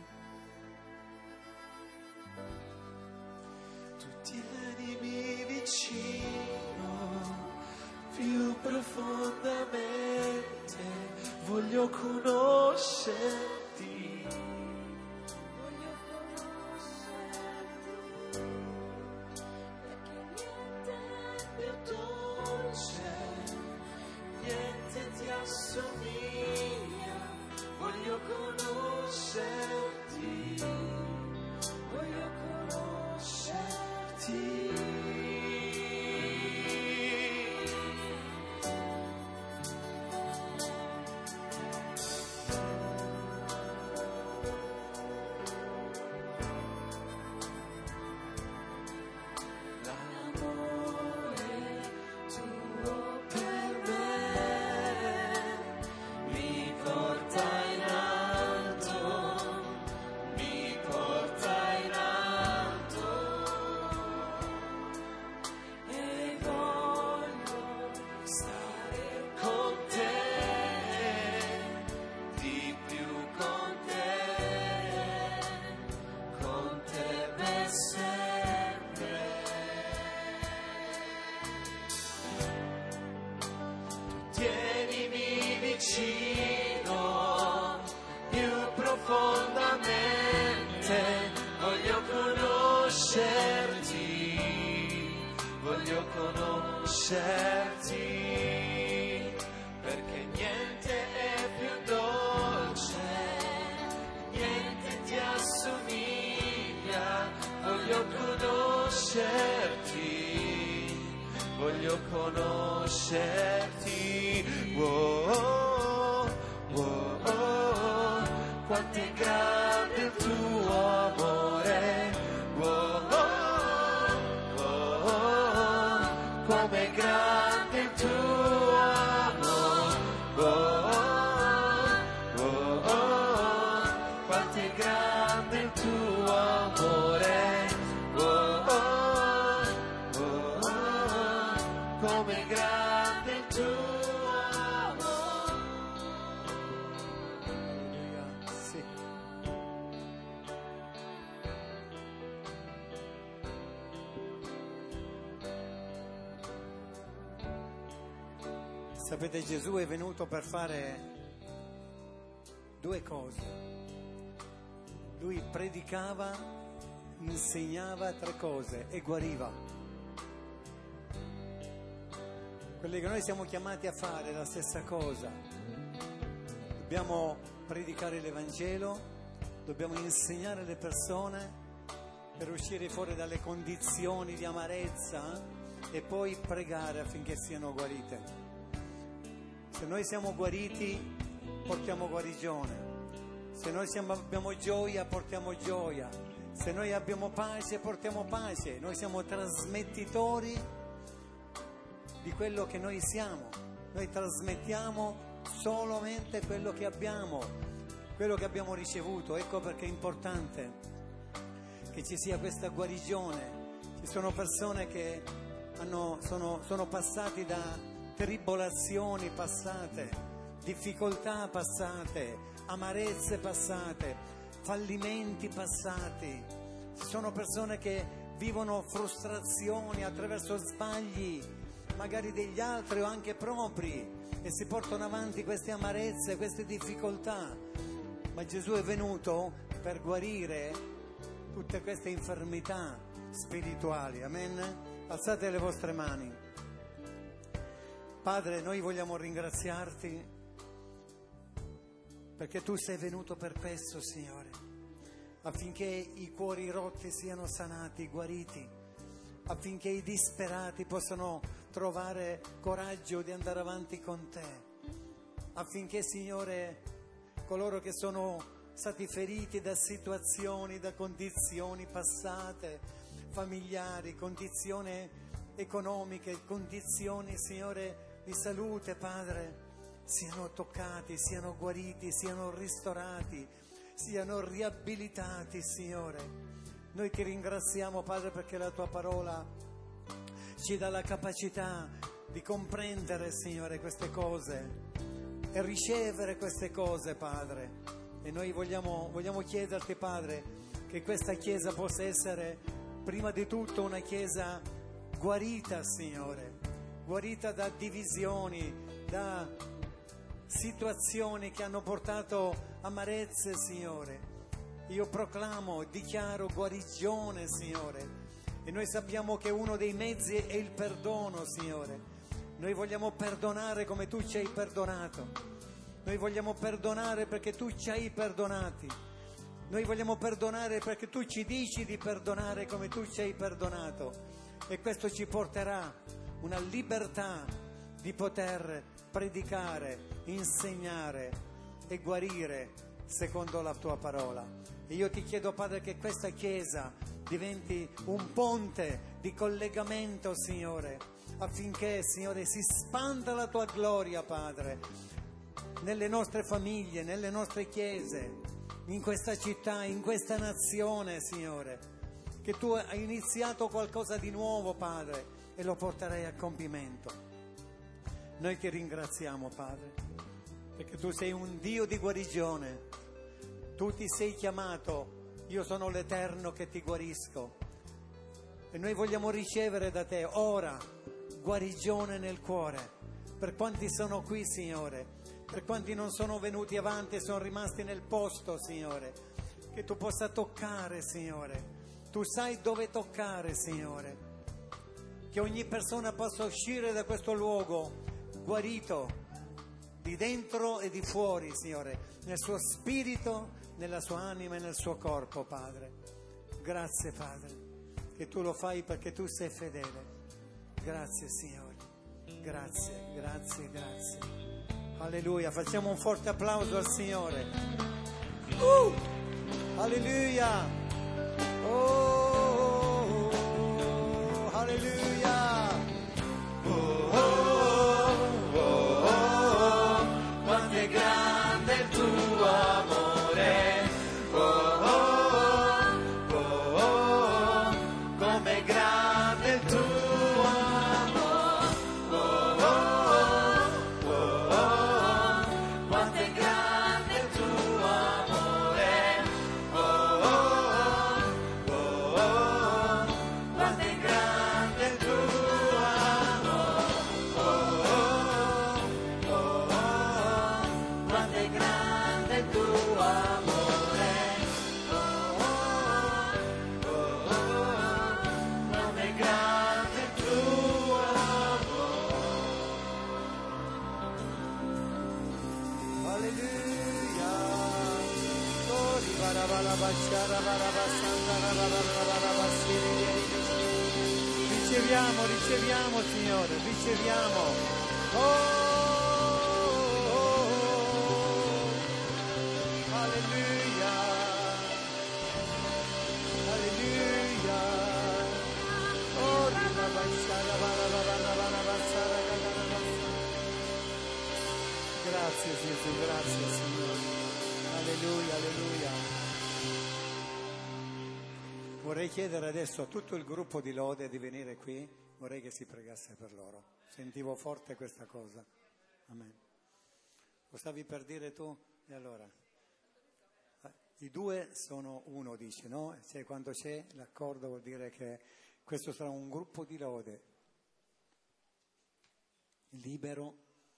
Tu tienimi vicino, più profondamente, voglio conoscerti, voglio conoscerti, perché niente è più dolce, niente ti assomiglia, voglio conoscerti, voglio conoscerti. Tienimi vicino, più profondamente, voglio conoscerti, voglio conoscerti, perché niente è più dolce, niente ti assomiglia, voglio conoscerti, voglio conoscerti. Oh, oh, oh, oh, quanto è grande il tuo amore, oh, oh, oh, oh, come è grande il tuo amore, oh, oh, oh, quanto è grande il tuo amore, oh, oh, oh, oh, come è grande il tuo amore.
Sì. Sapete, Gesù è venuto per fare due cose. Lui predicava, insegnava tre cose e guariva. Quelli che noi siamo chiamati a fare è la stessa cosa. Dobbiamo predicare l'Evangelo, dobbiamo insegnare le persone per uscire fuori dalle condizioni di amarezza e poi pregare affinché siano guarite. Se noi siamo guariti, portiamo guarigione. Se noi siamo, abbiamo gioia, portiamo gioia. Se noi abbiamo pace, portiamo pace. Noi siamo trasmettitori di quello che noi siamo. Noi trasmettiamo solamente quello che abbiamo, quello che abbiamo ricevuto. Ecco perché è importante che ci sia questa guarigione. Ci sono persone che hanno, sono, sono passati da tribolazioni passate, difficoltà passate, amarezze passate, fallimenti passati. Ci sono persone che vivono frustrazioni attraverso sbagli, magari degli altri o anche propri, e si portano avanti queste amarezze, queste difficoltà. Ma Gesù è venuto per guarire tutte queste infermità spirituali. Amen? Alzate le vostre mani. Padre, noi vogliamo ringraziarti perché tu sei venuto per questo, Signore, affinché i cuori rotti siano sanati, guariti, affinché i disperati possano trovare coraggio di andare avanti con te, affinché, Signore, coloro che sono stati feriti da situazioni, da condizioni passate, familiari, condizioni economiche, condizioni, Signore, di salute, Padre, siano toccati, siano guariti, siano ristorati, siano riabilitati, Signore. Noi ti ringraziamo, Padre, perché la tua parola ci dà la capacità di comprendere, Signore, queste cose e ricevere queste cose, Padre. E noi vogliamo, vogliamo chiederti, Padre, che questa Chiesa possa essere prima di tutto una Chiesa guarita, Signore, guarita da divisioni, da situazioni che hanno portato amarezze, Signore. Io proclamo, dichiaro guarigione, Signore, e noi sappiamo che uno dei mezzi è il perdono, Signore. Noi vogliamo perdonare come tu ci hai perdonato, noi vogliamo perdonare perché tu ci hai perdonati, noi vogliamo perdonare perché tu ci dici di perdonare come tu ci hai perdonato, e questo ci porterà una libertà di poter predicare, insegnare e guarire secondo la tua parola. E io ti chiedo, Padre, che questa Chiesa diventi un ponte di collegamento, Signore, affinché, Signore, si spanda la tua gloria, Padre, nelle nostre famiglie, nelle nostre chiese, in questa città, in questa nazione, Signore, che tu hai iniziato qualcosa di nuovo, Padre, e lo porterai a compimento. Noi ti ringraziamo, Padre, perché tu sei un Dio di guarigione. Tu ti sei chiamato, io sono l'Eterno che ti guarisco, e noi vogliamo ricevere da te ora guarigione nel cuore. Per quanti sono qui, Signore, per quanti non sono venuti avanti e sono rimasti nel posto, Signore, che tu possa toccare, Signore, tu sai dove toccare, Signore, che ogni persona possa uscire da questo luogo guarito di dentro e di fuori, Signore, nel suo spirito, nella sua anima e nel suo corpo, Padre. Grazie, Padre, che tu lo fai perché tu sei fedele. Grazie, Signore, grazie, grazie, grazie. Alleluia, facciamo un forte applauso al Signore. Uh! Alleluia. Oh, alleluia.
Oh, oh, oh, oh, quanto è grande il tuo amore. Oh, oh, oh, oh, com'è grande il tuo amore. Oh, oh, oh, oh, quanto è grande il tuo amore. Oh, oh, oh, oh, quanto è grande il tuo amore. Oh, oh, oh, oh, quanto è grande il tuo amore. Oh, oh, oh, oh, com'è grande il tuo amore.
Alleluia. Oh, ribarabarabaciara, barabasanda, rabarabarabassiri. Riceviamo, riceviamo, Signore, riceviamo. Oh, oh, oh. Alleluia. Alleluia. Oh, ribarabasciara, barabarabassara, rabarabasanda. Grazie Gesù, grazie Signore. Alleluia, alleluia. Vorrei chiedere adesso a tutto il gruppo di lode di venire qui, vorrei che si pregasse per loro. Sentivo forte questa cosa. Amen. Lo stavi per dire tu? E allora? I due sono uno, dice, no? Cioè, quando c'è l'accordo vuol dire che questo sarà un gruppo di lode libero,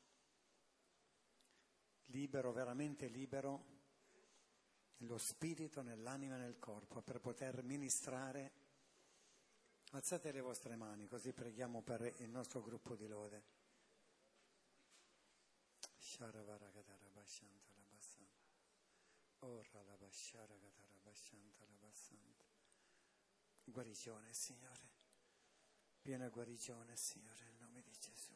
libero, veramente libero, nello spirito, nell'anima e nel corpo, per poter ministrare. Alzate le vostre mani, così preghiamo per il nostro gruppo di lode. Guarigione, Signore, piena guarigione, Signore, nel nome di Gesù.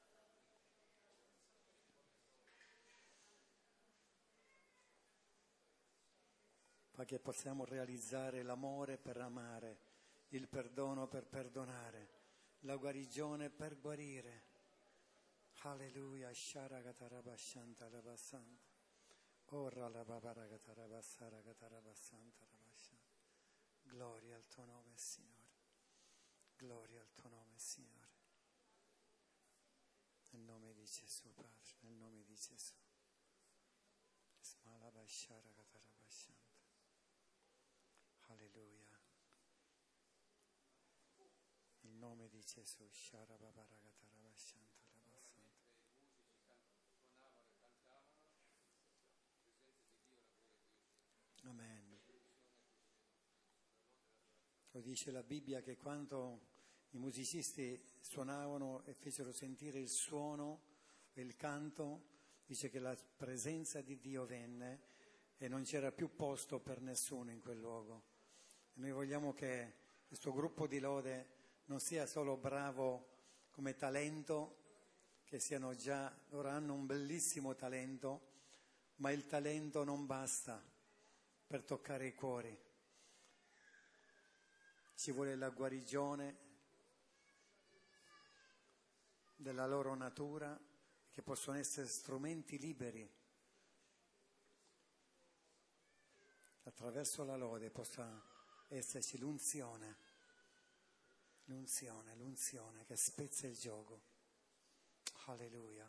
Fa che possiamo realizzare l'amore per amare, il perdono per perdonare, la guarigione per guarire. Alleluia, Sharagatarabashanta Rabasanta. Ora la Babaragatarabasara Gatarabasanta Rabashanta. Gloria al tuo nome, Signore. Gloria al tuo nome, Signore. Nel nome di Gesù, Padre, nel nome di Gesù. Smalabashara Gatarabashanta. Alleluia. Nel nome di Gesù, Sharababaragatarabassanta Rabasanta. Amen. Lo dice la Bibbia che quando i musicisti suonavano e fecero sentire il suono e il canto, dice che la presenza di Dio venne e non c'era più posto per nessuno in quel luogo. E noi vogliamo che questo gruppo di lode non sia solo bravo come talento, che siano già, loro hanno un bellissimo talento, ma il talento non basta per toccare i cuori. Ci vuole la guarigione della loro natura, che possono essere strumenti liberi. Attraverso la lode possa esserci l'unzione, l'unzione, l'unzione che spezza il gioco. Alleluia.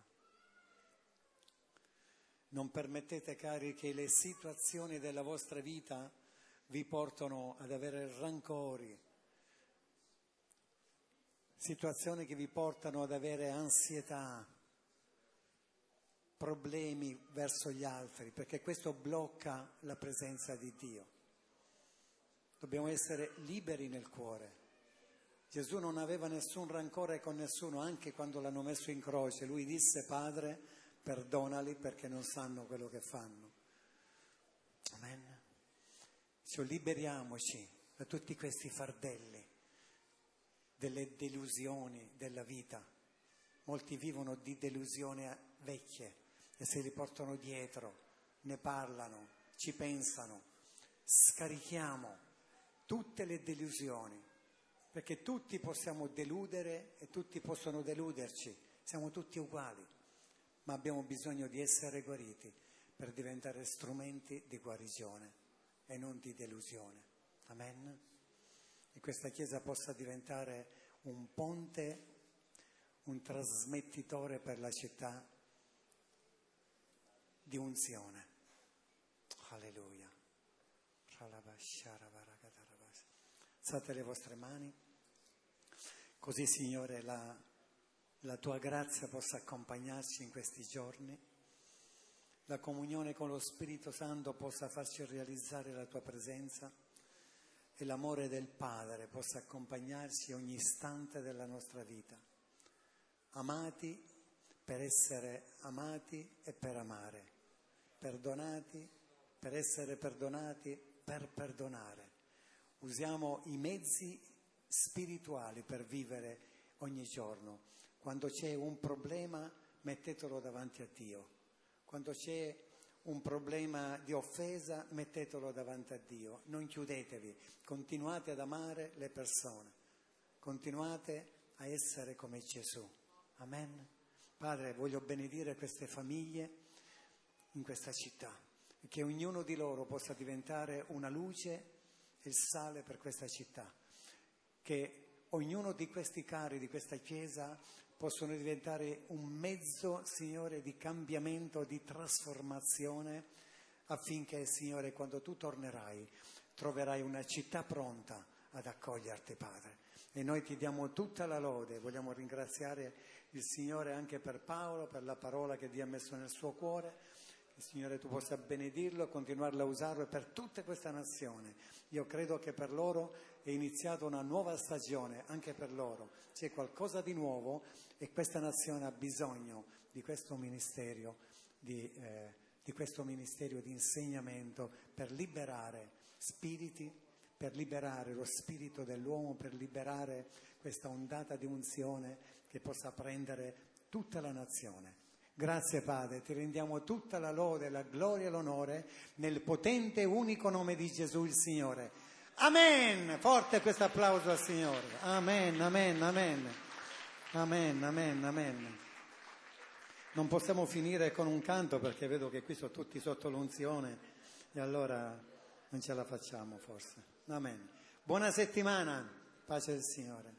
Non permettete, cari, che le situazioni della vostra vita vi portano ad avere rancori, situazioni che vi portano ad avere ansietà, problemi verso gli altri, perché questo blocca la presenza di Dio. Dobbiamo essere liberi nel cuore. Gesù non aveva nessun rancore con nessuno, anche quando l'hanno messo in croce. Lui disse: Padre, perdonali perché non sanno quello che fanno. Amen. Cioè, liberiamoci da tutti questi fardelli, delle delusioni della vita. Molti vivono di delusioni vecchie e se li portano dietro, ne parlano, ci pensano. Scarichiamo tutte le delusioni, perché tutti possiamo deludere e tutti possono deluderci, siamo tutti uguali, ma abbiamo bisogno di essere guariti per diventare strumenti di guarigione e non di delusione. Amen. E questa Chiesa possa diventare un ponte, un trasmettitore per la città di unzione. Alleluia. Alzate le vostre mani, così, Signore, la, la tua grazia possa accompagnarci in questi giorni. La comunione con lo Spirito Santo possa farci realizzare la tua presenza e l'amore del Padre possa accompagnarci ogni istante della nostra vita. Amati per essere amati e per amare, perdonati per essere perdonati, per perdonare. Usiamo i mezzi spirituali per vivere ogni giorno. Quando c'è un problema, mettetelo davanti a Dio. Quando c'è un problema di offesa, mettetelo davanti a Dio. Non chiudetevi, continuate ad amare le persone, continuate a essere come Gesù. Amen. Padre, voglio benedire queste famiglie in questa città, e che ognuno di loro possa diventare una luce e il sale per questa città, che ognuno di questi cari di questa Chiesa possono diventare un mezzo, Signore, di cambiamento, di trasformazione, affinché, Signore, quando tu tornerai, troverai una città pronta ad accoglierti, Padre. E noi ti diamo tutta la lode, vogliamo ringraziare il Signore anche per Paolo, per la parola che Dio ha messo nel suo cuore. Che, Signore, tu possa benedirlo e continuarlo a usarlo per tutta questa nazione. Io credo che per loro è iniziata una nuova stagione, anche per loro. C'è qualcosa di nuovo e questa nazione ha bisogno di questo ministero, di, eh, di questo ministero di insegnamento per liberare spiriti, per liberare lo spirito dell'uomo, per liberare questa ondata di unzione che possa prendere tutta la nazione. Grazie, Padre, ti rendiamo tutta la lode, la gloria e l'onore nel potente e unico nome di Gesù il Signore. Amen! Forte questo applauso al Signore. Amen, amen, amen. Amen, amen, amen. Non possiamo finire con un canto perché vedo che qui sono tutti sotto l'unzione e allora non ce la facciamo forse. Amen. Buona settimana, pace del Signore.